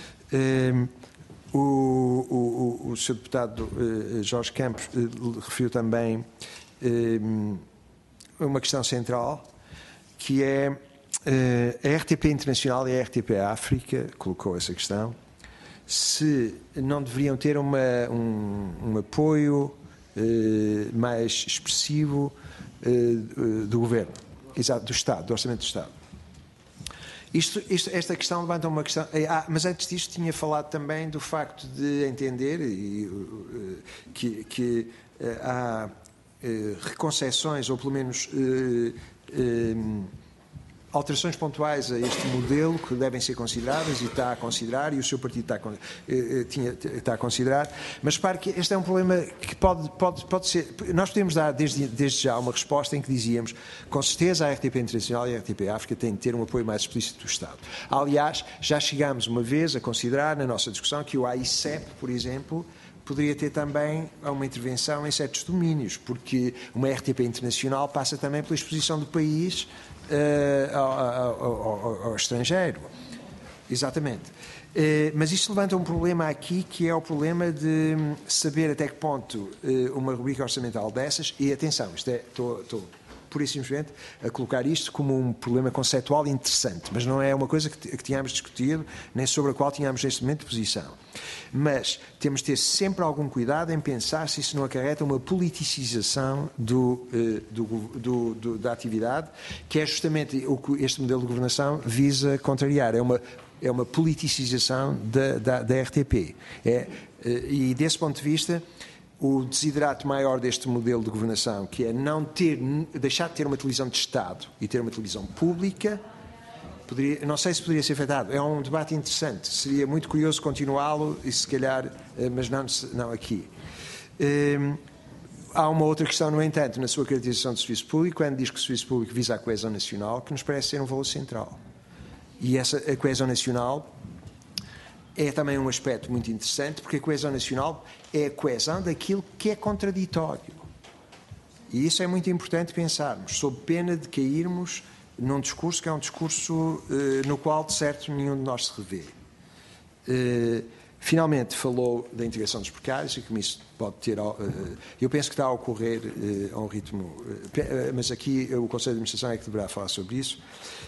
O Sr. Deputado Jorge Campos referiu também uma questão central, que é a RTP Internacional e a RTP África, colocou essa questão, se não deveriam ter um apoio mais expressivo do Governo, exato, do Estado, do Orçamento do Estado. Esta questão levanta uma questão. Mas antes disto tinha falado também do facto de entender que há reconcessões, ou pelo menos alterações pontuais a este modelo que devem ser consideradas, e está a considerar, e o seu partido está a considerar, mas repare que este é um problema que pode ser... Nós podemos dar desde já uma resposta em que dizíamos, com certeza a RTP Internacional e a RTP África têm de ter um apoio mais explícito do Estado. Aliás, já chegámos uma vez a considerar na nossa discussão que o AICEP, por exemplo, poderia ter também uma intervenção em certos domínios, porque uma RTP Internacional passa também pela exposição do país ao estrangeiro. Exatamente. Mas isto levanta um problema aqui, que é o problema de saber até que ponto uma rubrica orçamental dessas, e atenção, estou pura e simplesmente a colocar isto como um problema conceptual interessante, mas não é uma coisa que tínhamos discutido, nem sobre a qual tínhamos neste momento de posição. Mas temos de ter sempre algum cuidado em pensar se isso não acarreta uma politicização da atividade, que é justamente o que este modelo de governação visa contrariar. É uma politicização da RTP. E desse ponto de vista, o desiderato maior deste modelo de governação, que é deixar de ter uma televisão de Estado e ter uma televisão pública, não sei se poderia ser afetado. É um debate interessante. Seria muito curioso continuá-lo, e se calhar, mas não aqui. Há uma outra questão, no entanto, na sua caracterização de serviço público, quando diz que o serviço público visa a coesão nacional, que nos parece ser um valor central. E a coesão nacional é também um aspecto muito interessante, porque a coesão nacional é a coesão daquilo que é contraditório. E isso é muito importante pensarmos, sob pena de cairmos num discurso que é um discurso no qual, de certo, nenhum de nós se revê. Finalmente falou da integração dos precários, e como isso pode ter... eu penso que está a ocorrer a um ritmo... mas aqui o Conselho de Administração é que deverá falar sobre isso.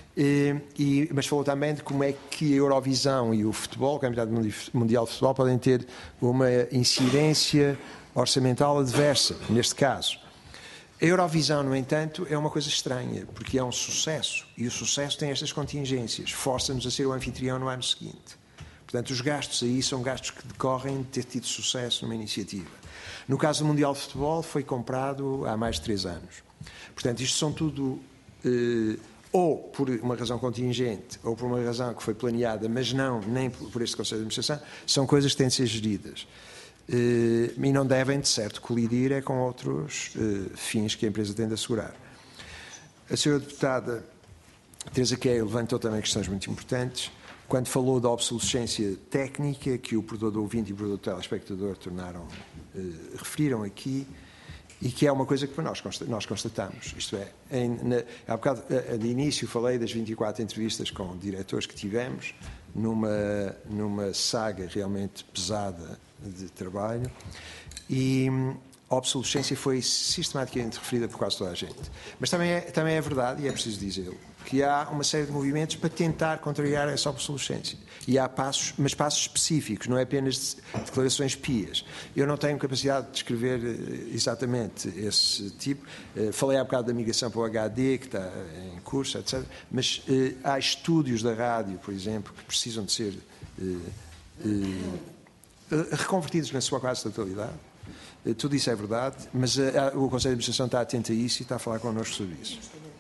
Mas falou também de como é que a Eurovisão e o futebol, o Campeonato Mundial de Futebol, podem ter uma incidência orçamental adversa, neste caso. A Eurovisão, no entanto, é uma coisa estranha, porque é um sucesso, e o sucesso tem estas contingências, força-nos a ser o anfitrião no ano seguinte. Portanto, os gastos aí são gastos que decorrem de ter tido sucesso numa iniciativa. No caso do Mundial de Futebol, foi comprado há mais de 3 anos. Portanto, isto são tudo... ou por uma razão contingente, ou por uma razão que foi planeada, mas nem por este Conselho de Administração, são coisas que têm de ser geridas. E não devem, de certo, colidir com outros fins que a empresa tem de assegurar. A senhora deputada Teresa Queio levantou também questões muito importantes, quando falou da obsolescência técnica que o produtor do ouvinte e o produtor do telespectador referiram aqui, e que é uma coisa que nós constatamos. Isto é, há bocado de início falei das 24 entrevistas com diretores que tivemos, numa saga realmente pesada de trabalho, e a obsolescência foi sistematicamente referida por quase toda a gente. Mas também é verdade, e é preciso dizê-lo, que há uma série de movimentos para tentar contrariar essa obsolescência. E há passos específicos, não é apenas declarações pias. Eu não tenho capacidade de descrever exatamente esse tipo. Falei há bocado da migração para o HD, que está em curso, etc. Mas há estúdios da rádio, por exemplo, que precisam de ser reconvertidos na sua quase totalidade. Tudo isso é verdade, mas o Conselho de Administração está atento a isso e está a falar connosco sobre isso.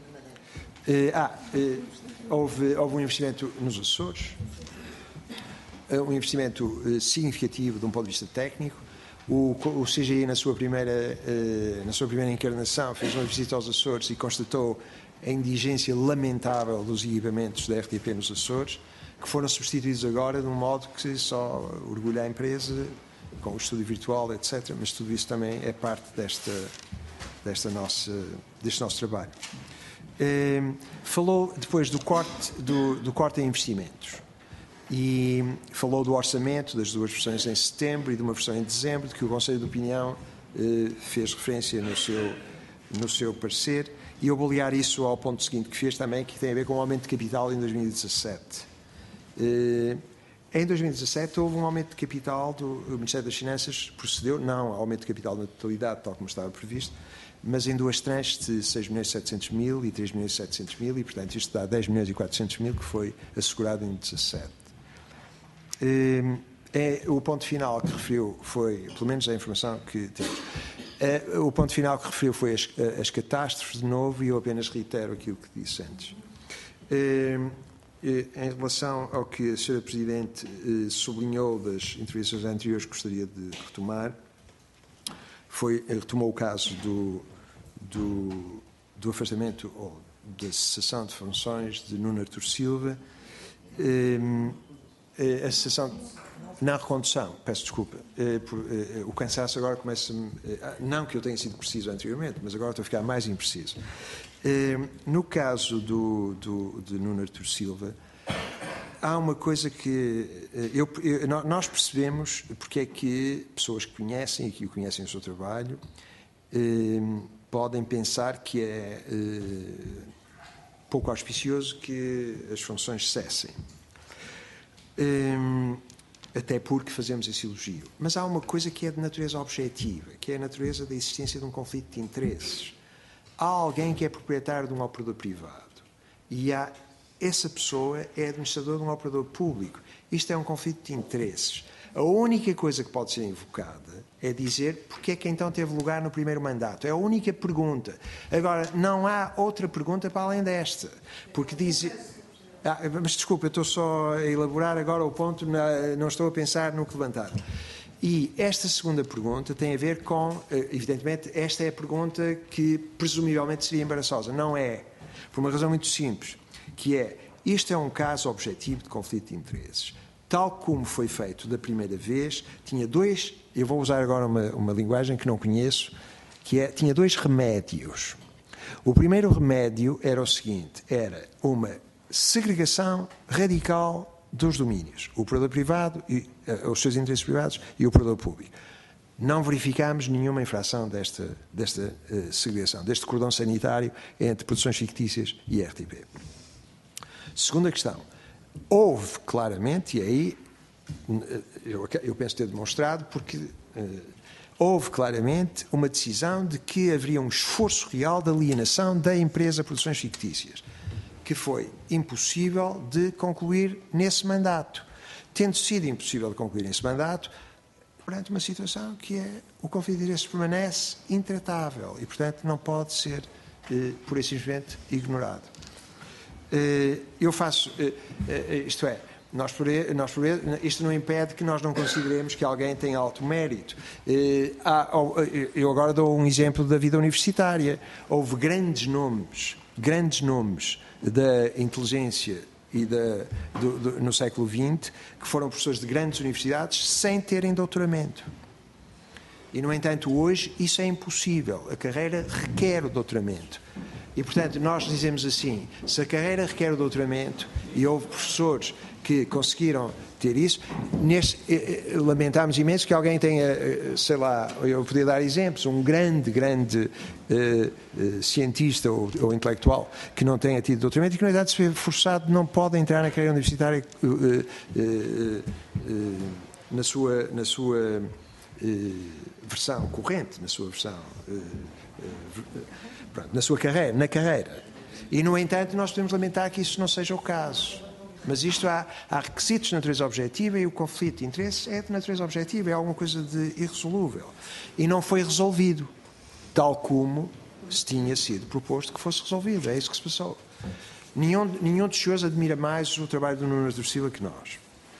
Houve um investimento nos Açores, um investimento significativo de um ponto de vista técnico. O CGI, na sua primeira encarnação, fez uma visita aos Açores e constatou a indigência lamentável dos equipamentos da RTP nos Açores, que foram substituídos agora de um modo que só orgulha a empresa, com o estúdio virtual, etc. Mas tudo isso também é parte deste nosso trabalho. Falou depois do corte em investimentos e falou do orçamento, das 2 versões em setembro e de uma versão em dezembro, de que o Conselho de Opinião fez referência no seu parecer, e eu vou ligar isso ao ponto seguinte que fez também, que tem a ver com o aumento de capital em 2017. Em 2017 houve um aumento de capital do Ministério das Finanças, procedeu, não aumento de capital na totalidade, tal como estava previsto, mas em duas tranches de 6.700.000 e 3.700.000, e portanto isto dá 10.400.000, que foi assegurado em 2017. O ponto final que referiu foi, pelo menos a informação que temos, o ponto final que referiu foi as catástrofes de novo, e eu apenas reitero aquilo que disse antes. Em relação ao que a Sra. Presidente sublinhou das intervenções anteriores, gostaria de retomar, retomou o caso do afastamento ou da cessação de funções de Nuno Artur Silva, a cessação, na recondução, peço desculpa, o cansaço agora começa-me, não que eu tenha sido preciso anteriormente, mas agora estou a ficar mais impreciso. No caso de Nuno Artur Silva, há uma coisa que nós percebemos porque é que pessoas que conhecem e que conhecem o seu trabalho podem pensar que é pouco auspicioso que as funções cessem. Até porque fazemos esse elogio. Mas há uma coisa que é de natureza objetiva, que é a natureza da existência de um conflito de interesses. Há alguém que é proprietário de um operador privado e essa pessoa é administrador de um operador público. Isto é um conflito de interesses. A única coisa que pode ser invocada é dizer porque é que então teve lugar no primeiro mandato. É a única pergunta. Agora, não há outra pergunta para além desta. Porque diz... mas desculpa, eu estou só a elaborar agora o ponto, não estou a pensar no que levantar. E esta segunda pergunta tem a ver com, evidentemente, esta é a pergunta que presumivelmente seria embaraçosa. Não é, por uma razão muito simples, que é, isto é um caso objetivo de conflito de interesses. Tal como foi feito da primeira vez, tinha dois, eu vou usar agora uma linguagem que não conheço, que é, tinha dois remédios. O primeiro remédio era o seguinte, era uma segregação radical dos domínios, o operador privado, os seus interesses privados e o operador público. Não verificámos nenhuma infração desta segregação, deste cordão sanitário entre produções fictícias e RTP. Segunda questão, houve claramente, e aí eu penso ter demonstrado, porque houve claramente uma decisão de que haveria um esforço real de alienação da empresa Produções Fictícias, que foi impossível de concluir nesse mandato. Tendo sido impossível de concluir nesse mandato, perante uma situação que é o conflito de interesses permanece intratável e, portanto, não pode ser, por e simplesmente, ignorado. Eu faço, isto é, isto não impede que nós não consideremos que alguém tem alto mérito. Eu agora dou um exemplo da vida universitária. Houve grandes nomes da inteligência e no século XX que foram professores de grandes universidades sem terem doutoramento. E, no entanto, hoje isso é impossível. A carreira requer o doutoramento. E, portanto, nós dizemos assim, se a carreira requer o doutoramento e houve professores que conseguiram ter isso, lamentamos imenso que alguém tenha, sei lá, eu podia dar exemplos, um grande cientista ou intelectual que não tenha tido doutoramento e que, na verdade, se vê forçado, não pode entrar na carreira universitária na sua versão corrente, na sua versão... na sua carreira, na carreira. E, no entanto, nós podemos lamentar que isso não seja o caso. Mas isto há requisitos de natureza objetiva e o conflito de interesses é de natureza objetiva, é alguma coisa de irresolúvel. E não foi resolvido, tal como se tinha sido proposto que fosse resolvido. É isso que se passou. Nenhum dos senhores admira mais o trabalho do Nuno Artur Silva que nós.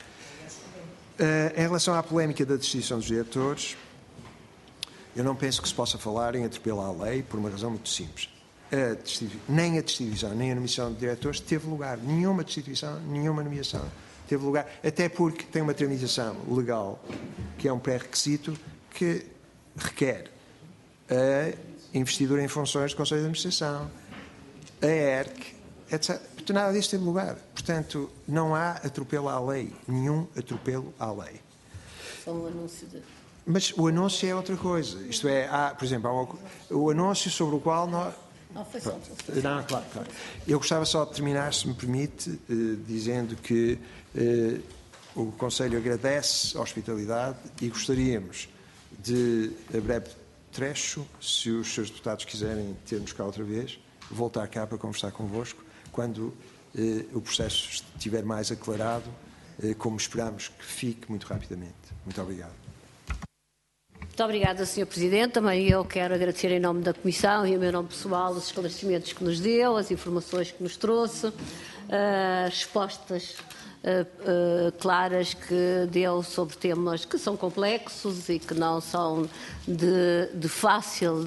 Em relação à polémica da destituição dos diretores, eu não penso que se possa falar em atropelar a lei por uma razão muito simples. Nem a destituição, nem a nomeação de diretores teve lugar. Nenhuma destituição, nenhuma nomeação teve lugar. Até porque tem uma tramitação legal, que é um pré-requisito, que requer a investidura em funções do Conselho de Administração, a ERC, etc. Portanto, nada disso teve lugar. Portanto, não há atropelo à lei. Nenhum atropelo à lei. Só um anúncio de... Mas o anúncio é outra coisa. Isto é, por exemplo, há o anúncio sobre o qual nós... Não foi só. Não, claro. Eu gostava só de terminar, se me permite, dizendo que o Conselho agradece a hospitalidade e gostaríamos de, a breve trecho, se os seus deputados quiserem ter-nos cá outra vez, voltar cá para conversar convosco, quando o processo estiver mais aclarado, como esperamos que fique muito rapidamente. Muito obrigado. Muito obrigada, Sr. Presidente. Também eu quero agradecer em nome da Comissão e em meu nome pessoal os esclarecimentos que nos deu, as informações que nos trouxe, as respostas claras que deu sobre temas que são complexos e que não são de fácil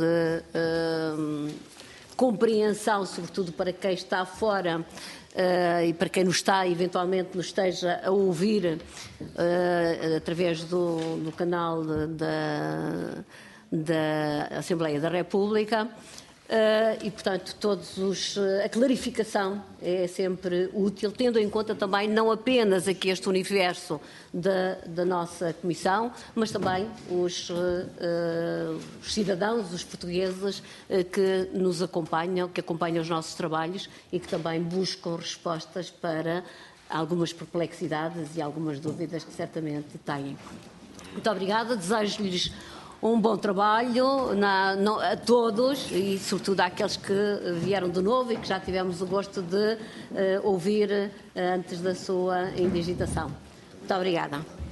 compreensão, sobretudo para quem está fora e para quem eventualmente nos esteja a ouvir através do canal da Assembleia da República. E, portanto, a clarificação é sempre útil, tendo em conta também não apenas aqui este universo da nossa Comissão, mas também os cidadãos, os portugueses que nos acompanham, que acompanham os nossos trabalhos e que também buscam respostas para algumas perplexidades e algumas dúvidas que certamente têm. Muito obrigada, desejo-lhes um bom trabalho a todos e, sobretudo, àqueles que vieram de novo e que já tivemos o gosto de ouvir antes da sua indigitação. Muito obrigada.